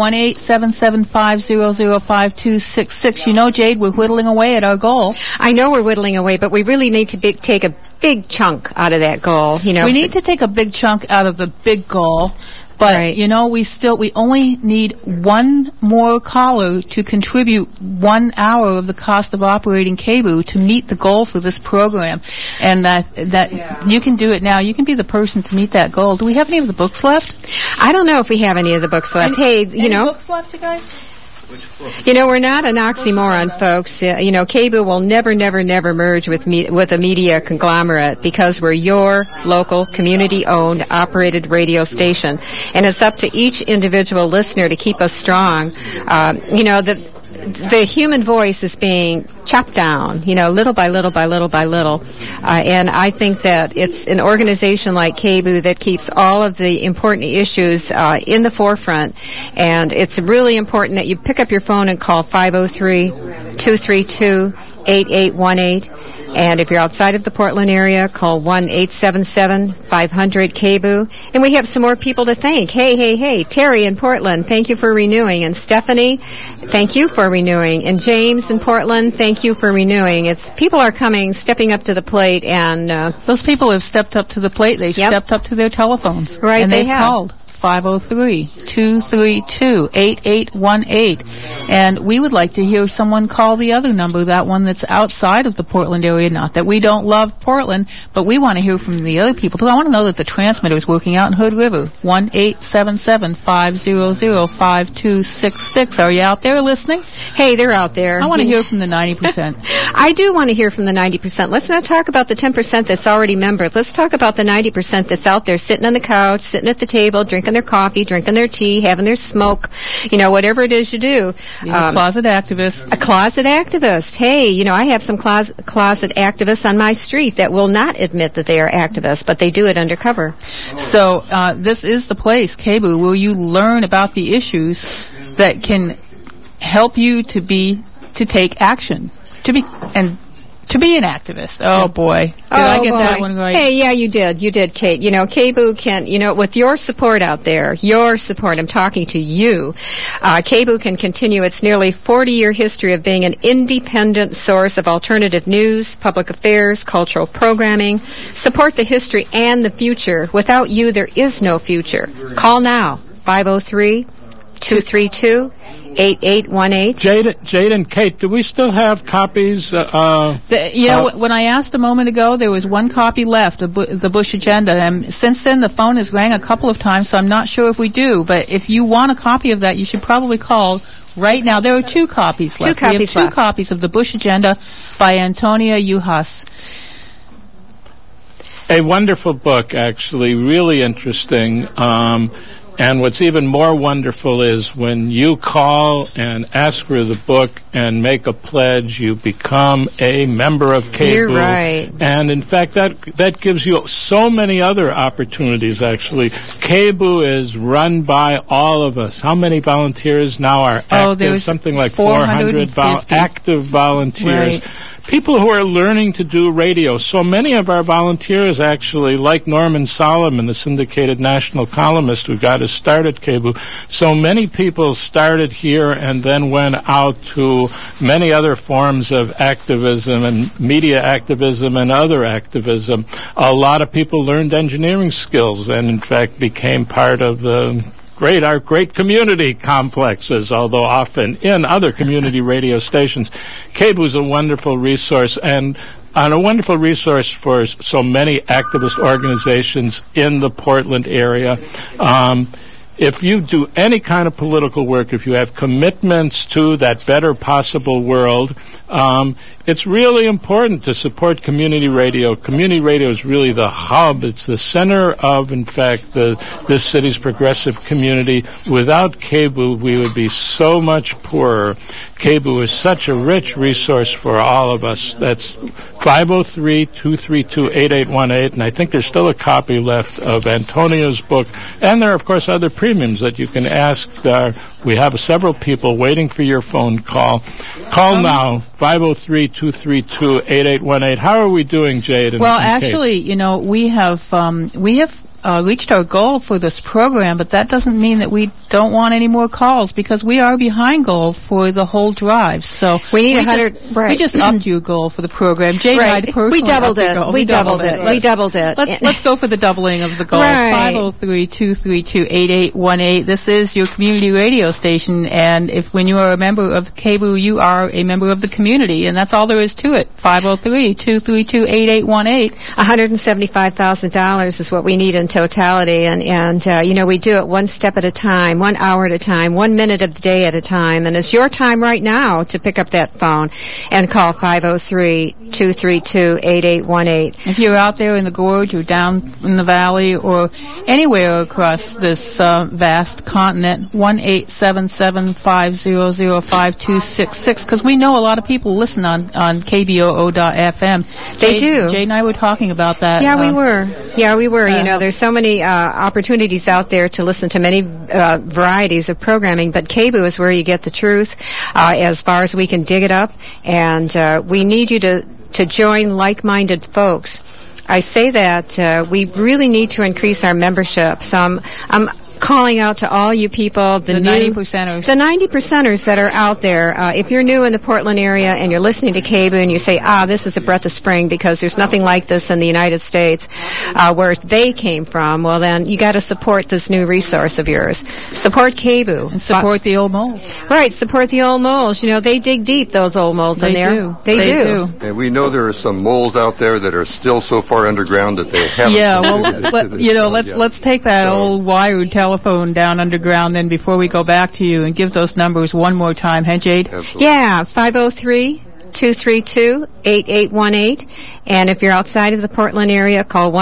1-877-500-5266. Jade, we're whittling away at our goal. I know we're whittling away, but we really need to take a big chunk out of that goal. We need to take a big chunk out of the big goal. But, right. We only need one more caller to contribute 1 hour of the cost of operating KBOO to meet the goal for this program. And that you can do it now. You can be the person to meet that goal. Do we have any of the books left? I don't know if we have any of the books left. Any books left, you guys? We're not an oxymoron, folks. KBOO will never merge with a media conglomerate because we're your local, community-owned, operated radio station. And it's up to each individual listener to keep us strong. The human voice is being chopped down, little by little by little by little. And I think that it's an organization like KBOO that keeps all of the important issues in the forefront. And it's really important that you pick up your phone and call 503-232-8818. And if you're outside of the Portland area, call 1-877-500-KBOO. And we have some more people to thank. Hey, Terry in Portland, thank you for renewing. And Stephanie, thank you for renewing. And James in Portland, thank you for renewing. People are stepping up to the plate. And those people have stepped up to the plate. They've stepped up to their telephones. Right, and they've called. 503-232-8818. And we would like to hear someone call the other number, that one that's outside of the Portland area. Not that we don't love Portland, but we want to hear from the other people, too. I want to know that the transmitter is working out in Hood River. 1-877-500-5266. Are you out there listening? Hey, they're out there. I want to hear from the 90%. I do want to hear from the 90%. Let's not talk about the 10% that's already membered. Let's talk about the 90% that's out there sitting on the couch, sitting at the table, drinking their coffee, drinking their tea, having their smoke, whatever it is you do. A closet activist. A closet activist. Hey, I have some closet activists on my street that will not admit that they are activists, but they do it undercover. So this is the place, KBOO, where you learn about the issues that can help you to take action, to be an activist. Oh, boy. Did I get that one right? Hey, yeah, you did. You did, Kate. KBOO can, with your support out there, I'm talking to you, KBOO can continue its nearly 40-year history of being an independent source of alternative news, public affairs, cultural programming, support the history and the future. Without you, there is no future. Call now, 503-232-8818. 8818. Jade and Kate, do we still have copies? When I asked a moment ago, there was one copy left of the Bush Agenda, and since then the phone has rang a couple of times, so I'm not sure if we do. But if you want a copy of that, you should probably call right now. There are 2 copies left. We have 2 copies of the Bush Agenda by Antonia Juhas. A wonderful book, actually, really interesting. And what's even more wonderful is when you call and ask for the book and make a pledge, you become a member of KBOO. You're right. And in fact, that gives you so many other opportunities, actually. KBOO is run by all of us. How many volunteers now are active? There's something like 400 active volunteers. Right. People who are learning to do radio. So many of our volunteers, actually, like Norman Solomon, the syndicated national columnist who got us started KBOO, so many people started here and then went out to many other forms of activism and media activism and other activism. A lot of people learned engineering skills and, in fact, became part of the our great community complexes, although often in other community radio stations. KBOO is a wonderful resource, and a wonderful resource for so many activist organizations in the Portland area. If you do any kind of political work, if you have commitments to that better possible world, it's really important to support community radio. Community radio is really the hub. It's the center of, in fact, this city's progressive community. Without KBOO, we would be so much poorer. KBOO is such a rich resource for all of us. That's 503-232-8818, and I think there's still a copy left of Antonio's book. And there are, of course, other premiums that you can ask. We have several people waiting for your phone call. Call now, 503-232-8818. How are we doing, Jade? Well, actually, we have reached our goal for this program, but that doesn't mean that we don't want any more calls, because we are behind goal for the whole drive. So we need 100. We just upped your goal for the program. Jade and I personally we doubled it. We doubled it. Let's go for the doubling of the goal. Right. 503-232-8818. This is your community radio station, and when you are a member of KBOO, you are a member of the community, and that's all there is to it. 503-232-8818. $175,000 is what we need in totality, and we do it one step at a time, 1 hour at a time, 1 minute of the day at a time, and it's your time right now to pick up that phone and call 503-232-8818. If you're out there in the gorge or down in the valley or anywhere across this vast continent, 1-877-500-5266, because we know a lot of people listen on KBOO.FM. They do. Jade and I were talking about that. Yeah, we were. There's so many opportunities out there to listen to many varieties of programming, but KBOO is where you get the truth as far as we can dig it up, and we need you to join like-minded folks. I say that we really need to increase our membership. So I'm calling out to all you people, the 90%ers. The 90%ers that are out there. If you're new in the Portland area and you're listening to KBOO and you say, this is a breath of spring because there's nothing like this in the United States where they came from, well then you got to support this new resource of yours. Support KBOO. And support the old moles. Right, support the old moles. They dig deep, those old moles in there. They do. And we know there are some moles out there that are still so far underground that they haven't. Yeah, let's take that old wired telephone down underground then before we go back to you and give those numbers one more time, huh, Jade? Absolutely. Yeah, 503-232-8818. And if you're outside of the Portland area, call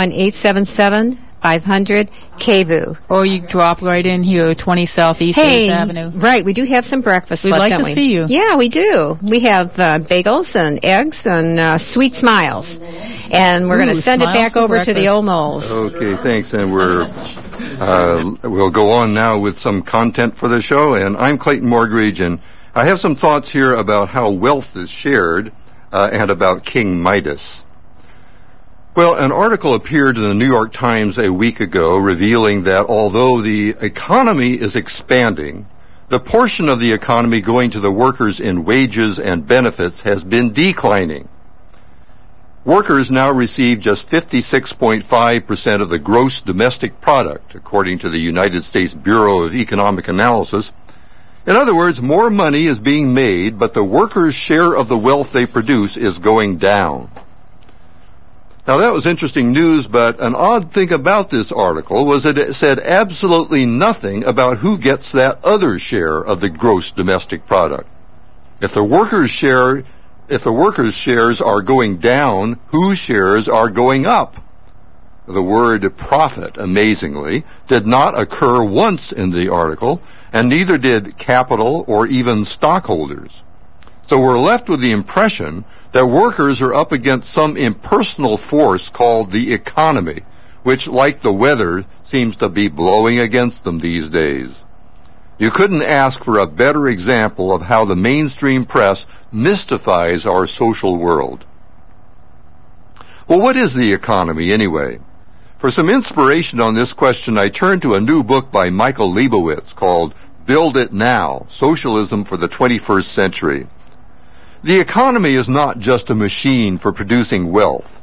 1-877-500-KBOO. Or you drop right in here, 20 Southeast 8th Avenue. Right, we do have some breakfast We'd left, like don't to we? see you. Yeah, we do. We have bagels and eggs and sweet smiles. And we're going to send it back over to the old moles. Okay, thanks. And we'll go on now with some content for the show. And I'm Clayton Morgridge, and I have some thoughts here about how wealth is shared and about King Midas. Well, an article appeared in the New York Times a week ago revealing that although the economy is expanding, the portion of the economy going to the workers in wages and benefits has been declining. Workers now receive just 56.5% of the gross domestic product, according to the United States Bureau of Economic Analysis. In other words, more money is being made, but the workers' share of the wealth they produce is going down. Now, that was interesting news, but an odd thing about this article was that it said absolutely nothing about who gets that other share of the gross domestic product. If the workers' shares are going down, whose shares are going up? The word profit, amazingly, did not occur once in the article, and neither did capital or even stockholders. So we're left with the impression that workers are up against some impersonal force called the economy, which, like the weather, seems to be blowing against them these days. You couldn't ask for a better example of how the mainstream press mystifies our social world. Well, what is the economy anyway? For some inspiration on this question, I turned to a new book by Michael Leibowitz called Build It Now, Socialism for the 21st Century. The economy is not just a machine for producing wealth.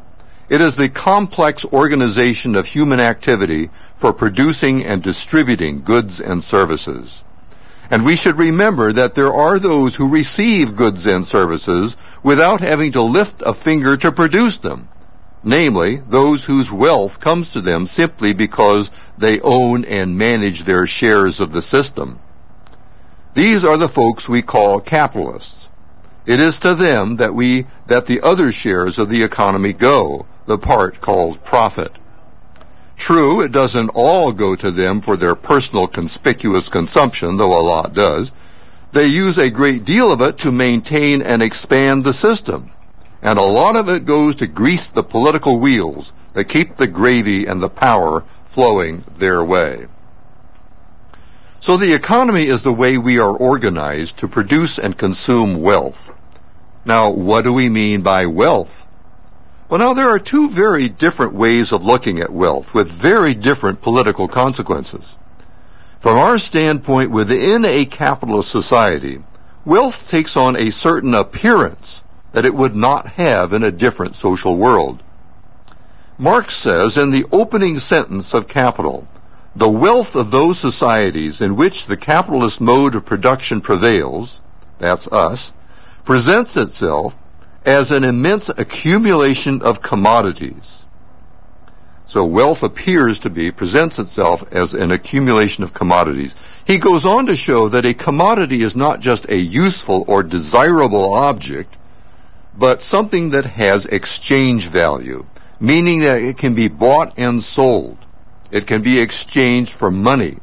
It is the complex organization of human activity for producing and distributing goods and services. And we should remember that there are those who receive goods and services without having to lift a finger to produce them, namely those whose wealth comes to them simply because they own and manage their shares of the system. These are the folks we call capitalists. It is to them that the other shares of the economy go, the part called profit. True, it doesn't all go to them for their personal conspicuous consumption, though a lot does. They use a great deal of it to maintain and expand the system, and a lot of it goes to grease the political wheels that keep the gravy and the power flowing their way. So the economy is the way we are organized to produce and consume wealth. Now, what do we mean by wealth? Well, now there are two very different ways of looking at wealth with very different political consequences. From our standpoint within a capitalist society, wealth takes on a certain appearance that it would not have in a different social world. Marx says in the opening sentence of Capital, the wealth of those societies in which the capitalist mode of production prevails, that's us, presents itself as an immense accumulation of commodities. So wealth presents itself as an accumulation of commodities. He goes on to show that a commodity is not just a useful or desirable object, but something that has exchange value, meaning that it can be bought and sold. It can be exchanged for money.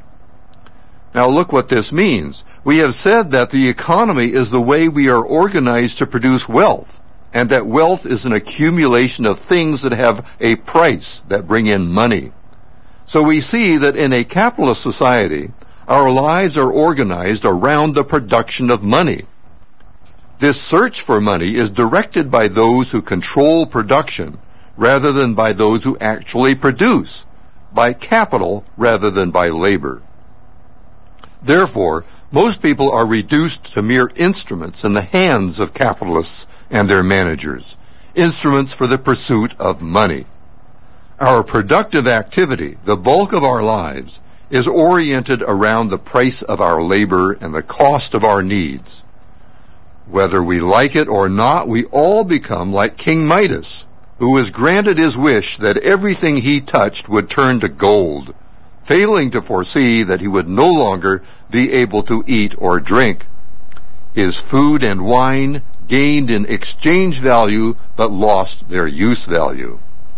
Now look what this means. We have said that the economy is the way we are organized to produce wealth, and that wealth is an accumulation of things that have a price, that bring in money. So we see that in a capitalist society, our lives are organized around the production of money. This search for money is directed by those who control production rather than by those who actually produce, by capital rather than by labor. Therefore, most people are reduced to mere instruments in the hands of capitalists and their managers, instruments for the pursuit of money. Our productive activity, the bulk of our lives, is oriented around the price of our labor and the cost of our needs. Whether we like it or not, we all become like King Midas, who was granted his wish that everything he touched would turn to gold, failing to foresee that he would no longer be able to eat or drink. His food and wine gained in exchange value but lost their use value.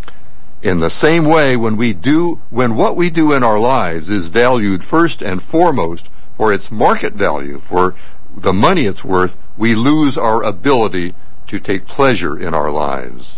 In the same way, when what we do in our lives is valued first and foremost for its market value, for the money it's worth, we lose our ability to take pleasure in our lives.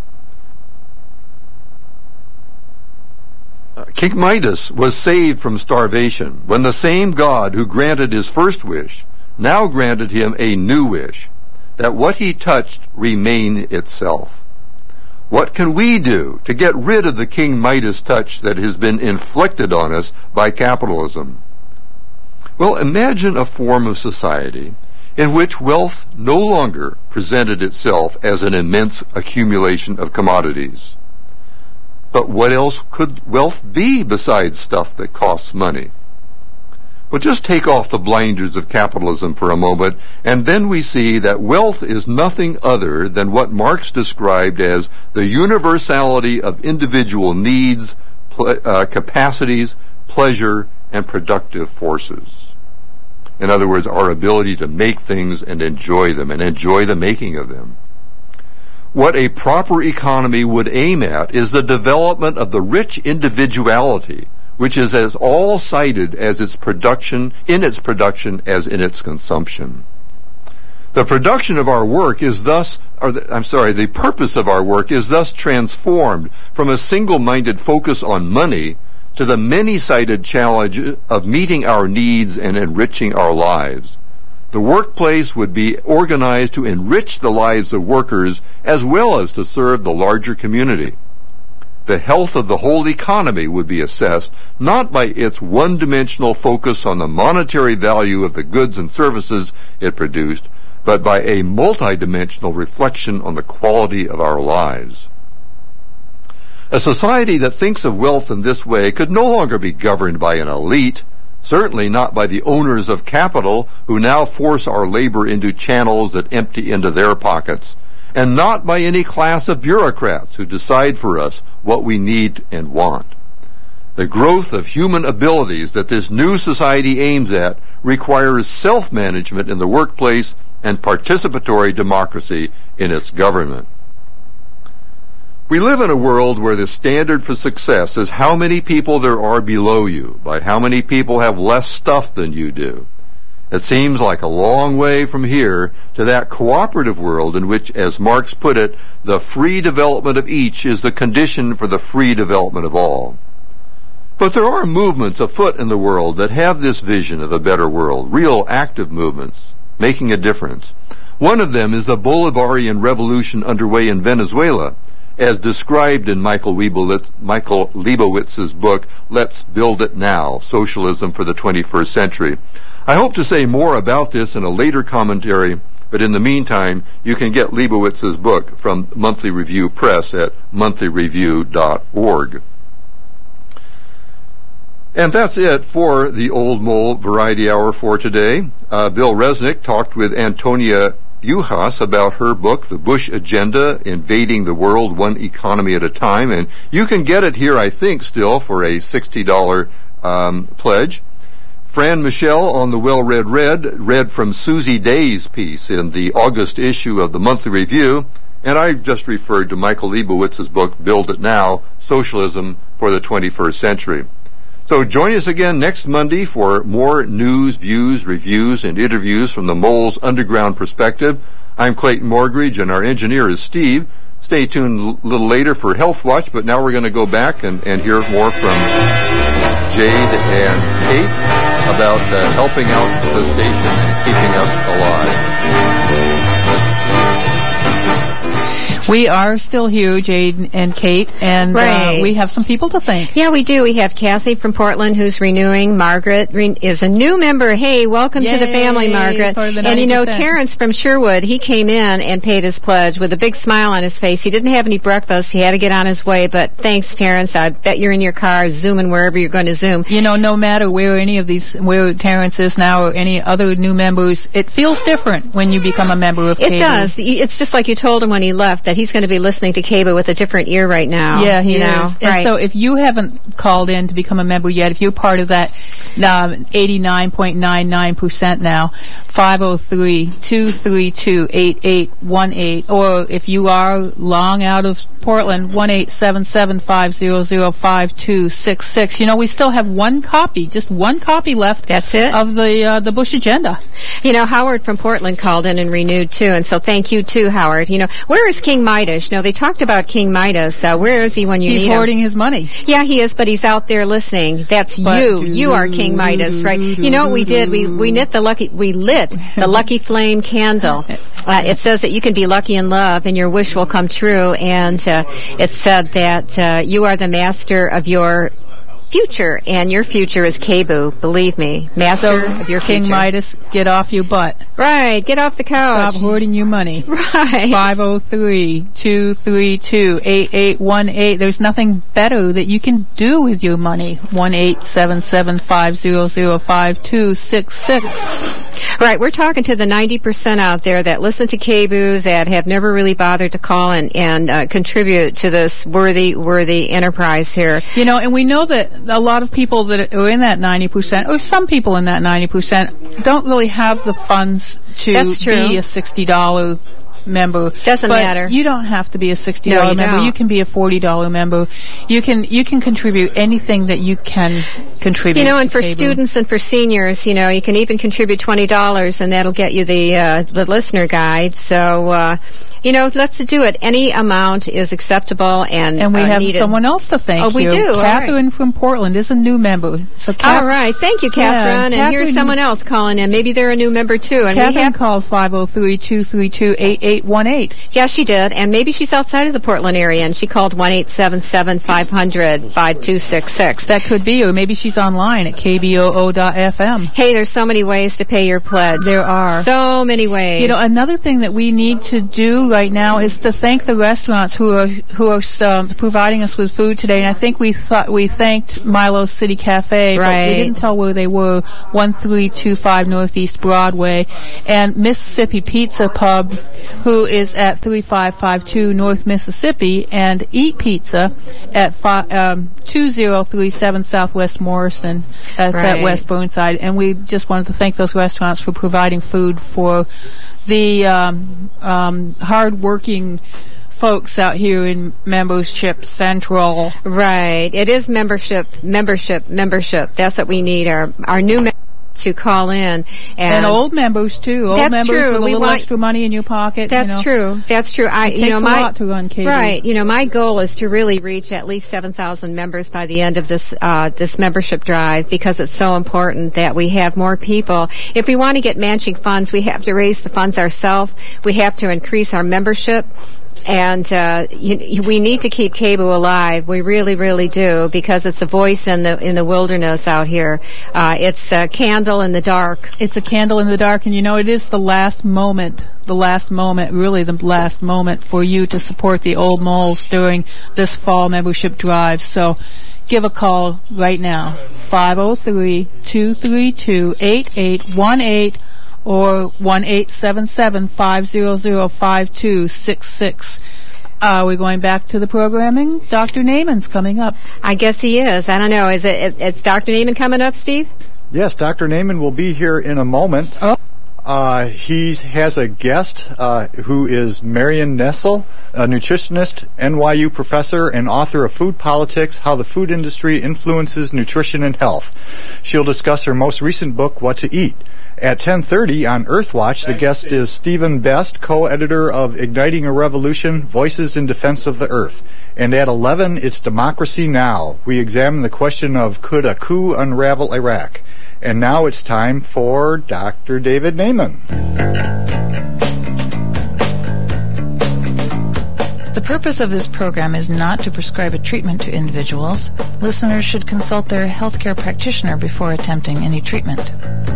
King Midas was saved from starvation when the same God who granted his first wish now granted him a new wish, that what he touched remain itself. What can we do to get rid of the King Midas touch that has been inflicted on us by capitalism? Well, imagine a form of society in which wealth no longer presented itself as an immense accumulation of commodities. But what else could wealth be besides stuff that costs money? Well, just take off the blinders of capitalism for a moment, and then we see that wealth is nothing other than what Marx described as the universality of individual needs, capacities, pleasure, and productive forces. In other words, our ability to make things and enjoy them, and enjoy the making of them. What a proper economy would aim at is the development of the rich individuality, which is as all-sided as its production as in its consumption. The production of our work is thus, the purpose of our work is thus transformed from a single-minded focus on money to the many-sided challenge of meeting our needs and enriching our lives. The workplace would be organized to enrich the lives of workers as well as to serve the larger community. The health of the whole economy would be assessed not by its one-dimensional focus on the monetary value of the goods and services it produced, but by a multidimensional reflection on the quality of our lives. A society that thinks of wealth in this way could no longer be governed by an elite, certainly not by the owners of capital who now force our labor into channels that empty into their pockets, and not by any class of bureaucrats who decide for us what we need and want. The growth of human abilities that this new society aims at requires self-management in the workplace and participatory democracy in its government. We live in a world where the standard for success is how many people there are below you, by how many people have less stuff than you do. It seems like a long way from here to that cooperative world in which, as Marx put it, the free development of each is the condition for the free development of all. But there are movements afoot in the world that have this vision of a better world, real active movements, making a difference. One of them is the Bolivarian revolution underway in Venezuela, as described in Michael Leibowitz's book, Let's Build It Now, Socialism for the 21st Century. I hope to say more about this in a later commentary, but in the meantime, you can get Leibowitz's book from Monthly Review Press at monthlyreview.org. And that's it for the Old Mole Variety Hour for today. Bill Resnick talked with Antonia Yuhas about her book, The Bush Agenda, Invading the World One Economy at a Time. And you can get it here, I think, still for a $60 pledge. Fran Michelle on the Well-Read read from Susie Day's piece in the August issue of the Monthly Review. And I've just referred to Michael Leibowitz's book, Build It Now, Socialism for the 21st Century. So join us again next Monday for more news, views, reviews, and interviews from the Mole's underground perspective. I'm Clayton Morgridge, and our engineer is Steve. Stay tuned a little later for Health Watch, but now we're going to go back and hear more from Jade and Kate about helping out the station and keeping us alive. We are still here, Jade and Kate, and we have some people to thank. Yeah, we do. We have Kathy from Portland who's renewing. Margaret is a new member. Hey, welcome to the family, Margaret. And you know, Terrence from Sherwood, he came in and paid his pledge with a big smile on his face. He didn't have any breakfast. He had to get on his way, but thanks, Terrence. I bet you're in your car zooming wherever you're going to zoom. You know, no matter where any of these, where Terrence is now or any other new members, it feels different when you become a member of KBOO. It does. It's just like you told him when he left that he's going to be listening to KBOO with a different ear right now. Yeah, he is. And so if you haven't called in to become a member yet, if you're part of that 89.99% now, 503-232-8818, or if you are long out of Portland, 1-877-500-5266. You know, we still have just one copy left. That's it. Of the Bush Agenda. You know, Howard from Portland called in and renewed too, and so thank you too, Howard. You know, where is King Midas? You know, they talked about King Midas. Where is he when you need him? He's hoarding his money. Yeah, he is, but he's out there listening. That's you. You are King Midas, right? You know what we did? We lit the lucky flame candle. It says that you can be lucky in love and your wish will come true, and it said that you are the master of your future, and your future is KBOO. Believe me, master of your future. King Midas, get off your butt. Right, get off the couch. Stop hoarding your money. Right. 503-232-8818. There's nothing better that you can do with your money. 1-877-500-5266. Right, we're talking to the 90% out there that listen to KBOO that have never really bothered to call and contribute to this worthy enterprise here. You know, and we know that a lot of people that are in that 90%, or some people in that 90%, don't really have the funds to be a $60 member. Doesn't matter. You don't have to be a $60 member. You can be a $40 member. You can contribute anything that you can contribute. You know, and for students and for seniors, you know, you can even contribute $20, and that'll get you the listener guide. So, you know, let's do it. Any amount is acceptable, and we have needed. Someone else to thank. Oh, we do. Catherine from Portland is a new member. So, all right, thank you, Catherine. And here's someone else calling in.Maybe they're a new member too. And Catherine called 503-232-8818. Yeah, she did, and maybe she's outside of the Portland area, and she called 1-877-500-5266. That could be, or maybe she's online at kboo.fm. Hey, there's so many ways to pay your pledge. There are so many ways. You know, another thing that we need to do right now is to thank the restaurants who are providing us with food today. And I think we thanked Milo's City Cafe, but we didn't tell where they were. 1325 Northeast Broadway, and Mississippi Pizza Pub, who is at 3552 North Mississippi, and Eat Pizza at 2037 Southwest Morrison. That's at West Burnside. And we just wanted to thank those restaurants for providing food for the hard-working folks out here in Membership Central. Right. It is membership. That's what we need. Our new members to call in. And old members, too. Old members with a little extra money in your pocket. That's true. That's true. It takes a lot to run KB. Right. My goal is to really reach at least 7,000 members by the end of this membership drive, because it's so important that we have more people. If we want to get matching funds, we have to raise the funds ourselves. We have to increase our membership. And we need to keep KBOO alive. We really, really do, because it's a voice in the wilderness out here. It's a candle in the dark. It's a candle in the dark, and it is the last moment for you to support the Old Moles during this fall membership drive. So give a call right now, 503-232-8818. or 1-877-500-5266. We're going back to the programming. Dr. Naiman's coming up. I guess he is. I don't know. It's Dr. Naiman coming up, Steve? Yes, Dr. Naiman will be here in a moment. Oh. He has a guest who is Marion Nestle, a nutritionist, NYU professor, and author of Food Politics, How the Food Industry Influences Nutrition and Health. She'll discuss her most recent book, What to Eat. At 10:30 on Earthwatch, the guest is Stephen Best, co-editor of Igniting a Revolution, Voices in Defense of the Earth. And at 11, it's Democracy Now! We examine the question of could a coup unravel Iraq? And now it's time for Dr. David Naiman. The purpose of this program is not to prescribe a treatment to individuals. Listeners should consult their healthcare practitioner before attempting any treatment.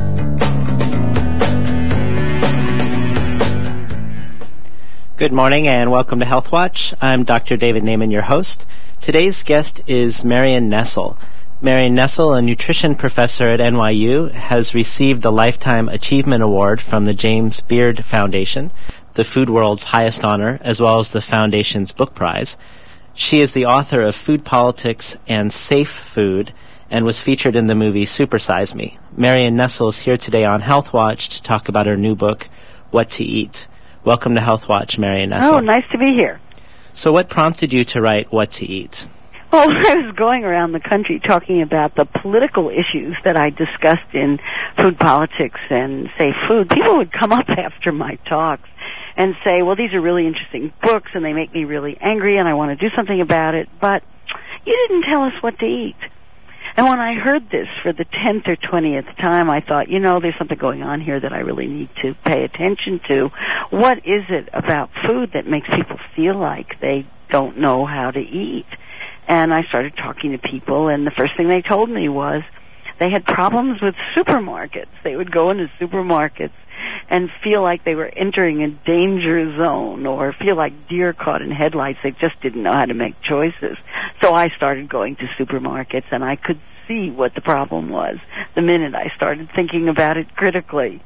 Good morning and welcome to Health Watch. I'm Dr. David Naiman, your host. Today's guest is Marion Nestle. Marion Nestle, a nutrition professor at NYU, has received the Lifetime Achievement Award from the James Beard Foundation, the food world's highest honor, as well as the foundation's book prize. She is the author of Food Politics and Safe Food and was featured in the movie Super Size Me. Marion Nestle is here today on Health Watch to talk about her new book, What to Eat. Welcome to Health Watch, Marion Nestle. Oh, nice to be here. So what prompted you to write What to Eat? Well, I was going around the country talking about the political issues that I discussed in Food Politics and Safe Food. People would come up after my talks and say, well, these are really interesting books and they make me really angry and I want to do something about it, but you didn't tell us what to eat. And when I heard this for the 10th or 20th time, I thought, there's something going on here that I really need to pay attention to. What is it about food that makes people feel like they don't know how to eat? And I started talking to people, and the first thing they told me was they had problems with supermarkets. They would go into supermarkets and feel like they were entering a danger zone or feel like deer caught in headlights. They just didn't know how to make choices. So I started going to supermarkets, and I could see what the problem was the minute I started thinking about it critically.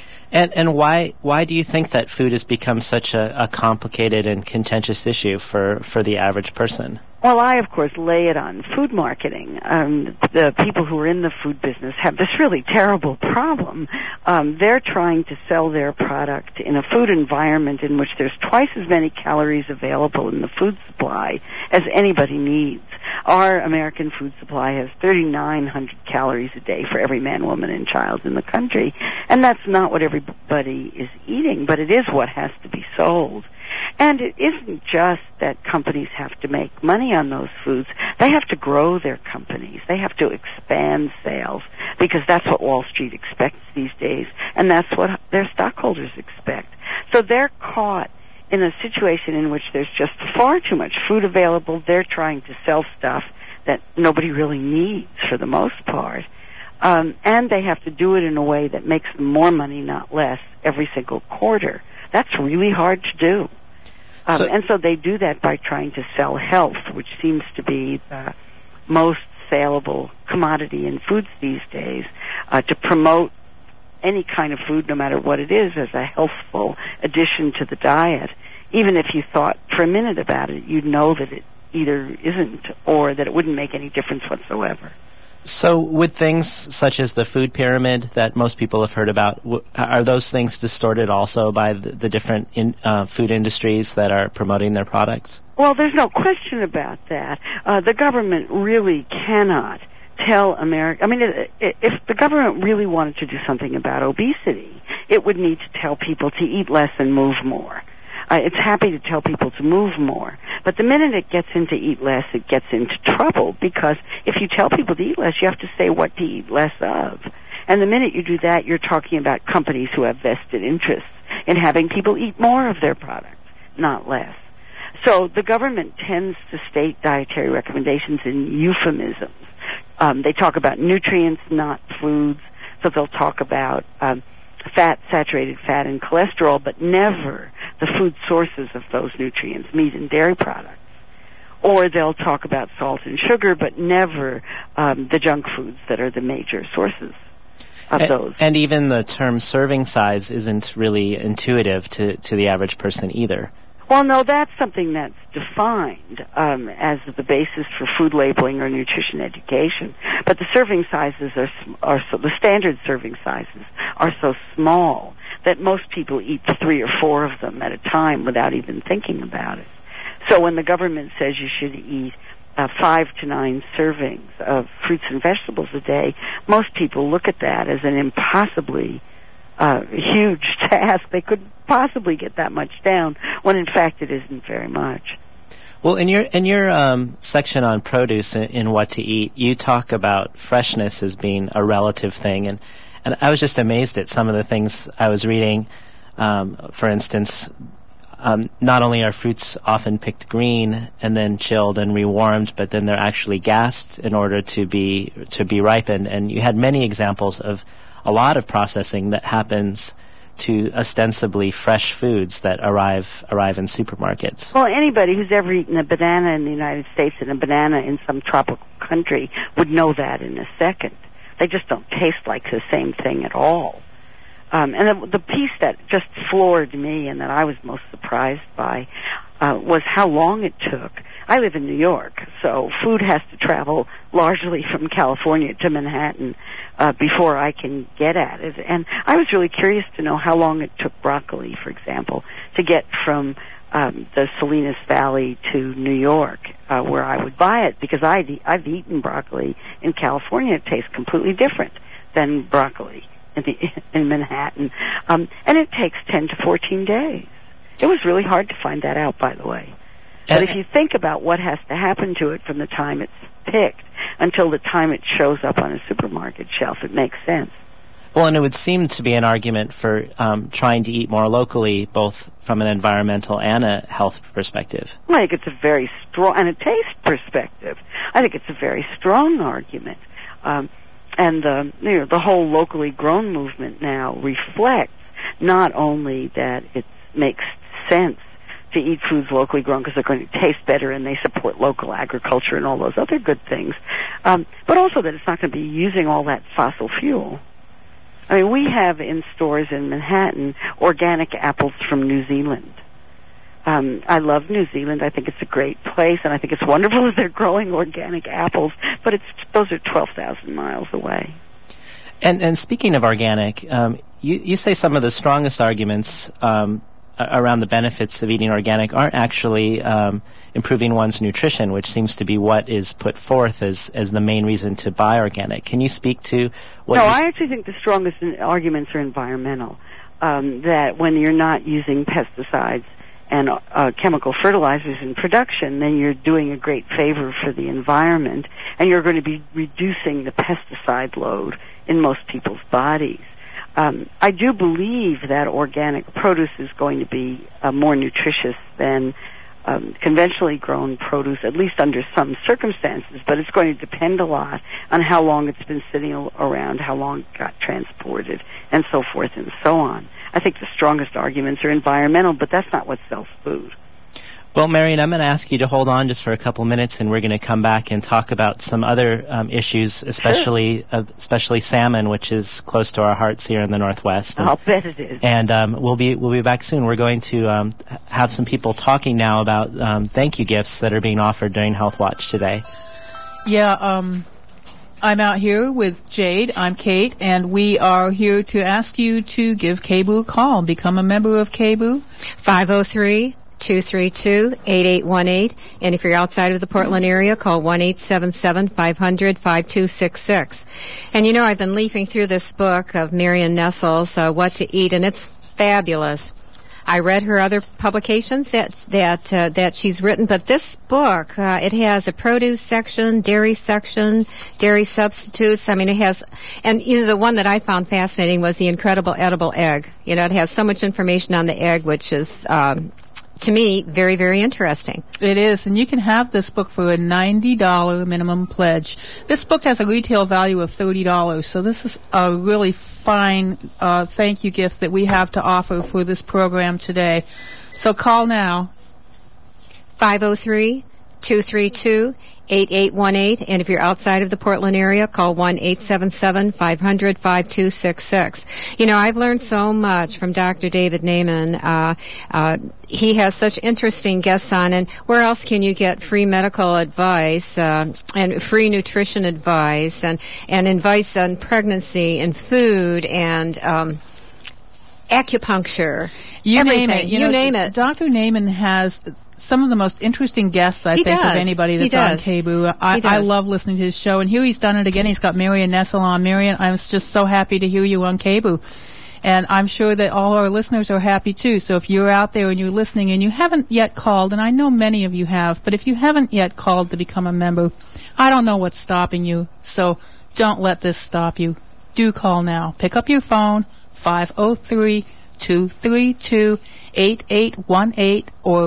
And why do you think that food has become such a complicated and contentious issue for the average person? Well, I, of course, lay it on food marketing. The people who are in the food business have this really terrible problem. They're trying to sell their product in a food environment in which there's twice as many calories available in the food supply as anybody needs. Our American food supply has 3,900 calories a day for every man, woman, and child in the country. And that's not what everybody is eating, but it is what has to be sold. And it isn't just that companies have to make money on those foods. They have to grow their companies. They have to expand sales because that's what Wall Street expects these days, and that's what their stockholders expect. So they're caught in a situation in which there's just far too much food available. They're trying to sell stuff that nobody really needs for the most part. And they have to do it in a way that makes them more money, not less, every single quarter. That's really hard to do. And so they do that by trying to sell health, which seems to be the most saleable commodity in foods these days, to promote any kind of food, no matter what it is, as a healthful addition to the diet. Even if you thought for a minute about it, you'd know that it either isn't or that it wouldn't make any difference whatsoever. So with things such as the food pyramid that most people have heard about, are those things distorted also by the different food industries that are promoting their products? Well, there's no question about that. The government really cannot tell America. I mean, if the government really wanted to do something about obesity, it would need to tell people to eat less and move more. It's happy to tell people to move more. But the minute it gets into eat less, it gets into trouble, because if you tell people to eat less, you have to say what to eat less of. And the minute you do that, you're talking about companies who have vested interests in having people eat more of their products, not less. So the government tends to state dietary recommendations in euphemisms. They talk about nutrients, not foods. So they'll talk about fat, saturated fat, and cholesterol, but never the food sources of those nutrients, meat and dairy products. Or they'll talk about salt and sugar, but never the junk foods that are the major sources of those. And even the term serving size isn't really intuitive to the average person either. Well, no, that's something that's defined as the basis for food labeling or nutrition education. But the serving sizes are so, the standard serving sizes are so small that most people eat 3 or 4 of them at a time without even thinking about it. So when the government says you should eat 5 to 9 servings of fruits and vegetables a day, most people look at that as an impossibly huge task. They couldn't possibly get that much down, when in fact it isn't very much. Well, in your section on produce in What to Eat, you talk about freshness as being a relative thing, and I was just amazed at some of the things I was reading. For instance, not only are fruits often picked green and then chilled and rewarmed, but then they're actually gassed in order to be ripened. And you had many examples of a lot of processing that happens to ostensibly fresh foods that arrive in supermarkets. Well, anybody who's ever eaten a banana in the United States and a banana in some tropical country would know that in a second. They just don't taste like the same thing at all. And the piece that just floored me and that I was most surprised by was how long it took. I live in New York, so food has to travel largely from California to Manhattan before I can get at it. And I was really curious to know how long it took broccoli, for example, to get from the Salinas Valley to New York, where I would buy it, because I've eaten broccoli in California. It tastes completely different than broccoli in Manhattan. And it takes 10 to 14 days. It was really hard to find that out, by the way. But if you think about what has to happen to it from the time it's picked until the time it shows up on a supermarket shelf, it makes sense. Well, and it would seem to be an argument for trying to eat more locally, both from an environmental and a health perspective. I think it's a very strong, and a taste perspective, I think it's a very strong argument. And the whole locally grown movement now reflects not only that it makes sense to eat foods locally grown because they're going to taste better and they support local agriculture and all those other good things, but also that it's not going to be using all that fossil fuel. I mean, we have in stores in Manhattan organic apples from New Zealand. I love New Zealand. I think it's a great place, and I think it's wonderful that they're growing organic apples, but those are 12,000 miles away. And speaking of organic, you say some of the strongest arguments around the benefits of eating organic aren't actually improving one's nutrition, which seems to be what is put forth as the main reason to buy organic. Can you speak to what... No, I actually think the strongest arguments are environmental, that when you're not using pesticides and chemical fertilizers in production, then you're doing a great favor for the environment, and you're going to be reducing the pesticide load in most people's bodies. I do believe that organic produce is going to be more nutritious than conventionally grown produce, at least under some circumstances, but it's going to depend a lot on how long it's been sitting around, how long it got transported, and so forth and so on. I think the strongest arguments are environmental, but that's not what sells food. Well, Marion, I'm going to ask you to hold on just for a couple minutes, and we're going to come back and talk about some other issues, especially salmon, which is close to our hearts here in the Northwest. And, I'll bet it is. And we'll be back soon. We're going to have some people talking now about thank you gifts that are being offered during Health Watch today. Yeah, I'm out here with Jade. I'm Kate, and we are here to ask you to give KBOO a call. Become a member of KBOO. 503-232-8818. And if you're outside of the Portland area, call 1-877-500-5266. And you know, I've been leafing through this book of Marion Nessel's What to Eat, and it's fabulous. I read her other publications that she's written, but this book, it has a produce section, dairy substitutes. I mean, it has, and you know, the one that I found fascinating was the incredible edible egg. You know, it has so much information on the egg, which is, to me, very, very interesting. It is, and you can have this book for a $90 minimum pledge. This book has a retail value of $30, so this is a really fine thank you gift that we have to offer for this program today. So call now. 503-232-8818. And if you're outside of the Portland area, call 1-877-500-5266. You know, I've learned so much from Dr. David Naiman. He has such interesting guests on, and where else can you get free medical advice and free nutrition advice and advice on pregnancy and food and acupuncture? You everything. name it. You name it. Dr. Naiman has some of the most interesting guests, I think, of anybody that's on KBOO. I love listening to his show, and here he's done it again. He's got Marion Nessel on. Marion, I'm just so happy to hear you on KBOO. And I'm sure that all our listeners are happy, too. So if you're out there and you're listening and you haven't yet called, and I know many of you have, but if you haven't yet called to become a member, I don't know what's stopping you. So don't let this stop you. Do call now. Pick up your phone, 503-232-8818 or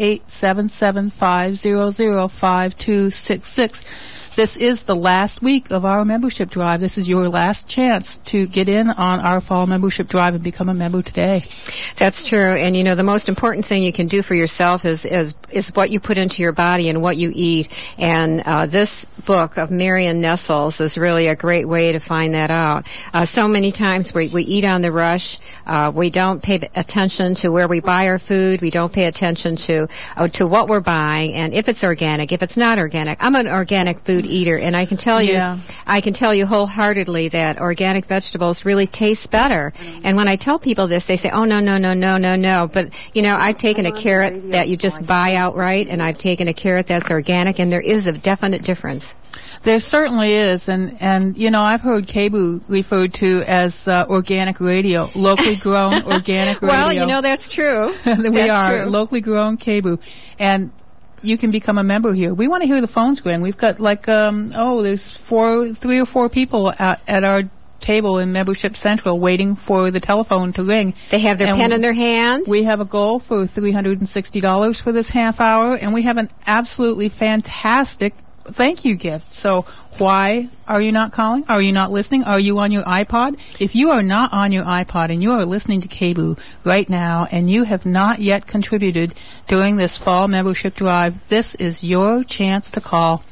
1-877-500-5266. This is the last week of our membership drive. This is your last chance to get in on our fall membership drive and become a member today. That's true. And, you know, the most important thing you can do for yourself is what you put into your body and what you eat. And this book of Marion Nessel's is really a great way to find that out. So many times we eat on the rush. We don't pay attention to where we buy our food. We don't pay attention to what we're buying and if it's organic, if it's not organic. I'm an organic food eater, and I can tell you wholeheartedly that organic vegetables really taste better. And when I tell people this, they say, "Oh, no." But you know, I've taken a carrot that you just buy outright, and I've taken a carrot that's organic, and there is a definite difference. There certainly is, and you know, I've heard KBOO referred to as organic radio, locally grown organic radio. Well, you know, that's true. We are locally grown KBOO, and you can become a member here. We want to hear the phones ring. We've got like there's 3 or 4 people at our table in Membership Central waiting for the telephone to ring. They have their pen in their hand. We have a goal for $360 for this half hour, and we have an absolutely fantastic thank you gift. So why are you not calling? Are you not listening? Are you on your iPod? If you are not on your iPod and you are listening to KBOO right now and you have not yet contributed during this fall membership drive, this is your chance to call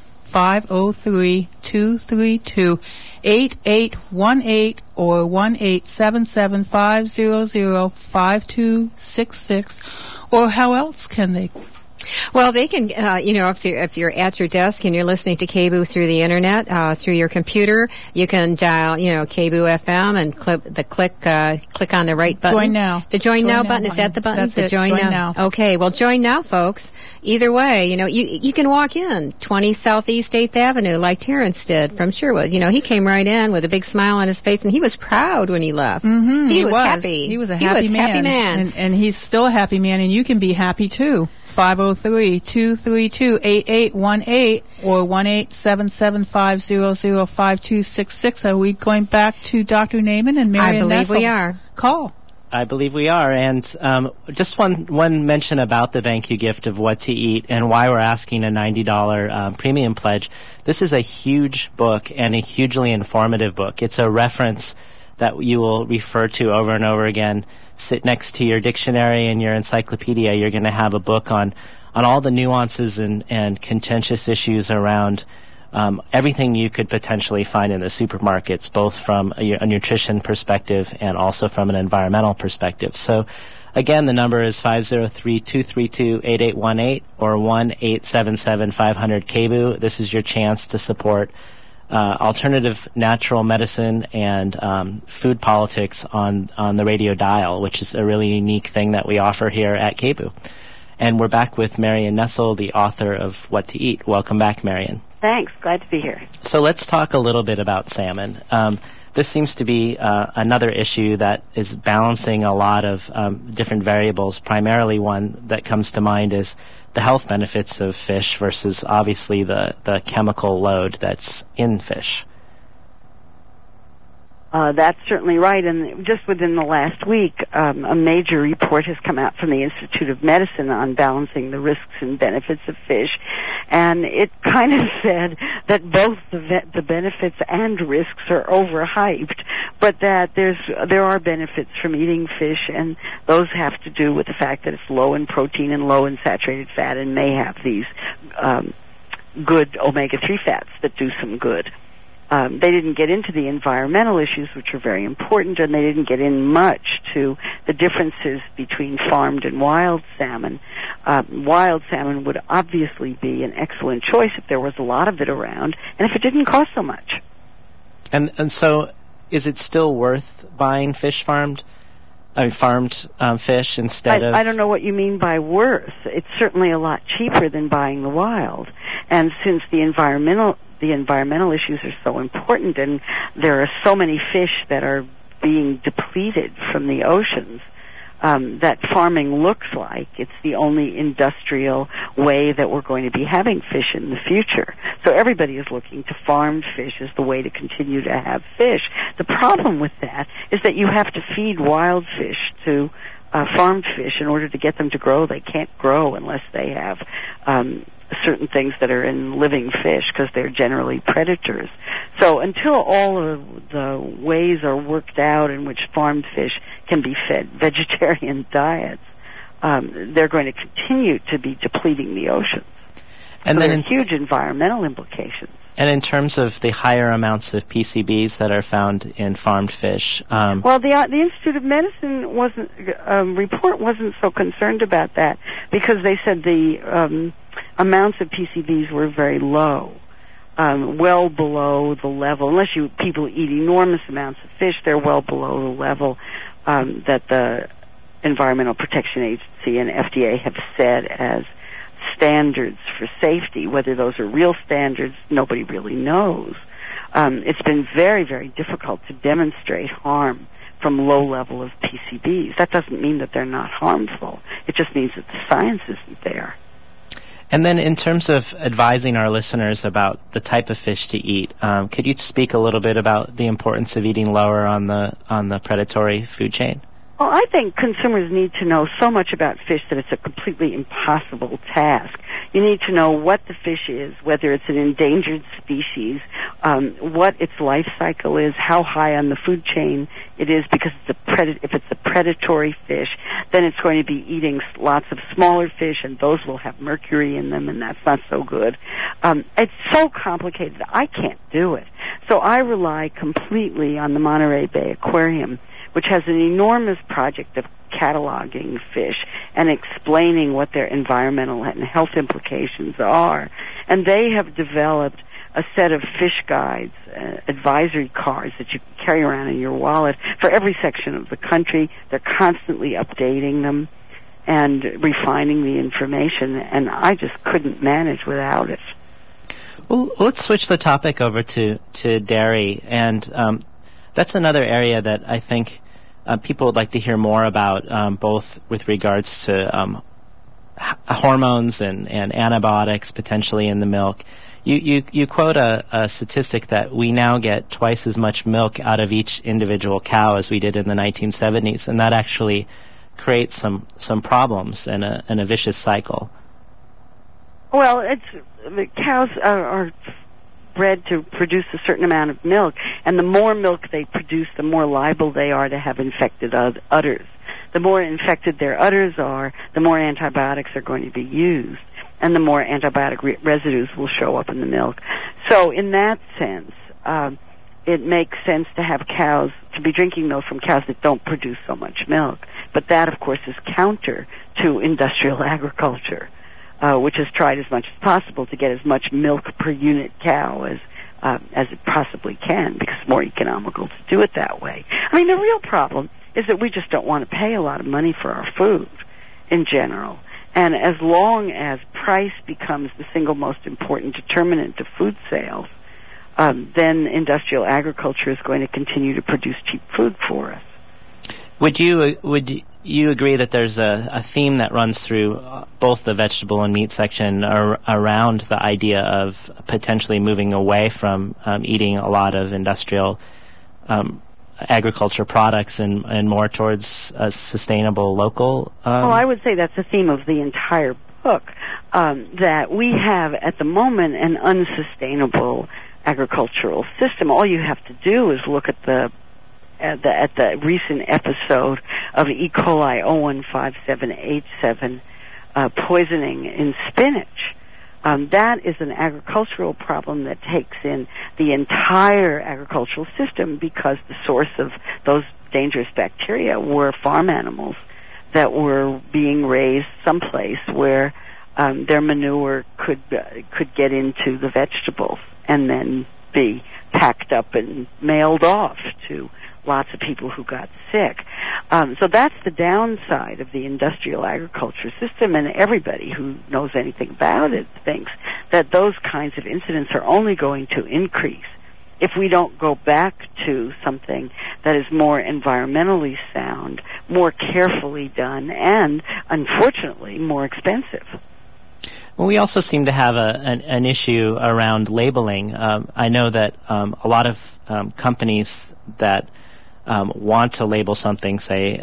503-232-8818 or 1-877-500-5266. Or how else can they? Well, they can, you know, if you're at your desk and you're listening to KBOO through the internet, through your computer, you can dial, you know, KBOO FM and click on the right button. Join now. The join now button. Is that the button? That's it. Join now. Okay. Well, join now, folks. Either way, you know, you can walk in 20 Southeast 8th Avenue like Terrence did from Sherwood. You know, he came right in with a big smile on his face, and he was proud when he left. Mm-hmm. He was happy. He was a happy man. And he's still a happy man, and you can be happy too. 503-232-8818 or 1-877-500-5266. Are we going back to Dr. Naiman and Marion Nessel? I believe we are. Call. I believe we are. And just one mention about the thank you gift of What to Eat and why we're asking a $90 premium pledge. This is a huge book and a hugely informative book. It's a reference that you will refer to over and over again. Sit next to your dictionary and your encyclopedia. You're going to have a book on all the nuances and contentious issues around everything you could potentially find in the supermarkets, both from a nutrition perspective and also from an environmental perspective. So, again, the number is 503-232-8818 or 1-877-500-KBOO. This is your chance to support alternative natural medicine and food politics on the radio dial, which is a really unique thing that we offer here at KBOO. And we're back with Marion Nestle, the author of What to Eat. Welcome back, Marion. Thanks. Glad to be here. So let's talk a little bit about salmon. This seems to be another issue that is balancing a lot of different variables. Primarily one that comes to mind is the health benefits of fish versus obviously the chemical load that's in fish. That's certainly right. And just within the last week, a major report has come out from the Institute of Medicine on balancing the risks and benefits of fish. And it kind of said that both the benefits and risks are overhyped, but that there are benefits from eating fish, and those have to do with the fact that it's low in protein and low in saturated fat and may have these good omega-3 fats that do some good. They didn't get into the environmental issues, which are very important, and they didn't get in much to the differences between farmed and wild salmon. Wild salmon would obviously be an excellent choice if there was a lot of it around, and if it didn't cost so much. And so, is it still worth buying farmed fish instead of... I don't know what you mean by worth. It's certainly a lot cheaper than buying the wild. And since the environmental issues are so important, and there are so many fish that are being depleted from the oceans, that farming looks like it's the only industrial way that we're going to be having fish in the future. So everybody is looking to farmed fish as the way to continue to have fish. The problem with that is that you have to feed wild fish to farmed fish in order to get them to grow. They can't grow unless they have certain things that are in living fish, because they're generally predators. So until all of the ways are worked out in which farmed fish can be fed vegetarian diets, they're going to continue to be depleting the oceans. And so then there are huge environmental implications. And in terms of the higher amounts of PCBs that are found in farmed fish, well, the Institute of Medicine report wasn't so concerned about that, because they said the amounts of PCBs were very low, well below the level. Unless people eat enormous amounts of fish, they're well below the level that the Environmental Protection Agency and FDA have set as standards for safety. Whether those are real standards, nobody really knows. It's been very, very difficult to demonstrate harm from low level of PCBs. That doesn't mean that they're not harmful. It just means that the science isn't there. And then in terms of advising our listeners about the type of fish to eat, could you speak a little bit about the importance of eating lower on the predatory food chain? Well, I think consumers need to know so much about fish that it's a completely impossible task. You need to know what the fish is, whether it's an endangered species, what its life cycle is, how high on the food chain it is, because if it's a predatory fish, then it's going to be eating lots of smaller fish, and those will have mercury in them, and that's not so good. It's so complicated. I can't do it. So I rely completely on the Monterey Bay Aquarium, which has an enormous project of cataloging fish and explaining what their environmental and health implications are. And they have developed a set of fish guides, advisory cards that you can carry around in your wallet for every section of the country. They're constantly updating them and refining the information, and I just couldn't manage without it. Well, let's switch the topic over to dairy, and that's another area that I think people would like to hear more about, both with regards to hormones and antibiotics potentially in the milk. You quote a statistic that we now get twice as much milk out of each individual cow as we did in the 1970s, and that actually creates some problems and a vicious cycle. Well, the cows are bred to produce a certain amount of milk, and the more milk they produce, the more liable they are to have infected udders. the more infected their udders are, the more antibiotics are going to be used, and the more antibiotic residues will show up in the milk. So in that sense, it makes sense to have cows, to be drinking milk from cows that don't produce so much milk. But that, of course, is counter to industrial agriculture, which has tried as much as possible to get as much milk per unit cow as it possibly can, because it's more economical to do it that way. I mean, the real problem is that we just don't want to pay a lot of money for our food in general. And as long as price becomes the single most important determinant of food sales, then industrial agriculture is going to continue to produce cheap food for us. Would you agree that there's a theme that runs through both the vegetable and meat section around the idea of potentially moving away from eating a lot of industrial agriculture products and more towards a sustainable local? Well, I would say that's the theme of the entire book, that we have at the moment an unsustainable agricultural system. All you have to do is look at the recent episode of E. coli 015787 poisoning in spinach. That is an agricultural problem that takes in the entire agricultural system, because the source of those dangerous bacteria were farm animals that were being raised someplace where their manure could get into the vegetables and then be packed up and mailed off to lots of people who got sick. So that's the downside of the industrial agriculture system, and everybody who knows anything about it thinks that those kinds of incidents are only going to increase if we don't go back to something that is more environmentally sound, more carefully done, and, unfortunately, more expensive. Well, we also seem to have an issue around labeling. I know that a lot of companies that want to label something, say,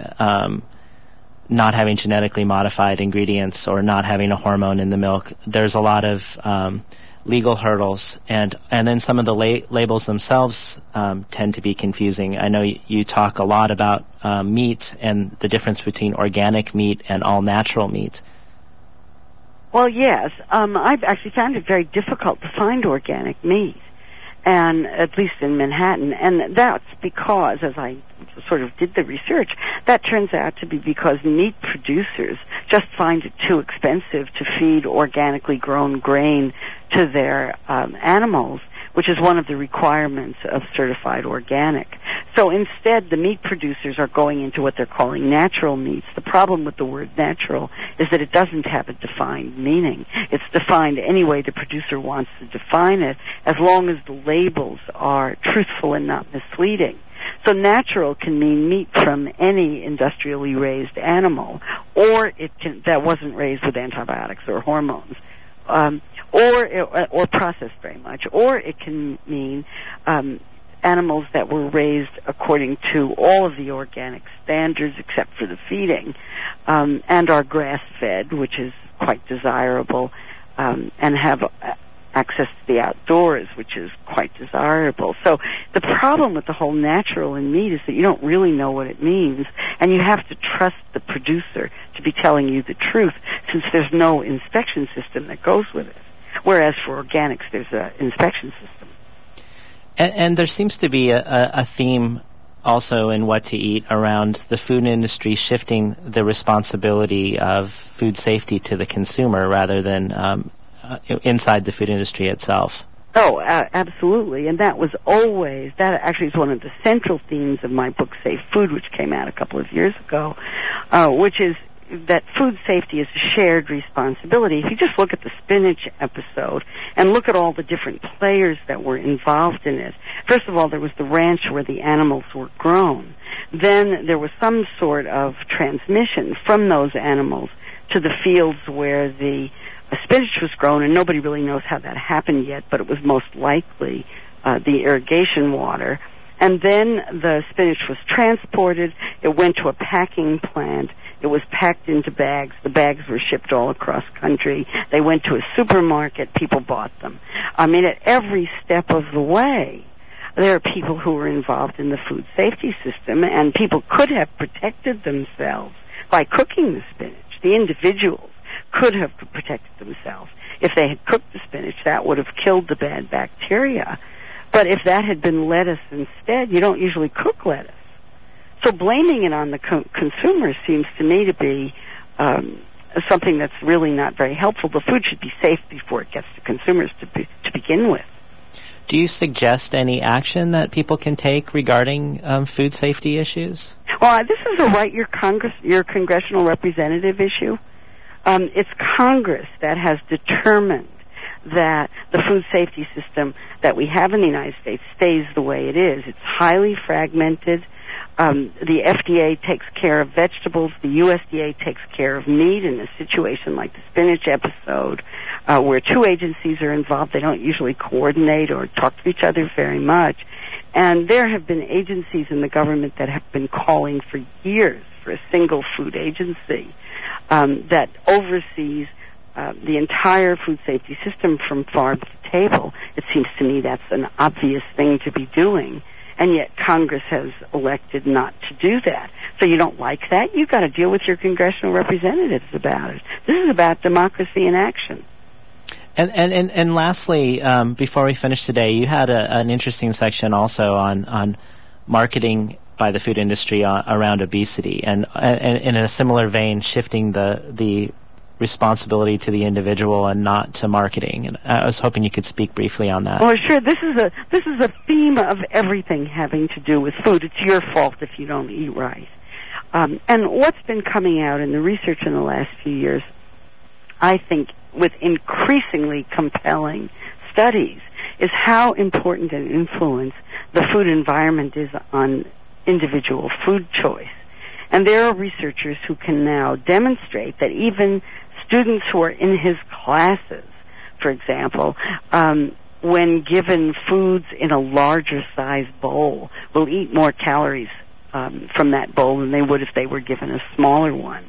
not having genetically modified ingredients or not having a hormone in the milk, there's a lot of legal hurdles, and then some of the labels themselves tend to be confusing. I know you talk a lot about meat and the difference between organic meat and all-natural meat. Well, yes. I've actually found it very difficult to find organic meat, and at least in Manhattan, and that's because, as I sort of did the research, that turns out to be because meat producers just find it too expensive to feed organically grown grain to their animals, which is one of the requirements of certified organic. So instead, the meat producers are going into what they're calling natural meats. The problem with the word natural is that it doesn't have a defined meaning. It's defined any way the producer wants to define it, as long as the labels are truthful and not misleading. So natural can mean meat from any industrially raised animal, or that wasn't raised with antibiotics or hormones, or processed very much, or it can mean animals that were raised according to all of the organic standards except for the feeding, and are grass-fed, which is quite desirable, and have access to the outdoors, which is quite desirable. So the problem with the whole natural in meat is that you don't really know what it means, and you have to trust the producer to be telling you the truth, since there's no inspection system that goes with it. Whereas for organics, there's an inspection system. And there seems to be a theme also in What to Eat around the food industry shifting the responsibility of food safety to the consumer rather than inside the food industry itself. Oh, absolutely. And that actually is one of the central themes of my book, Safe Food, which came out a couple of years ago, which is that food safety is a shared responsibility. If you just look at the spinach episode and look at all the different players that were involved in it, first of all, there was the ranch where the animals were grown. Then there was some sort of transmission from those animals to the fields where the spinach was grown, and nobody really knows how that happened yet, but it was most likely the irrigation water. And then the spinach was transported. It went to a packing plant. It was packed into bags. The bags were shipped all across country. They went to a supermarket. People bought them. I mean, at every step of the way, there are people who are involved in the food safety system, and people could have protected themselves by cooking the spinach. The individuals could have protected themselves. If they had cooked the spinach, that would have killed the bad bacteria. But if that had been lettuce instead, you don't usually cook lettuce. So blaming it on the consumer seems to me to be something that's really not very helpful. The food should be safe before it gets to consumers to begin with. Do you suggest any action that people can take regarding food safety issues? Well, this is your congressional representative issue. It's Congress that has determined that the food safety system that we have in the United States stays the way it is. It's highly fragmented. The FDA takes care of vegetables. The USDA takes care of meat. In a situation like the spinach episode, where two agencies are involved, they don't usually coordinate or talk to each other very much. And there have been agencies in the government that have been calling for years for a single food agency that oversees the entire food safety system from farm to table. It seems to me that's an obvious thing to be doing, and yet Congress has elected not to do that. So you don't like that? You've got to deal with your congressional representatives about it. This is about democracy in action. And lastly, before we finish today, you had an interesting section also on marketing by the food industry around obesity, and in a similar vein, shifting the responsibility to the individual and not to marketing. And I was hoping you could speak briefly on that. Well, sure. This is a theme of everything having to do with food. It's your fault if you don't eat right. And what's been coming out in the research in the last few years, I think, with increasingly compelling studies, is how important an influence the food environment is on individual food choice. And there are researchers who can now demonstrate that even students who are in his classes, for example, when given foods in a larger size bowl, will eat more calories from that bowl than they would if they were given a smaller one.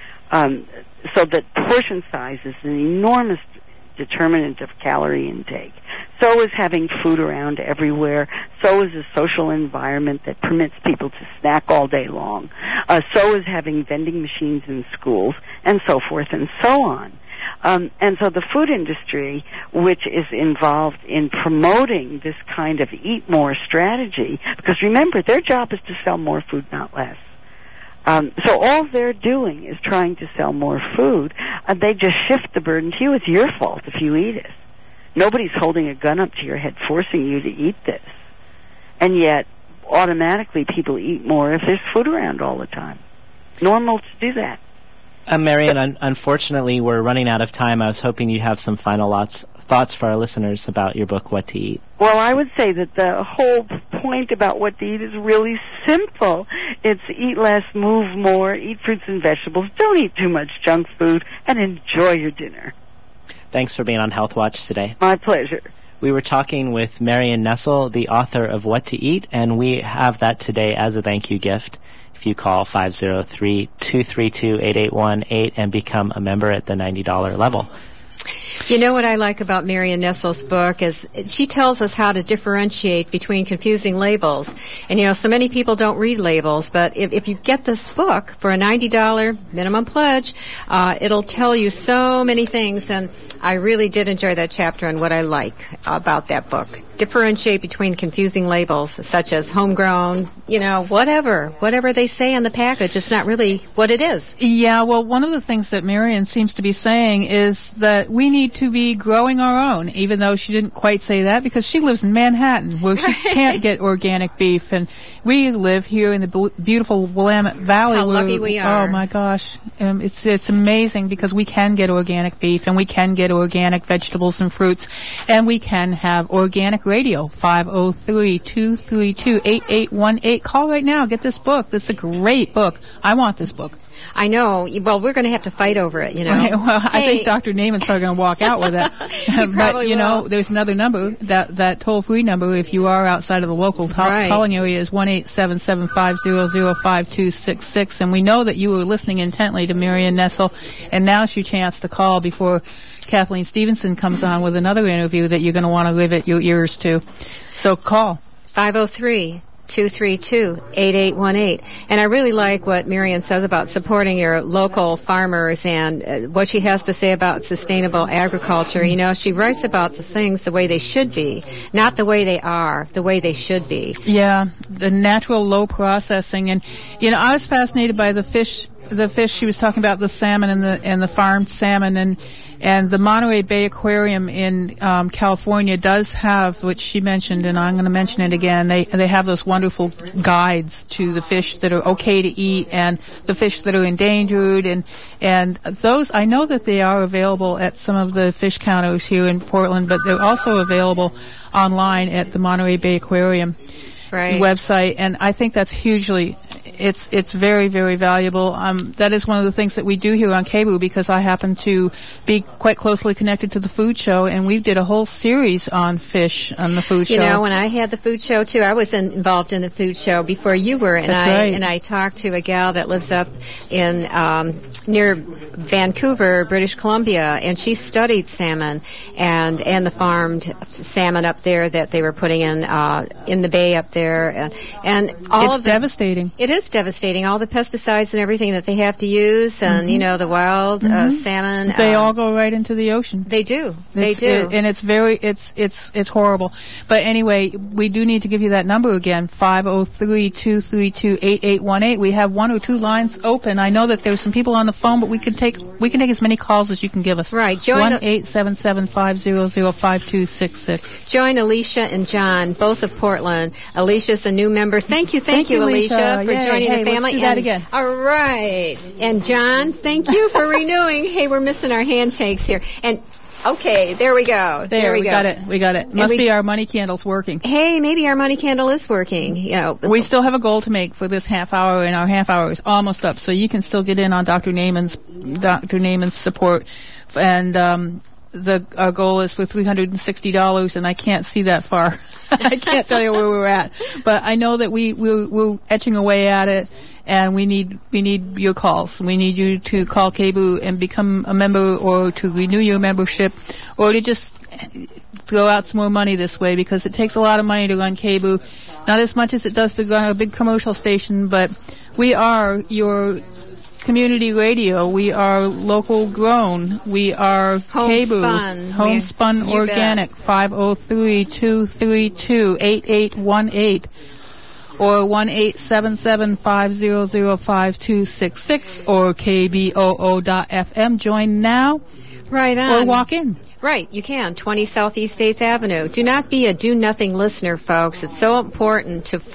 So that portion size is an enormous determinant of calorie intake. So is having food around everywhere. So is a social environment that permits people to snack all day long. So is having vending machines in schools, and so forth and so on. And so the food industry, which is involved in promoting this kind of eat more strategy, because remember, their job is to sell more food, not less. So all they're doing is trying to sell more food. They just shift the burden to you. It's your fault if you eat it. Nobody's holding a gun up to your head forcing you to eat this. And yet, automatically, people eat more if there's food around all the time. Normal to do that. Marian, unfortunately, we're running out of time. I was hoping you'd have some final thoughts for our listeners about your book, What to Eat. Well, I would say that the whole point about what to eat is really simple. It's eat less, move more, eat fruits and vegetables, don't eat too much junk food, and enjoy your dinner. Thanks for being on Health Watch today. My pleasure. We were talking with Marian Nestle, the author of What to Eat, and we have that today as a thank you gift. If you call 503-232-8818 and become a member at the $90 level. You know what I like about Marian Nestle's book is she tells us how to differentiate between confusing labels. And, you know, so many people don't read labels, but if you get this book for a $90 minimum pledge, it'll tell you so many things. And I really did enjoy that chapter on what I like about that book. Differentiate between confusing labels, such as homegrown, you know, whatever they say on the package. It's not really what it is. Yeah, well, one of the things that Marian seems to be saying is that we need to be growing our own, even though she didn't quite say that, because she lives in Manhattan, where she can't get organic beef, and we live here in the beautiful Willamette Valley. How lucky we are. Oh, my gosh. It's amazing, because we can get organic beef, and we can get organic vegetables and fruits, and we can have organic radio, 503-232-8818. Call right now. Get this book. This is a great book. I want this book. I know. Well, we're going to have to fight over it, you know. Okay, well, I think Dr. Naiman's probably going to walk out with it. But, you know, there's another number, that toll-free number, if you are outside of the local calling area, is 1-877-500-5266. And we know that you were listening intently to Marian Nestle, and now's your chance to call before Kathleen Stevenson comes on with another interview that you're going to want to rivet your ears to. So call. 503-232-8818. And I really like what Marion says about supporting your local farmers and what she has to say about sustainable agriculture. You know, she writes about the things the way they should be, not the way they are, the way they should be. Yeah, the natural low processing. And, you know, I was fascinated by the fish she was talking about, the salmon and the farmed salmon, and the Monterey Bay Aquarium in California does have, which she mentioned, and I'm going to mention it again. They have those wonderful guides to the fish that are okay to eat and the fish that are endangered, and those, I know that they are available at some of the fish counters here in Portland, but they're also available online at the Monterey Bay Aquarium website, and I think that's hugely. It's very, very valuable. That is one of the things that we do here on KBOO, because I happen to be quite closely connected to the food show, and we did a whole series on fish on the food show. You know, when I had the food show too, I was involved in the food show before you were, and I talked to a gal that lives up in near Vancouver, British Columbia, and she studied salmon and the farmed salmon up there that they were putting in the bay up there, and all it's devastating. It is devastating. All the pesticides and everything that they have to use, and you know, the wild salmon. They all go right into the ocean. They do. They do. And it's very, it's horrible. But anyway, we do need to give you that number again, 503-232-8818. We have one or two lines open. I know that there's some people on the phone, but we can take as many calls as you can give us. Right. 1-877-500-5266. Join Alicia and John, both of Portland. Alicia's a new member. Thank you, Alicia, for joining the family. Let's do that again. All right. And John, thank you for renewing. Hey, we're missing our handshakes here. And okay, there we go. There we go. We got it. Must be our money candles working. Hey, maybe our money candle is working. You know, we still have a goal to make for this half hour, and our half hour is almost up. So you can still get in on Dr. Naiman's support, and our goal is for $360, and I can't see that far. I can't tell you where we're at, but I know that we're etching away at it, and we need your calls. We need you to call KBOO and become a member, or to renew your membership, or to just throw out some more money this way, because it takes a lot of money to run KBOO. Not as much as it does to run a big commercial station, but we are your community radio. We are local grown. We are KBOO. Homespun organic. 503-232-8818 or 1-877-500-5266 or KBOO.FM. Join now. Right on. Or walk in. Right, you can. 20 Southeast 8th Avenue. Do not be a do-nothing listener, folks. It's so important to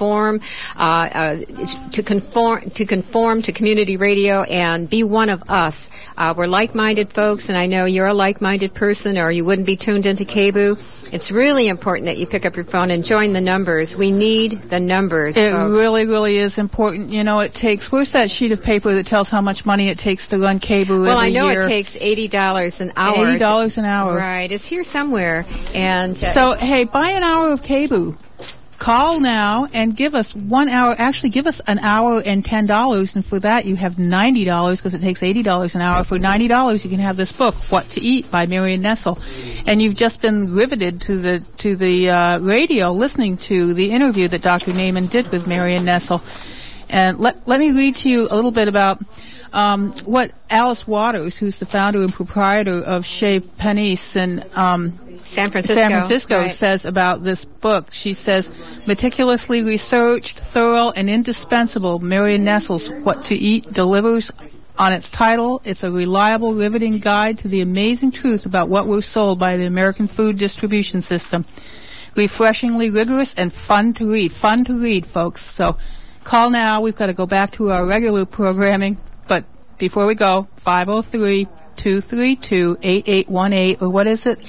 conform to community radio and be one of us. We're like-minded folks, and I know you're a like-minded person, or you wouldn't be tuned into KBOO. It's really important that you pick up your phone and join the numbers. We need the numbers, It folks. really, really is important. You know, it takes, where's that sheet of paper that tells how much money it takes to run KBOO every year? Well, I know it takes $80 an hour. $80 an hour. Right, it's here somewhere. And so, hey, buy an hour of KBOO. Call now and give us 1 hour. Actually, give us an hour and $10, and for that you have $90, because it takes $80 an hour. For $90, you can have this book, What to Eat by Marion Nestle, and you've just been riveted to the radio, listening to the interview that Dr. Naiman did with Marion Nestle. And let me read to you a little bit about what Alice Waters, who's the founder and proprietor of Chez Panisse in San Francisco, right, says about this book. She says, meticulously researched, thorough, and indispensable, Marion Nestle's What to Eat delivers on its title. It's a reliable, riveting guide to the amazing truth about what we're sold by the American food distribution system. Refreshingly rigorous and fun to read. Fun to read, folks. So call now. We've got to go back to our regular programming. But before we go, 503-232-8818, or what is it?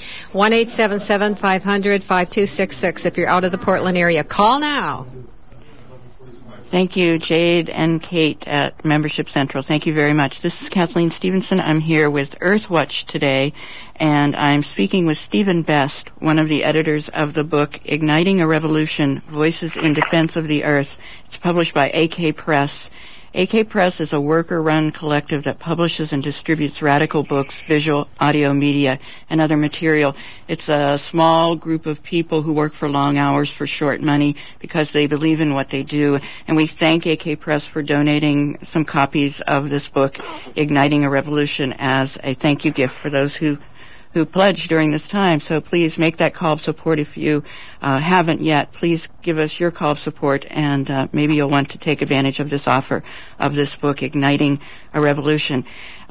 1-877-500-5266 if you're out of the Portland area. Call now. Thank you, Jade and Kate at Membership Central. Thank you very much. This is Kathleen Stevenson. I'm here with Earthwatch today, and I'm speaking with Stephen Best, one of the editors of the book Igniting a Revolution, Voices in Defense of the Earth. It's published by AK Press, AK Press is a worker-run collective that publishes and distributes radical books, visual, audio media, and other material. It's a small group of people who work for long hours for short money because they believe in what they do. And we thank AK Press for donating some copies of this book, Igniting a Revolution, as a thank you gift for those who pledged during this time. So please make that call of support. If you haven't yet, please give us your call of support, and maybe you'll want to take advantage of this offer of this book, Igniting a Revolution.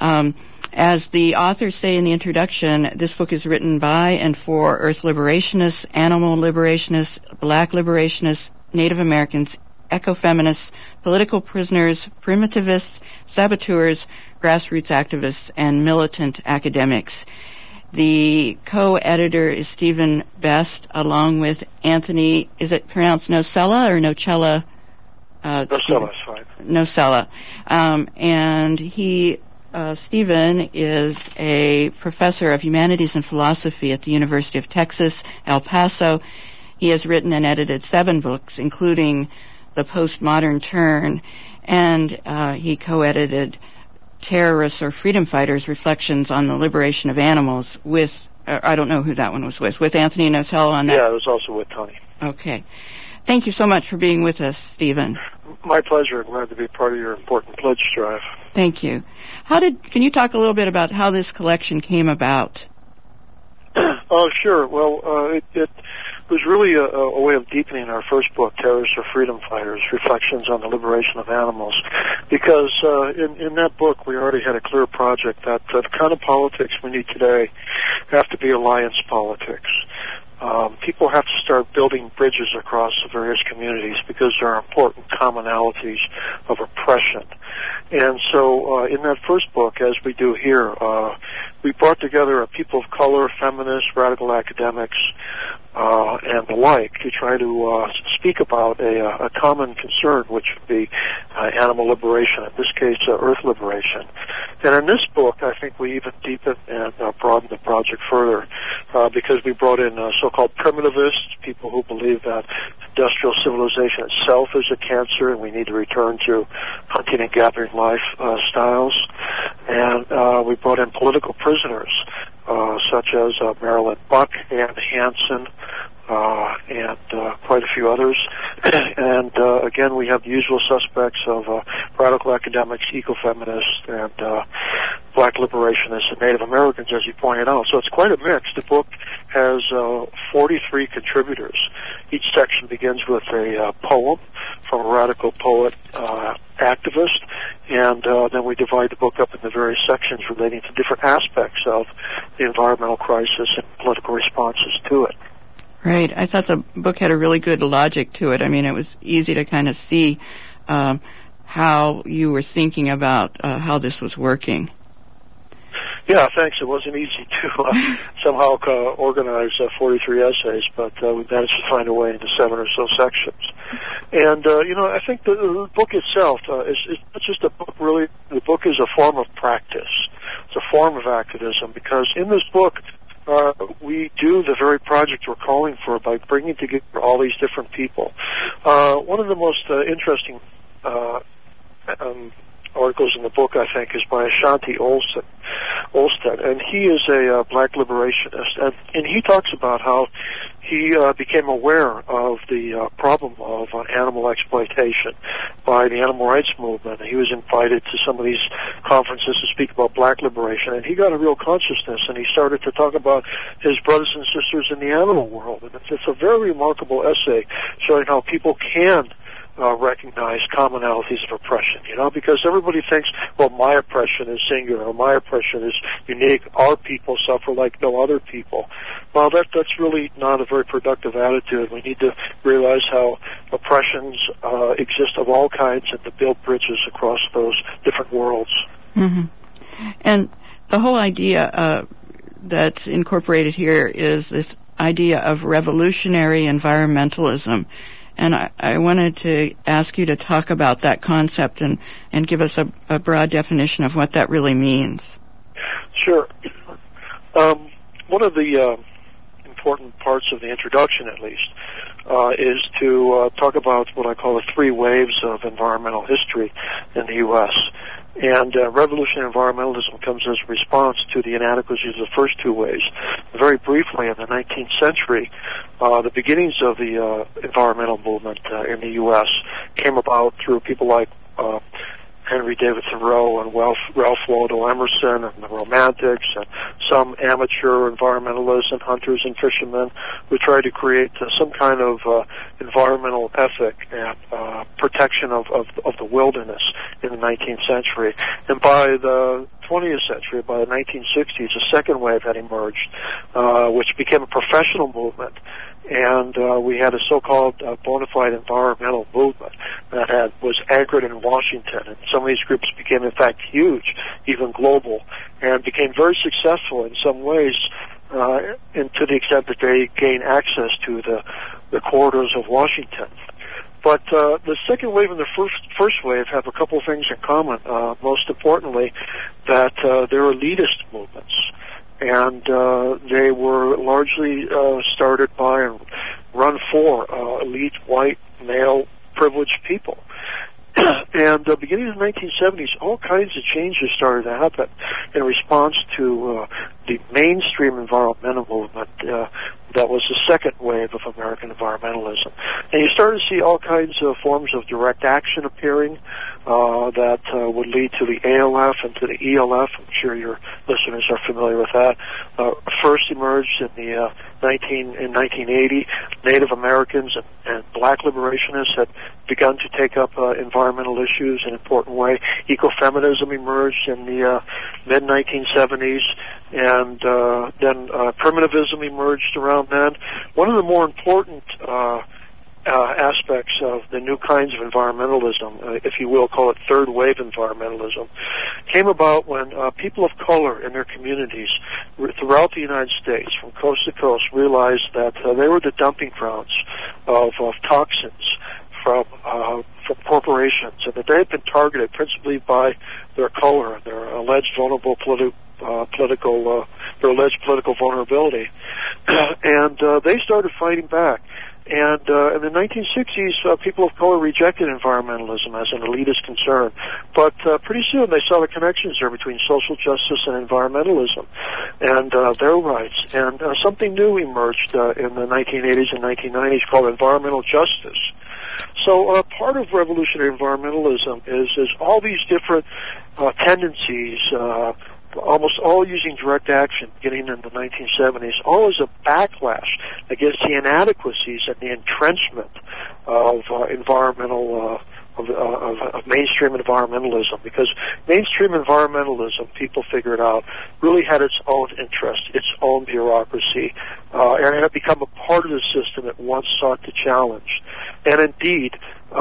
As the authors say in the introduction, this book is written by and for Earth liberationists, animal liberationists, black liberationists, Native Americans, ecofeminists, political prisoners, primitivists, saboteurs, grassroots activists, and militant academics. The co-editor is Stephen Best, along with Anthony, is it pronounced Nocella or Nocella? Nocella is fine. Nocella. And Stephen is a professor of humanities and philosophy at the University of Texas, El Paso. He has written and edited 7 books, including The Postmodern Turn, and he co-edited Terrorists or Freedom Fighters, Reflections on the Liberation of Animals with, I don't know who that one was with Anthony Nocella on that? Yeah, it was also with Tony. Okay. Thank you so much for being with us, Stephen. My pleasure. Glad to be part of your important pledge drive. Thank you. Can you talk a little bit about how this collection came about? Oh, sure. Well, it was really a way of deepening our first book, Terrorists or Freedom Fighters, Reflections on the Liberation of Animals, because in that book we already had a clear project that the kind of politics we need today have to be alliance politics. People have to start building bridges across the various communities because there are important commonalities of oppression. And so in that first book, as we do here, we brought together a people of color, feminists, radical academics, and the like to try to speak about a common concern, which would be animal liberation, in this case, earth liberation. And in this book, I think we even deepened and broadened the project further because we brought in so-called primitivists, people who believe that industrial civilization itself is a cancer and we need to return to hunting and gathering life styles. And we brought in political prisoners such as Marilyn Buck, Ann Hansen, and quite a few others. And again, we have the usual suspects of radical academics, ecofeminists, and black liberationists and Native Americans, as you pointed out. So it's quite a mix. The book has 43 contributors. Each section begins with a poem from a radical poet activist, and then we divide the book up into various sections relating to different aspects of the environmental crisis and political responses to it. Right. I thought the book had a really good logic to it. I mean, it was easy to kind of see how you were thinking about how this was working. Yeah, thanks. It wasn't easy to somehow organize 43 essays, but we managed to find a way into 7 or so sections. And, I think the book itself is not just a book, really. The book is a form of practice. It's a form of activism, because in this book, we do the very project we're calling for by bringing together all these different people. One of the most interesting articles in the book, I think, is by Ashanti Olstead, and he is a black liberationist, and he talks about how he became aware of the problem of animal exploitation by the animal rights movement. He was invited to some of these conferences to speak about black liberation, and he got a real consciousness, and he started to talk about his brothers and sisters in the animal world. And it's a very remarkable essay showing how people can recognize commonalities of oppression, because everybody thinks, well, my oppression is singular, or my oppression is unique, our people suffer like no other people. Well, that's really not a very productive attitude. We need to realize how oppressions exist of all kinds and to build bridges across those different worlds. Mm-hmm. And the whole idea that's incorporated here is this idea of revolutionary environmentalism. And I wanted to ask you to talk about that concept and give us a broad definition of what that really means. Sure. One of the important parts of the introduction, at least, is to talk about what I call the three waves of environmental history in the U.S. And revolutionary environmentalism comes as a response to the inadequacies of the first two waves. Very briefly, in the 19th century, the beginnings of the environmental movement in the U.S. came about through people like Henry David Thoreau and Ralph Waldo Emerson and the Romantics and some amateur environmentalists and hunters and fishermen who tried to create some kind of environmental ethic and protection of the wilderness in the 19th century. And by the 20th century, by the 1960s, a second wave had emerged, which became a professional movement. And we had a so-called bona fide environmental movement that was anchored in Washington. And some of these groups became, in fact, huge, even global, and became very successful in some ways, and to the extent that they gained access to the corridors of Washington. But the second wave and the first wave have a couple of things in common. Most importantly, that they're elitist movements. And they were largely started by and run for elite, white, male, privileged people. And beginning in the 1970s, all kinds of changes started to happen in response to the mainstream environmental movement that was the second wave of American environmentalism. And you started to see all kinds of forms of direct action appearing that would lead to the ALF and to the ELF. I'm sure your listeners are familiar with that. First emerged in 1980. Native Americans and black liberationists had begun to take up environmental issues in an important way. Ecofeminism emerged in the mid-1970s, and then primitivism emerged around then. One of the more important aspects of the new kinds of environmentalism, if you will, call it third wave environmentalism, came about when people of color in their communities throughout the United States, from coast to coast, realized that they were the dumping grounds of toxins from corporations, and that they had been targeted principally by their color and their alleged their alleged political vulnerability, and they started fighting back. And in the 1960s, people of color rejected environmentalism as an elitist concern. But pretty soon they saw the connections there between social justice and environmentalism and their rights. And something new emerged in the 1980s and 1990s called environmental justice. So part of revolutionary environmentalism is all these different tendencies, almost all using direct action beginning in the 1970s, all as a backlash against the inadequacies and the entrenchment of environmental of mainstream environmentalism, because mainstream environmentalism, people figured out, really had its own interest, its own bureaucracy, and it had become a part of the system it once sought to challenge. And indeed,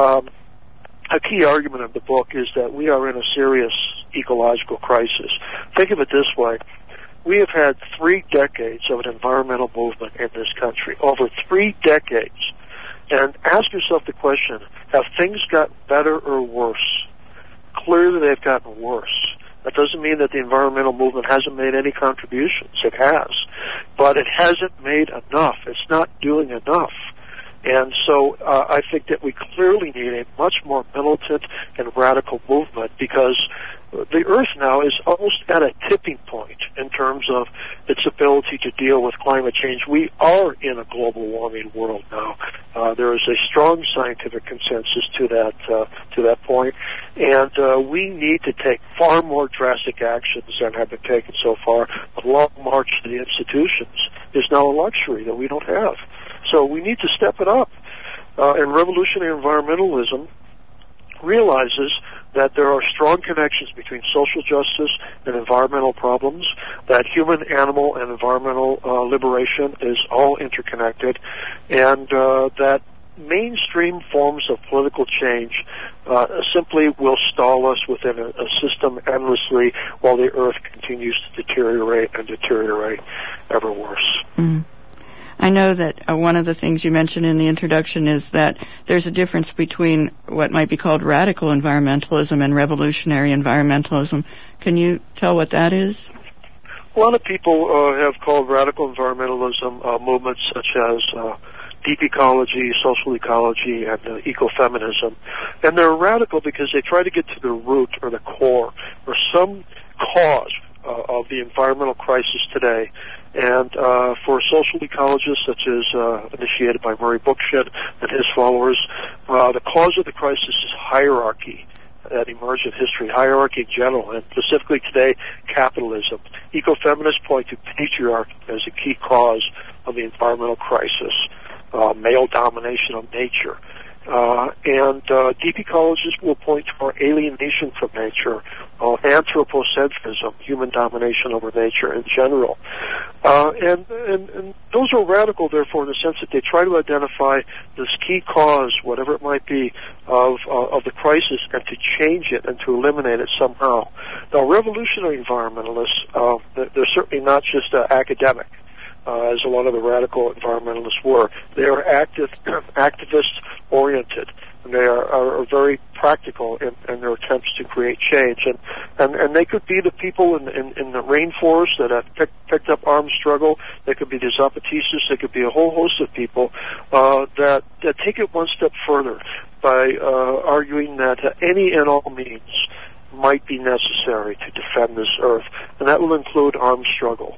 a key argument of the book is that we are in a serious ecological crisis. Think of it this way. We have had 3 decades of an environmental movement in this country, over 3 decades. And ask yourself the question, have things gotten better or worse? Clearly they've gotten worse. That doesn't mean that the environmental movement hasn't made any contributions. It has. But it hasn't made enough. It's not doing enough. And so I think that we clearly need a much more militant and radical movement, because the Earth now is almost at a tipping point in terms of its ability to deal with climate change. We are in a global warming world now. There is a strong scientific consensus to that point, and we need to take far more drastic actions than have been taken so far. The long march to the institutions is now a luxury that we don't have. So we need to step it up. And revolutionary environmentalism realizes that there are strong connections between social justice and environmental problems, that human, animal, and environmental liberation is all interconnected, and that mainstream forms of political change simply will stall us within a system endlessly while the Earth continues to deteriorate and deteriorate ever worse. Mm. I know that one of the things you mentioned in the introduction is that there's a difference between what might be called radical environmentalism and revolutionary environmentalism. Can you tell what that is? A lot of people have called radical environmentalism movements such as deep ecology, social ecology, and ecofeminism. And they're radical because they try to get to the root or the core or some cause of the environmental crisis today. And for social ecologists, such as initiated by Murray Bookchin and his followers, the cause of the crisis is hierarchy that emerged in history, hierarchy in general, and specifically today, capitalism. Ecofeminists point to patriarchy as a key cause of the environmental crisis, male domination of nature. And deep ecologists will point to our alienation from nature, anthropocentrism, human domination over nature in general. And those are radical, therefore, in the sense that they try to identify this key cause, whatever it might be, of the crisis, and to change it and to eliminate it somehow. Now, revolutionary environmentalists, they're certainly not just academic, as a lot of the radical environmentalists were. They are activist-oriented, and they are very practical in their attempts to create change. And they could be the people in the rainforest that have picked up armed struggle. They could be the Zapatistas. They could be a whole host of people that take it one step further by arguing that any and all means might be necessary to defend this earth, and that will include armed struggle.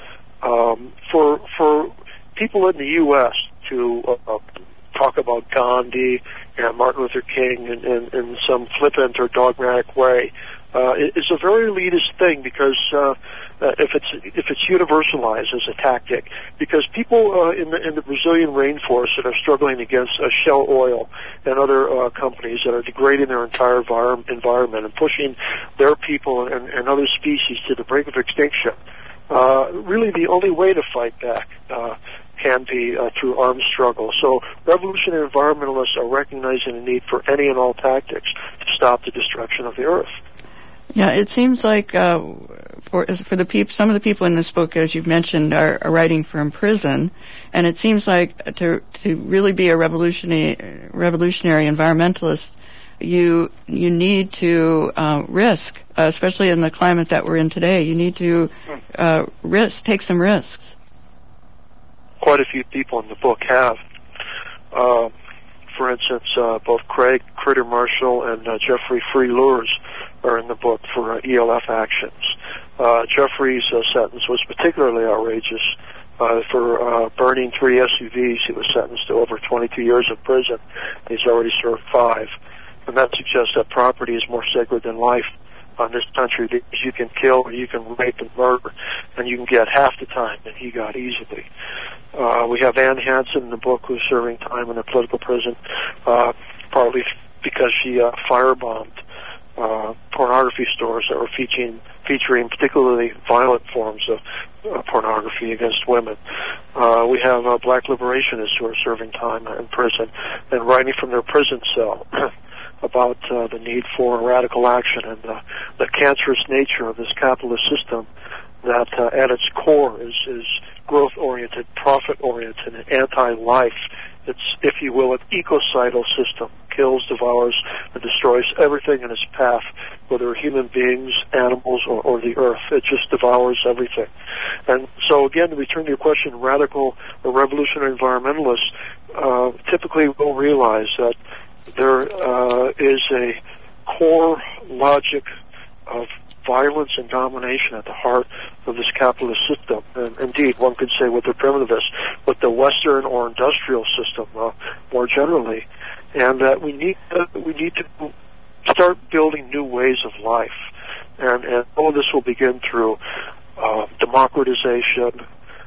For people in the U.S. to talk about Gandhi and Martin Luther King in some flippant or dogmatic way is a very elitist thing, because if it's universalized as a tactic, because people in the Brazilian rainforest that are struggling against Shell Oil and other companies that are degrading their entire environment and pushing their people and other species to the brink of extinction. Really the only way to fight back can be through armed struggle. So revolutionary environmentalists are recognizing the need for any and all tactics to stop the destruction of the earth. Yeah, it seems like for some of the people in this book, as you've mentioned, are writing from prison, and it seems like to really be a revolutionary environmentalist, you need to risk, especially in the climate that we're in today. You need to take some risks. Quite a few people in the book have. For instance, both Craig Critter Marshall and Jeffrey Free Lures are in the book for ELF actions. Jeffrey's sentence was particularly outrageous. For burning 3 SUVs, he was sentenced to over 22 years in prison. He's already served 5. And that suggests that property is more sacred than life on this country, because you can kill or you can rape and murder, and you can get half the time that he got easily. We have Ann Hansen in the book, who's serving time in a political prison, partly because she firebombed pornography stores that were featuring particularly violent forms of pornography against women. We have black liberationists who are serving time in prison and writing from their prison cell about the need for radical action and the cancerous nature of this capitalist system that at its core is growth-oriented, profit-oriented, and anti-life. It's, if you will, an ecocidal system. Kills, devours, and destroys everything in its path, whether human beings, animals, or the earth. It just devours everything. And so, again, to return to your question, radical or revolutionary environmentalists typically will realize that there is a core logic of violence and domination at the heart of this capitalist system. And indeed, one could say with the primitivists, with the Western or industrial system more generally, and that we need to start building new ways of life. And all of this will begin through democratization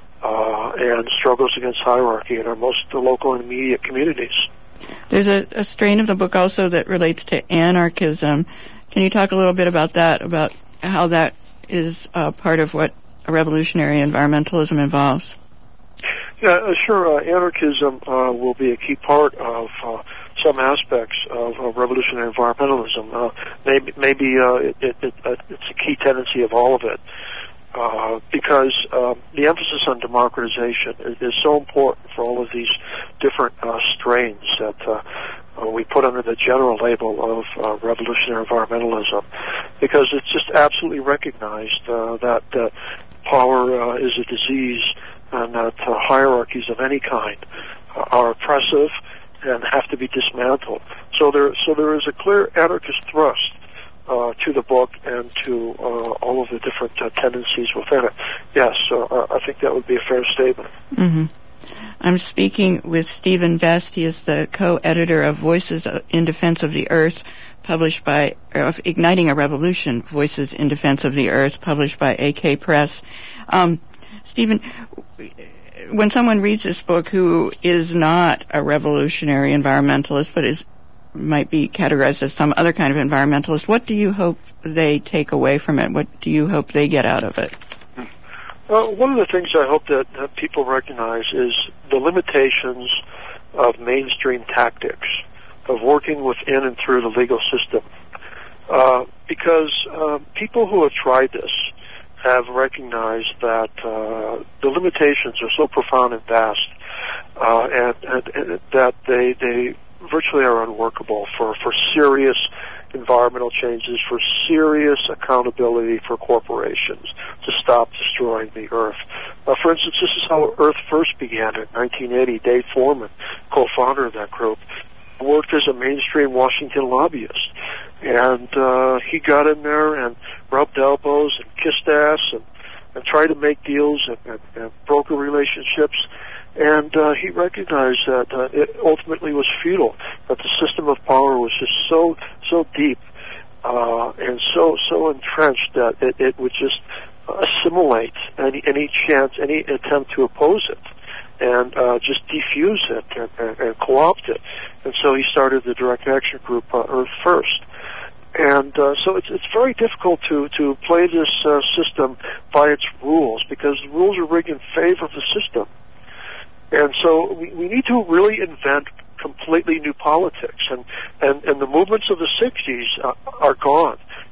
and struggles against hierarchy in our most local and immediate communities. There's a strain of the book also that relates to anarchism. Can you talk a little bit about that, about how that is part of what a revolutionary environmentalism involves? Yeah, sure. Anarchism will be a key part of some aspects of revolutionary environmentalism. Maybe it's a key tendency of all of it. Because the emphasis on democratization is so important for all of these different strains that we put under the general label of revolutionary environmentalism, because it's just absolutely recognized that power is a disease, and that hierarchies of any kind are oppressive and have to be dismantled. So there is a clear anarchist thrust to the book and to all of the different tendencies within it. Yes, I think that would be a fair statement. Mm-hmm. I'm speaking with Stephen Best. He is the co-editor of Voices in Defense of the Earth, published by Igniting a Revolution, Voices in Defense of the Earth, published by AK Press. Stephen, when someone reads this book who is not a revolutionary environmentalist, but might be categorized as some other kind of environmentalist, what do you hope they take away from it? What do you hope they get out of it? One of the things I hope that people recognize is the limitations of mainstream tactics, of working within and through the legal system. Because people who have tried this have recognized that the limitations are so profound and vast, and that they virtually are unworkable for serious environmental changes, for serious accountability for corporations to stop destroying the earth. For instance, this is how Earth First began in 1980. Dave Foreman, co-founder of that group, worked as a mainstream Washington lobbyist. And he got in there and rubbed elbows and kissed ass and tried to make deals and broker relationships. And he recognized that it ultimately was futile, that the system of power was just so deep and so entrenched that it would just assimilate any chance, any attempt to oppose it, and just defuse it and co-opt it. And so he started the direct action group Earth First. And so it's very difficult to play this system by its rules, because the rules are rigged in favor of the system. And so we need to really invent completely new politics, and the movements of the 60s are gone.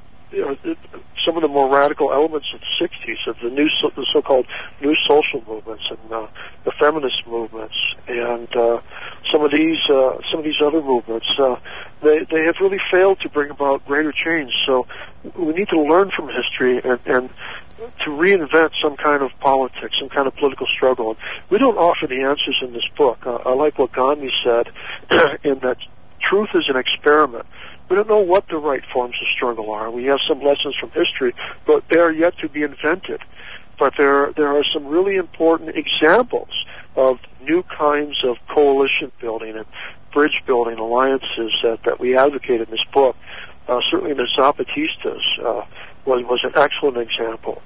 Some of the more radical elements of the 60s, of the so-called new social movements and the feminist movements, and some of these other movements, they have really failed to bring about greater change. So we need to learn from history and to reinvent some kind of politics, some kind of political struggle. And we don't offer the answers in this book. I like what Gandhi said, in that truth is an experiment. We don't know what the right forms of struggle are. We have some lessons from history, but they are yet to be invented. But there are some really important examples of new kinds of coalition building and bridge building alliances that we advocate in this book. Certainly the Zapatistas was an excellent example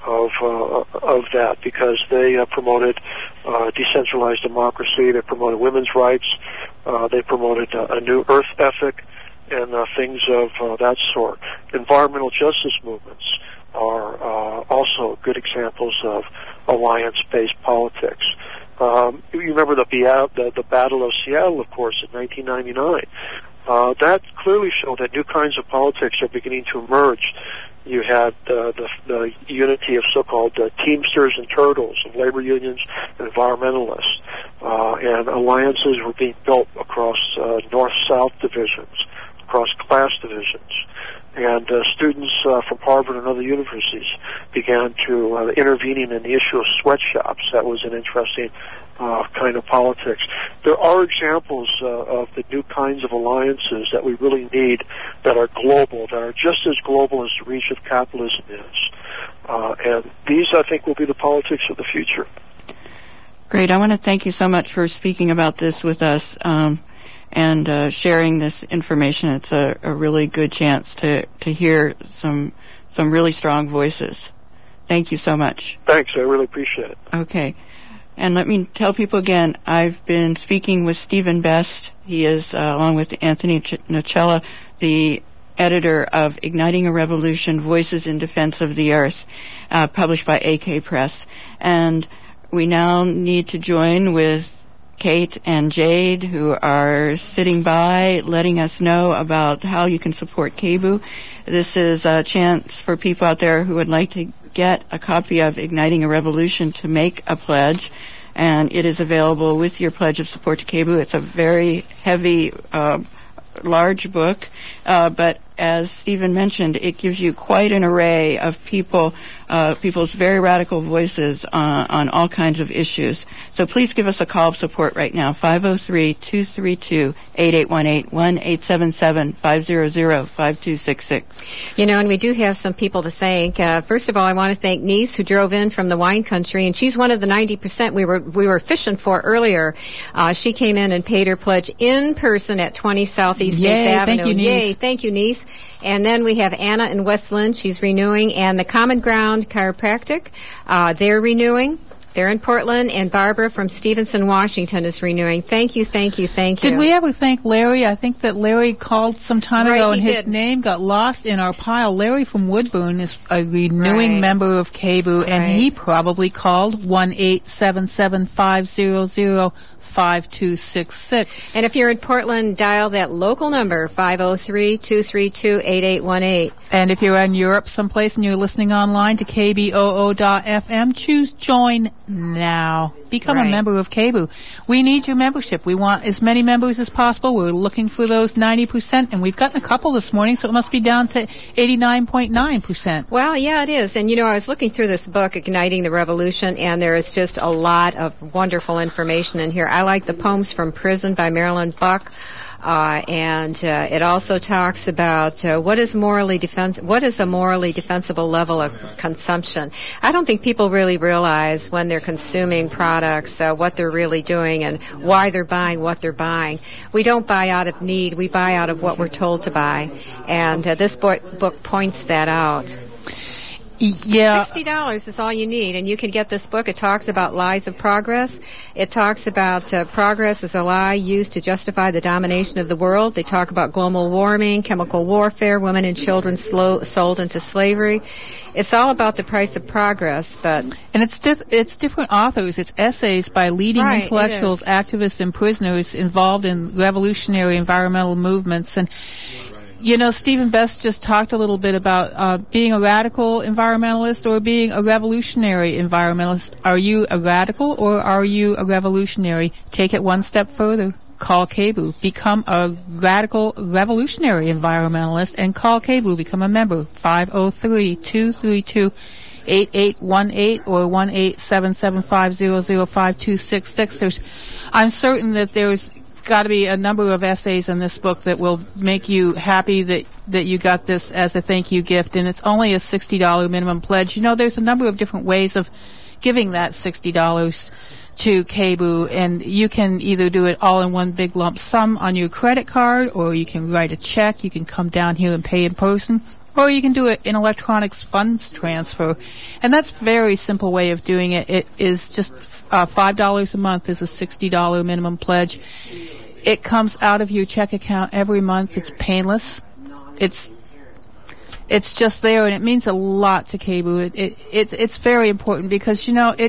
of that, because they promoted decentralized democracy, they promoted women's rights, they promoted a new earth ethic, and things of that sort. Environmental justice movements are also good examples of alliance-based politics. You remember the Battle of Seattle, of course, in 1999. That clearly showed that new kinds of politics are beginning to emerge. You had the unity of so-called Teamsters and Turtles, of labor unions and environmentalists, and alliances were being built across north-south divisions, across class divisions, and students from Harvard and other universities began to intervening in the issue of sweatshops. That was an interesting kind of politics. There are examples of the new kinds of alliances that we really need, that are global, that are just as global as the reach of capitalism is. And these, I think, will be the politics of the future. Great. I want to thank you so much for speaking about this with us and sharing this information. It's a really good chance to hear some really strong voices. Thank you so much. Thanks. I really appreciate it. Okay. And let me tell people again, I've been speaking with Stephen Best. He is, along with Anthony Nocella, the editor of Igniting a Revolution, Voices in Defense of the Earth, published by AK Press. And we now need to join with Kate and Jade, who are sitting by letting us know about how you can support KBOO. This is a chance for people out there who would like to get a copy of Igniting a Revolution to make a pledge, and it is available with your pledge of support to KBOO. It's a very heavy, large book, but as Stephen mentioned, it gives you quite an array of people people's very radical voices on all kinds of issues. So please give us a call of support right now, 503-232-8818, 1-877-500-5266. You know, and we do have some people to thank. First of all, I want to thank Niece, who drove in from the wine country, and she's one of the 90% we were fishing for earlier. She came in and paid her pledge in person at 20 Southeast State Avenue. Thank you, Niece. Yay, thank you, Niece. And then we have Anna in Westland. She's renewing, and the Common Ground Chiropractic, they're renewing. They're in Portland, and Barbara from Stevenson, Washington is renewing. Thank you, thank you, thank you. Did we ever thank Larry? I think that Larry called some time ago, and his did. name got lost in our pile. Larry from Woodburn is a renewing member of KBOO, and he probably called 1-877-500-5266. And if you're in Portland, dial that local number, 503-232-8818. And if you're in Europe someplace and you're listening online to KBOO.FM, choose Join Now. Become a member of KBOO. We need your membership. We want as many members as possible. We're looking for those 90%, and we've gotten a couple this morning, so it must be down to 89.9%. Well, yeah, it is. And, you know, I was looking through this book, Igniting the Revolution, and there is just a lot of wonderful information in here. I like the Poems from Prison by Marilyn Buck. And it also talks about what is a morally defensible level of consumption. I don't think people really realize when they're consuming products what they're really doing and why they're buying what they're buying. We don't buy out of need; we buy out of what we're told to buy, and this book points that out. Yeah. $60 is all you need, and you can get this book. It talks about lies of progress. It talks about progress as a lie used to justify the domination of the world. They talk about global warming, chemical warfare, women and children sold into slavery. It's all about the price of progress, but... And it's different authors. It's essays by leading intellectuals, activists, and prisoners involved in revolutionary environmental movements. And you know, Stephen Best just talked a little bit about being a radical environmentalist or being a revolutionary environmentalist. Are you a radical or are you a revolutionary? Take it one step further. Call KBOO. Become a radical revolutionary environmentalist and call KBOO. Become a member. 503-232-8818 or 1-877-500-5266. I'm certain that there's got to be a number of essays in this book that will make you happy that you got this as a thank you gift, and it's only a $60 minimum pledge. You know, there's a number of different ways of giving that $60 to KBOO, and you can either do it all in one big lump sum on your credit card, or you can write a check, you can come down here and pay in person, or you can do it in electronics funds transfer. And that's a very simple way of doing it. It is just $5 a month is a $60 minimum pledge. It comes out of your check account every month. It's painless. It's just there, and it means a lot to KBOO. It's very important because, you know,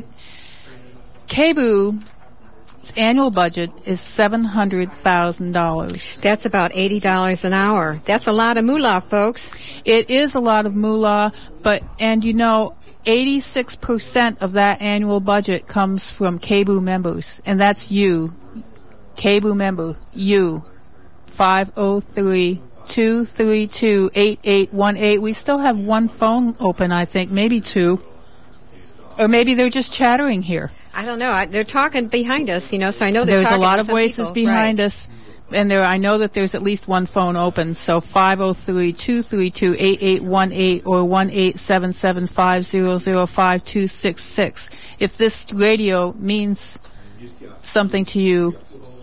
KBOO's annual budget is $700,000. That's about $80 an hour. That's a lot of moolah, folks. It is a lot of moolah, and you know, 86% of that annual budget comes from KBOO members, and that's you. KBOO member, you. 503-232-8818. We still have one phone open, I think, maybe two. Or maybe they're just chattering here. I don't know. They're talking behind us, you know, so I know they're talking. There's a lot to of some voices people. behind us. And I know that there's at least one phone open. So 503-232-8818 or 1-877-500-5266. If this radio means something to you,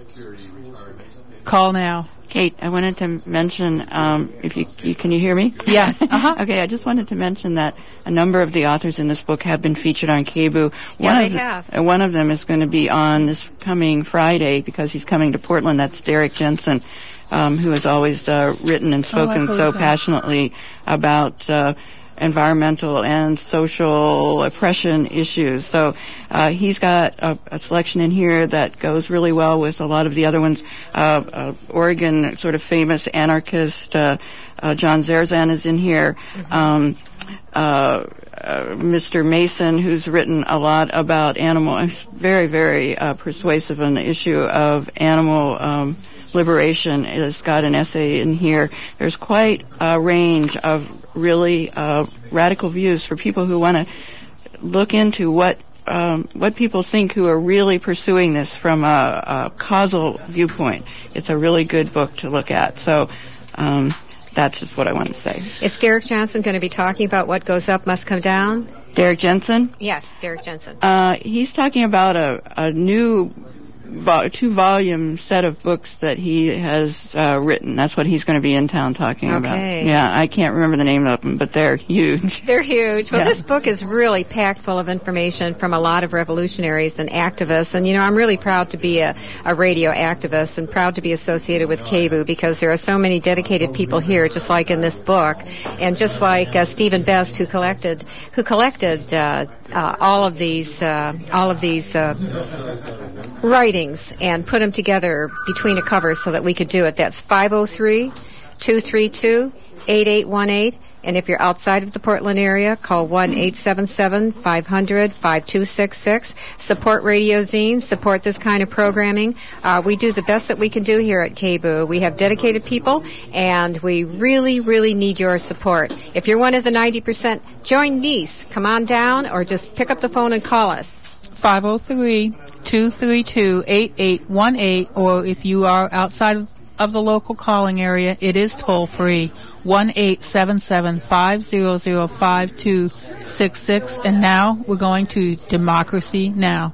call now. Kate, I wanted to mention, if you can you hear me? Yes. Okay, I just wanted to mention that a number of the authors in this book have been featured on KBOO. They have. One of them is going to be on this coming Friday because he's coming to Portland. That's Derek Jensen, who has always written and spoken so passionately about environmental and social oppression issues. So he's got a selection in here that goes really well with a lot of the other ones. Oregon sort of famous anarchist John Zerzan is in here. Mr. Mason, who's written a lot about animal, very, very persuasive on the issue of animal liberation, has got an essay in here. There's quite a range of really radical views for people who want to look into what people think who are really pursuing this from a causal viewpoint. It's a really good book to look at. So that's just what I want to say. Is Derek Johnson going to be talking about what goes up must come down? Derek Jensen? Yes, Derek Jensen. He's talking about a new 2-volume set of books that he has written. That's what he's going to be in town talking about. Yeah, I can't remember the name of them, but they're huge. They're huge. Well, this book is really packed full of information from a lot of revolutionaries and activists. And, I'm really proud to be a radio activist and proud to be associated with KBOO because there are so many dedicated people here, just like in this book, and just like Stephen Best, who collected all of these writings and put them together between a cover so that we could do it. That's 503-232-8818. And if you're outside of the Portland area, call 1-877-500-5266. Support Radio Zine. Support this kind of programming. We do the best that we can do here at KBOO. We have dedicated people, and we really, really need your support. If you're one of the 90%, join NEAS. Come on down or just pick up the phone and call us. 503-232-8818, or if you are outside of the local calling area, it is toll-free, 1-877-500-5266. And now we're going to Democracy Now!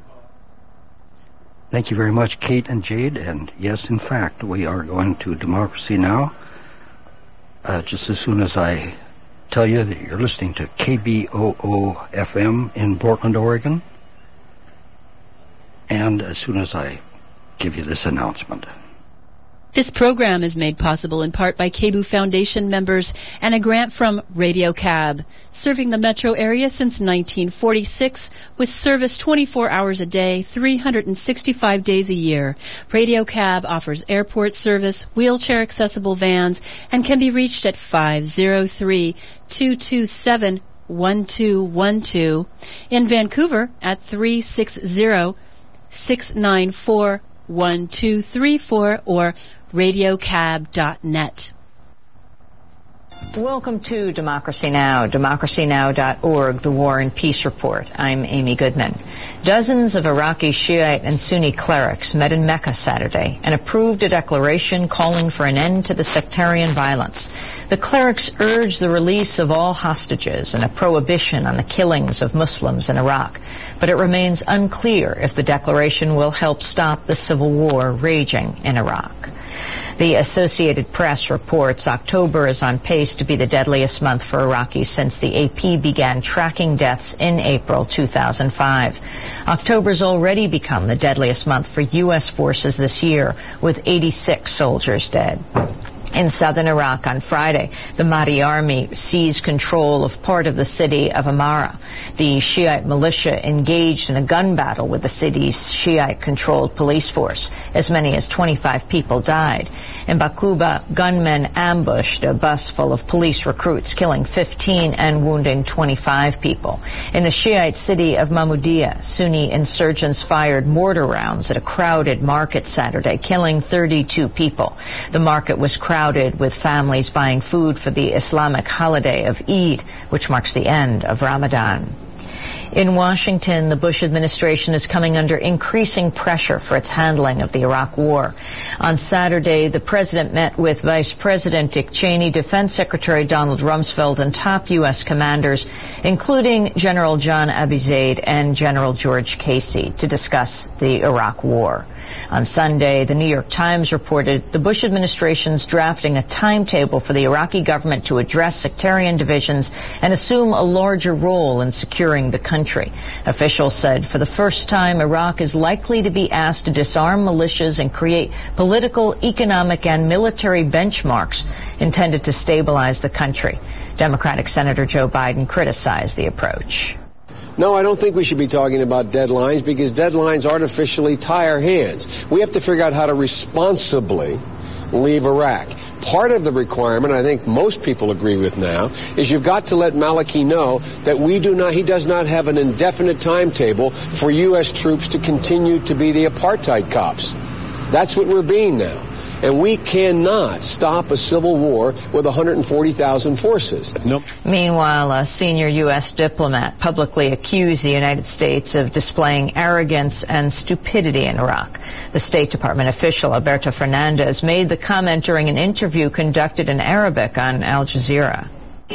Thank you very much, Kate and Jade. And yes, in fact, we are going to Democracy Now! Just as soon as I tell you that you're listening to KBOO-FM in Portland, Oregon, and as soon as I give you this announcement. This program is made possible in part by KBOO Foundation members and a grant from Radio Cab, serving the metro area since 1946 with service 24 hours a day, 365 days a year. Radio Cab offers airport service, wheelchair-accessible vans, and can be reached at 503-227-1212. In Vancouver at 360-694-1234 or radiocab.net. Welcome to Democracy Now!, democracynow.org, the War and Peace Report. I'm Amy Goodman. Dozens of Iraqi Shiite and Sunni clerics met in Mecca Saturday and approved a declaration calling for an end to the sectarian violence. The clerics urged the release of all hostages and a prohibition on the killings of Muslims in Iraq. But it remains unclear if the declaration will help stop the civil war raging in Iraq. The Associated Press reports October is on pace to be the deadliest month for Iraqis since the AP began tracking deaths in April 2005. October's already become the deadliest month for U.S. forces this year, with 86 soldiers dead. In southern Iraq on Friday, the Mahdi army seized control of part of the city of Amara. The Shiite militia engaged in a gun battle with the city's Shiite-controlled police force. As many as 25 people died. In Baquba, gunmen ambushed a bus full of police recruits, killing 15 and wounding 25 people. In the Shiite city of Mahmoudiya, Sunni insurgents fired mortar rounds at a crowded market Saturday, killing 32 people. The market was crowded with families buying food for the Islamic holiday of Eid, which marks the end of Ramadan. In Washington, the Bush administration is coming under increasing pressure for its handling of the Iraq War. On Saturday, the president met with Vice President Dick Cheney, Defense Secretary Donald Rumsfeld, and top U.S. commanders, including General John Abizaid and General George Casey, to discuss the Iraq War. On Sunday, the New York Times reported the Bush administration's drafting a timetable for the Iraqi government to address sectarian divisions and assume a larger role in securing the country. Officials said for the first time, Iraq is likely to be asked to disarm militias and create political, economic, and military benchmarks intended to stabilize the country. Democratic Senator Joe Biden criticized the approach. No, I don't think we should be talking about deadlines because deadlines artificially tie our hands. We have to figure out how to responsibly leave Iraq. Part of the requirement, I think most people agree with now, is you've got to let Maliki know that he does not have an indefinite timetable for U.S. troops to continue to be the apartheid cops. That's what we're being now. and we cannot stop a civil war with 140,000 forces. Nope. Meanwhile, a senior U.S. diplomat publicly accused the United States of displaying arrogance and stupidity in Iraq. The State Department official, Alberto Fernandez, made the comment during an interview conducted in Arabic on Al Jazeera.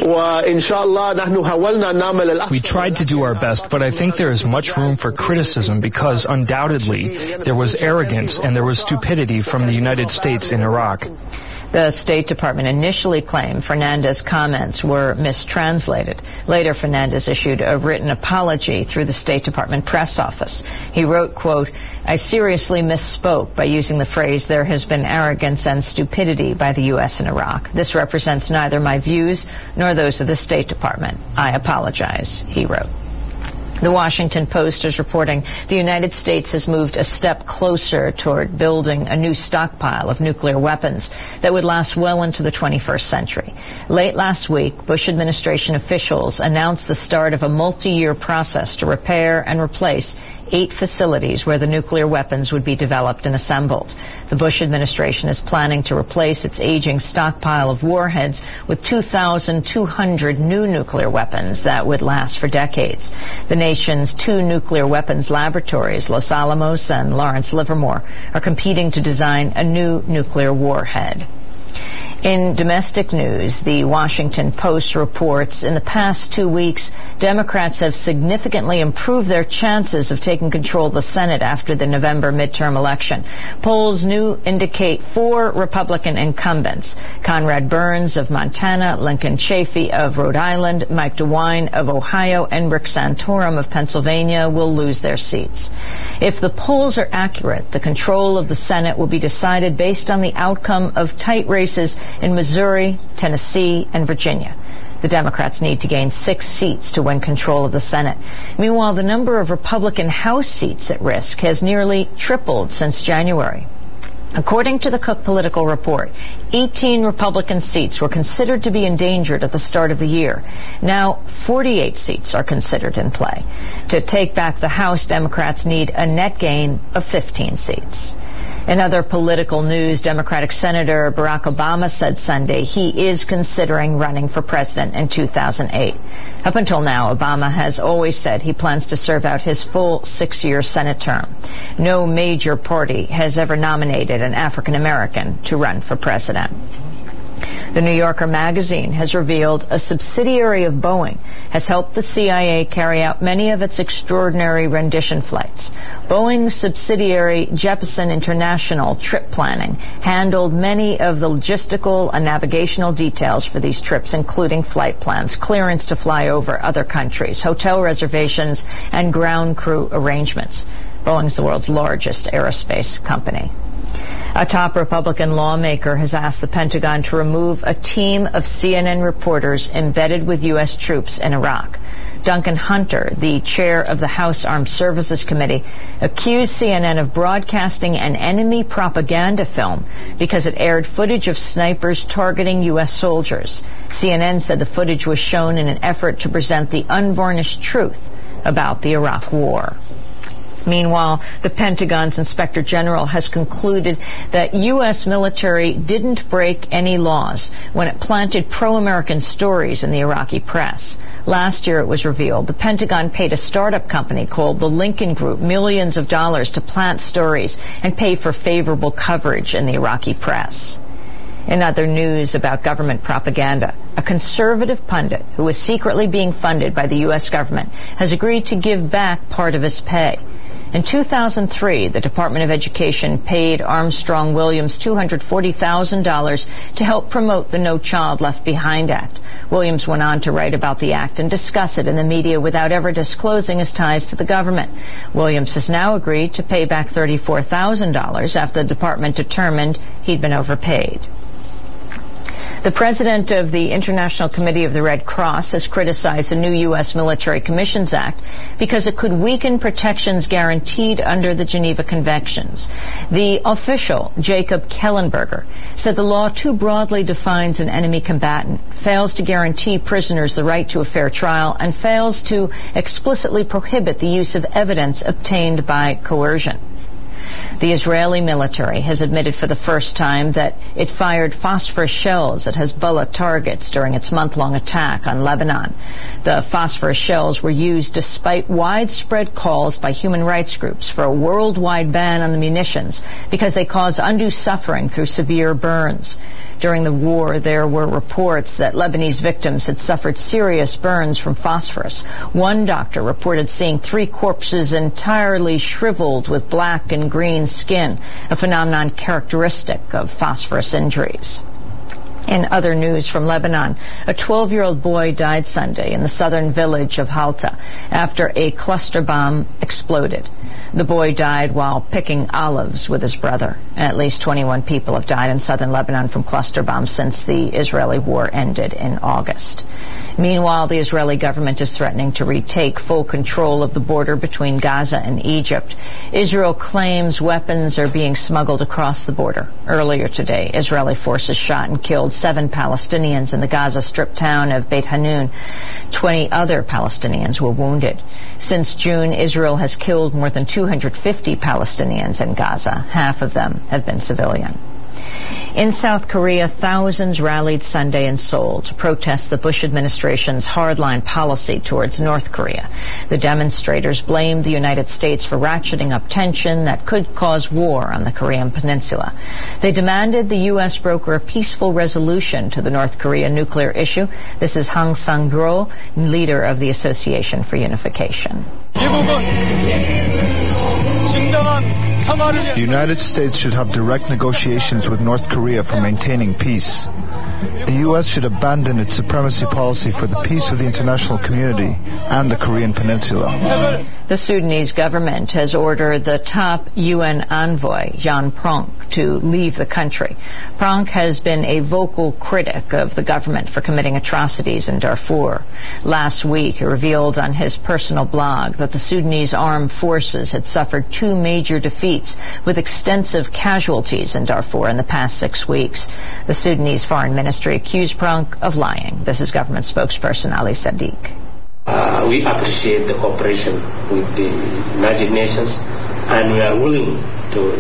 We tried to do our best, but I think there is much room for criticism because undoubtedly there was arrogance and there was stupidity from the United States in Iraq. The State Department initially claimed Fernandez's comments were mistranslated. Later, Fernandez issued a written apology through the State Department press office. He wrote, quote, "I seriously misspoke by using the phrase, 'there has been arrogance and stupidity by the U.S. in Iraq. This represents neither my views nor those of the State Department. I apologize,' he wrote." The Washington Post is reporting the United States has moved a step closer toward building a new stockpile of nuclear weapons that would last well into the 21st century. Late last week, Bush administration officials announced the start of a multi-year process to repair and replace 8 facilities where the nuclear weapons would be developed and assembled. The Bush administration is planning to replace its aging stockpile of warheads with 2,200 new nuclear weapons that would last for decades. The nation's 2 nuclear weapons laboratories, Los Alamos and Lawrence Livermore, are competing to design a new nuclear warhead. In domestic news, the Washington Post reports in the past 2 weeks, Democrats have significantly improved their chances of taking control of the Senate after the November midterm election. Polls new indicate 4 Republican incumbents, Conrad Burns of Montana, Lincoln Chafee of Rhode Island, Mike DeWine of Ohio, and Rick Santorum of Pennsylvania will lose their seats. If the polls are accurate, the control of the Senate will be decided based on the outcome of tight races in Missouri, Tennessee, and Virginia. The Democrats need to gain 6 seats to win control of the Senate. Meanwhile, the number of Republican House seats at risk has nearly tripled since January. According to the Cook Political Report, 18 Republican seats were considered to be endangered at the start of the year. Now, 48 seats are considered in play. To take back the House, Democrats need a net gain of 15 seats. In other political news, Democratic Senator Barack Obama said Sunday he is considering running for president in 2008. Up until now, Obama has always said he plans to serve out his full 6-year Senate term. No major party has ever nominated an African American to run for president. The New Yorker magazine has revealed a subsidiary of Boeing has helped the CIA carry out many of its extraordinary rendition flights. Boeing's subsidiary Jeppesen International Trip Planning handled many of the logistical and navigational details for these trips, including flight plans, clearance to fly over other countries, hotel reservations, and ground crew arrangements. Boeing's the world's largest aerospace company. A top Republican lawmaker has asked the Pentagon to remove a team of CNN reporters embedded with U.S. troops in Iraq. Duncan Hunter, the chair of the House Armed Services Committee, accused CNN of broadcasting an enemy propaganda film because it aired footage of snipers targeting U.S. soldiers. CNN said the footage was shown in an effort to present the unvarnished truth about the Iraq War. Meanwhile, the Pentagon's Inspector General has concluded that U.S. military didn't break any laws when it planted pro-American stories in the Iraqi press. Last year, it was revealed the Pentagon paid a startup company called the Lincoln Group millions of dollars to plant stories and pay for favorable coverage in the Iraqi press. In other news about government propaganda, a conservative pundit who is secretly being funded by the U.S. government has agreed to give back part of his pay. In 2003, the Department of Education paid Armstrong Williams $240,000 to help promote the No Child Left Behind Act. Williams went on to write about the act and discuss it in the media without ever disclosing his ties to the government. Williams has now agreed to pay back $34,000 after the department determined he'd been overpaid. The president of the International Committee of the Red Cross has criticized the new U.S. Military Commissions Act because it could weaken protections guaranteed under the Geneva Conventions. The official, Jacob Kellenberger, said the law too broadly defines an enemy combatant, fails to guarantee prisoners the right to a fair trial, and fails to explicitly prohibit the use of evidence obtained by coercion. The Israeli military has admitted for the first time that it fired phosphorus shells at Hezbollah targets during its month-long attack on Lebanon. The phosphorus shells were used despite widespread calls by human rights groups for a worldwide ban on the munitions because they cause undue suffering through severe burns. During the war, there were reports that Lebanese victims had suffered serious burns from phosphorus. One doctor reported seeing 3 corpses entirely shriveled with black and green skin, a phenomenon characteristic of phosphorus injuries. In other news from Lebanon, a 12-year-old boy died Sunday in the southern village of Halta after a cluster bomb exploded. The boy died while picking olives with his brother. At least 21 people have died in southern Lebanon from cluster bombs since the Israeli war ended in August. Meanwhile, the Israeli government is threatening to retake full control of the border between Gaza and Egypt. Israel claims weapons are being smuggled across the border. Earlier today, Israeli forces shot and killed 7 Palestinians in the Gaza Strip town of Beit Hanun. 20 other Palestinians were wounded. Since June, Israel has killed more than 250 Palestinians in Gaza. Half of them have been civilian. In South Korea, thousands rallied Sunday in Seoul to protest the Bush administration's hardline policy towards North Korea. The demonstrators blamed the United States for ratcheting up tension that could cause war on the Korean peninsula. They demanded the U.S. broker a peaceful resolution to the North Korea nuclear issue. This is Hang Sang-gro, leader of the Association for Unification. The United States should have direct negotiations with North Korea for maintaining peace. The U.S. should abandon its supremacy policy for the peace of the international community and the Korean peninsula. The Sudanese government has ordered the top UN envoy, Jan Pronk, to leave the country. Pronk has been a vocal critic of the government for committing atrocities in Darfur. Last week, he revealed on his personal blog that the Sudanese armed forces had suffered 2 major defeats with extensive casualties in Darfur in the past 6 weeks. The Sudanese Foreign Ministry accused Pronk of lying. This is government spokesperson Ali Sadiq. We appreciate the cooperation with the United Nations, and we are willing to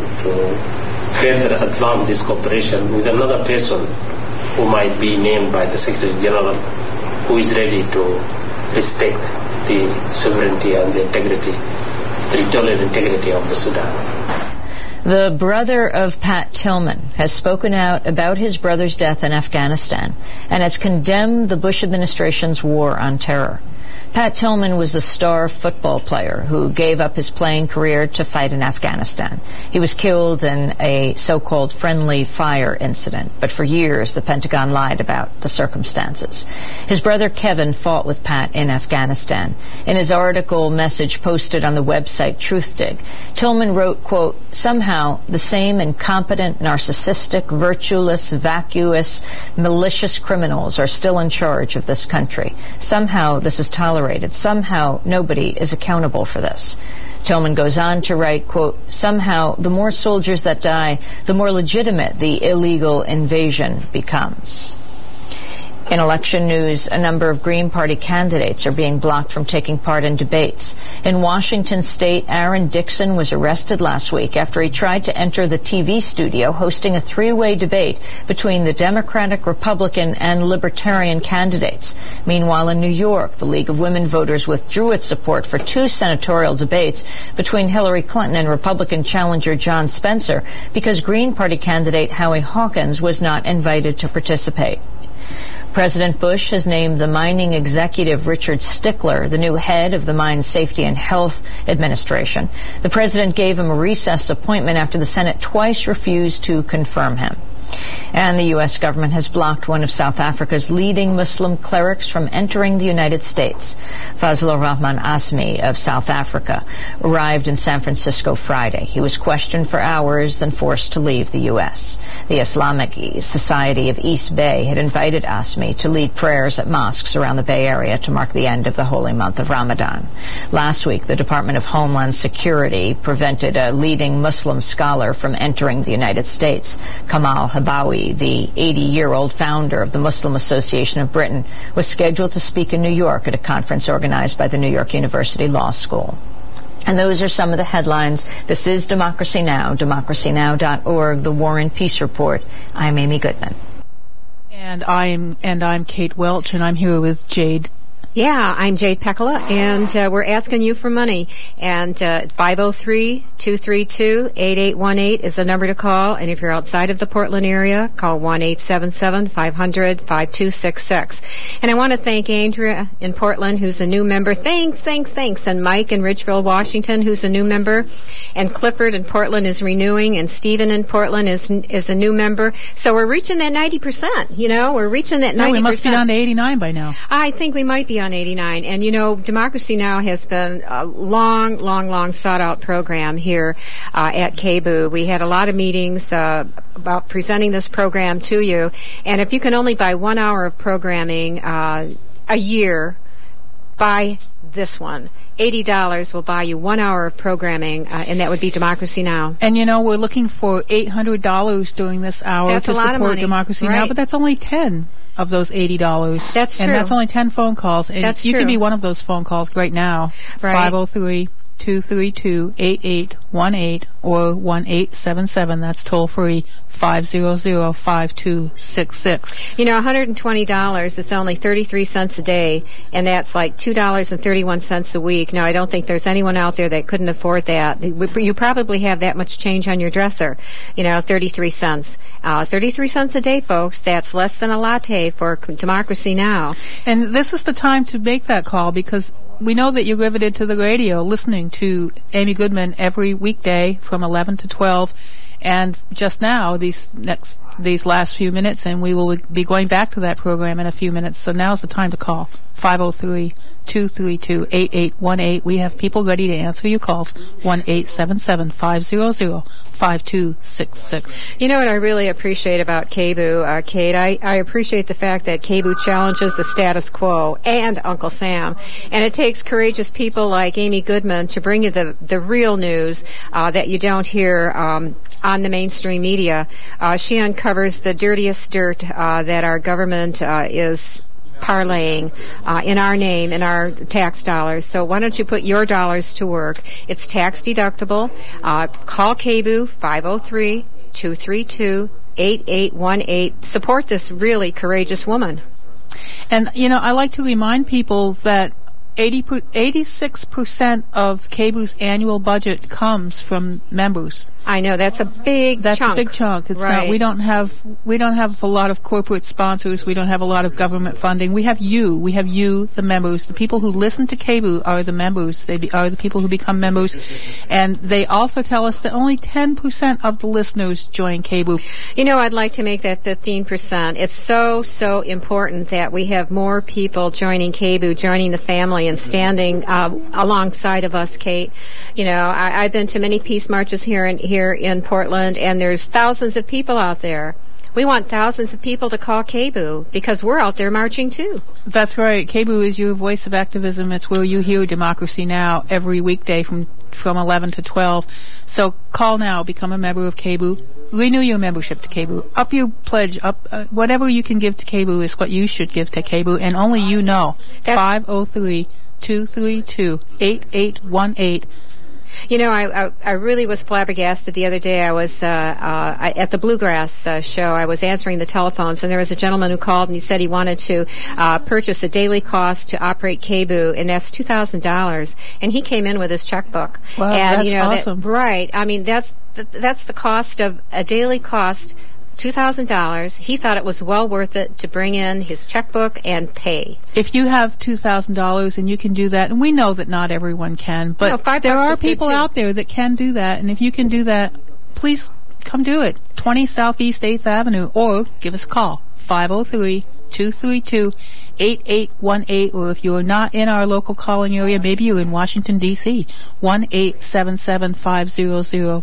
further advance this cooperation with another person who might be named by the Secretary General, who is ready to respect the sovereignty and the integrity, territorial integrity of the Sudan. The brother of Pat Tillman has spoken out about his brother's death in Afghanistan and has condemned the Bush administration's war on terror. Pat Tillman was the star football player who gave up his playing career to fight in Afghanistan. He was killed in a so-called friendly fire incident, but for years the Pentagon lied about the circumstances. His brother Kevin fought with Pat in Afghanistan. In his article message posted on the website TruthDig, Tillman wrote, quote, "Somehow the same incompetent, narcissistic, virtueless, vacuous, malicious criminals are still in charge of this country. Somehow this is tolerated. Somehow nobody is accountable for this." Tillman goes on to write, quote, "Somehow the more soldiers that die, the more legitimate the illegal invasion becomes." In election news, a number of Green Party candidates are being blocked from taking part in debates. In Washington state, Aaron Dixon was arrested last week after he tried to enter the TV studio hosting a 3-way debate between the Democratic, Republican, and Libertarian candidates. Meanwhile, in New York, the League of Women Voters withdrew its support for 2 senatorial debates between Hillary Clinton and Republican challenger John Spencer because Green Party candidate Howie Hawkins was not invited to participate. President Bush has named the mining executive Richard Stickler the new head of the Mine Safety and Health Administration. The president gave him a recess appointment after the Senate twice refused to confirm him. And the U.S. government has blocked one of South Africa's leading Muslim clerics from entering the United States. Fazlur Rahman Azmi of South Africa arrived in San Francisco Friday. He was questioned for hours, then forced to leave the U.S. The Islamic Society of East Bay had invited Azmi to lead prayers at mosques around the Bay Area to mark the end of the holy month of Ramadan. Last week, the Department of Homeland Security prevented a leading Muslim scholar from entering the United States. Kamal Habawi, the 80-year-old founder of the Muslim Association of Britain, was scheduled to speak in New York at a conference organized by the New York University Law School. And those are some of the headlines. This is Democracy Now!, democracynow.org, The War and Peace Report. I'm Amy Goodman. And I'm Kate Welch, and I'm here with Jade. Yeah, I'm Jade Pekala, and we're asking you for money. And 503-232-8818 is the number to call. And if you're outside of the Portland area, call 1-877-500-5266. And I want to thank Andrea in Portland, who's a new member. Thanks. And Mike in Ridgeville, Washington, who's a new member. And Clifford in Portland is renewing, and Stephen in Portland is a new member. So we're reaching that 90%. We're reaching that 90%. No, we must be down to 89 by now. I think we might be on 89. And, Democracy Now! Has been a long sought-out program here at KBOO. We had a lot of meetings about presenting this program to you. And if you can only buy 1 hour of programming a year, buy this one. $80 will buy you 1 hour of programming, and that would be Democracy Now! And, we're looking for $800 during this hour to support Democracy Now!, but that's only 10 of those $80. That's true. And that's only 10 phone calls. And that's you true. can be one of those phone calls right now. Right. 503-232-8818 or 1-877. That's toll free. 500-5266. $120 is only 33 cents a day, and that's like $2.31 a week. Now, I don't think there's anyone out there that couldn't afford that. You probably have that much change on your dresser, 33 cents. 33 cents a day, folks. That's less than a latte for Democracy Now! And this is the time to make that call, because we know that you're riveted to the radio, listening to Amy Goodman every weekday from 11 to 12. And just now, these last few minutes, and we will be going back to that program in a few minutes. So now's the time to call. 503-232-8818. We have people ready to answer your calls. 1-877-500-5266. You know what I really appreciate about KBOO, Kate? I appreciate the fact that KBOO challenges the status quo and Uncle Sam. And it takes courageous people like Amy Goodman to bring you the real news that you don't hear on the mainstream media. She uncovers the dirtiest dirt that our government is parlaying in our name, in our tax dollars. So why don't you put your dollars to work? It's tax deductible. Call KBOO 503-232-8818. Support this really courageous woman. And, I like to remind people that 86% of KBOO's annual budget comes from members. I know, that's a big chunk. That's a big chunk. It's right. not. We don't have a lot of corporate sponsors. We don't have a lot of government funding. We have you. We have you, the members. The people who listen to KBOO are the members. They are the people who become members, and they also tell us that only 10% of the listeners join KBOO. I'd like to make that 15%. It's so important that we have more people joining KBOO, joining the family, and standing alongside of us, Kate. I've been to many peace marches here in Portland, and there's thousands of people out there. We want thousands of people to call KBOO because we're out there marching too. That's right. KBOO is your voice of activism. It's where you hear Democracy Now! Every weekday from 11 to 12. So call now. Become a member of KBOO. Renew your membership to KBOO. Up your pledge. Whatever you can give to KBOO is what you should give to KBOO, and only you know. 503-232-8818. I really was flabbergasted the other day. I was at the Bluegrass show. I was answering the telephones, and there was a gentleman who called, and he said he wanted to purchase a daily cost to operate KBOO, and that's $2,000. And he came in with his checkbook. Wow, and, that's awesome. Right. I mean, that's the cost of a daily cost. $2,000. He thought it was well worth it to bring in his checkbook and pay. If you have $2,000 and you can do that, and we know that not everyone can, but there are people out there that can do that, and if you can do that, please come do it. 20 Southeast 8th Avenue, or give us a call, 503-232-8818, or if you're not in our local calling area, maybe you're in Washington, D.C., 1-877-500-5266.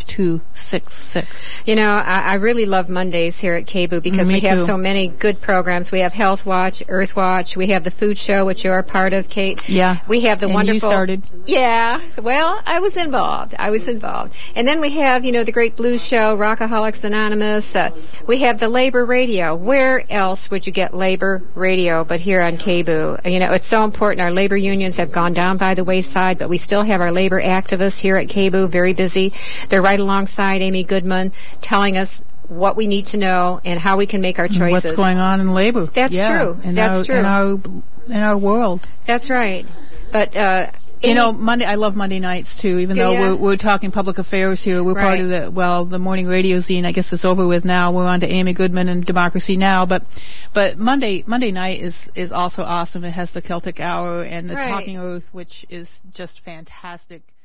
I really love Mondays here at KBOO because we have so many good programs. We have Health Watch, Earth Watch. We have the Food Show, which you're a part of, Kate. Yeah. We have the wonderful. You started. Yeah. Well, I was involved. And then we have, the Great Blues Show, Rockaholics Anonymous. We have the Labor Radio. Where else would to get labor radio, but here on KBOO. You know, it's so important. Our labor unions have gone down by the wayside, but we still have our labor activists here at KBOO, very busy. They're right alongside Amy Goodman, telling us what we need to know and how we can make our choices. What's going on in labor? That's true. That's true. In our world. That's right. But you know, I love Monday nights too. Even though we're talking public affairs here, we're part of the morning radio zine. I guess it's over with now. We're on to Amy Goodman and Democracy Now. But Monday night is also awesome. It has the Celtic Hour and the Talking Earth, which is just fantastic.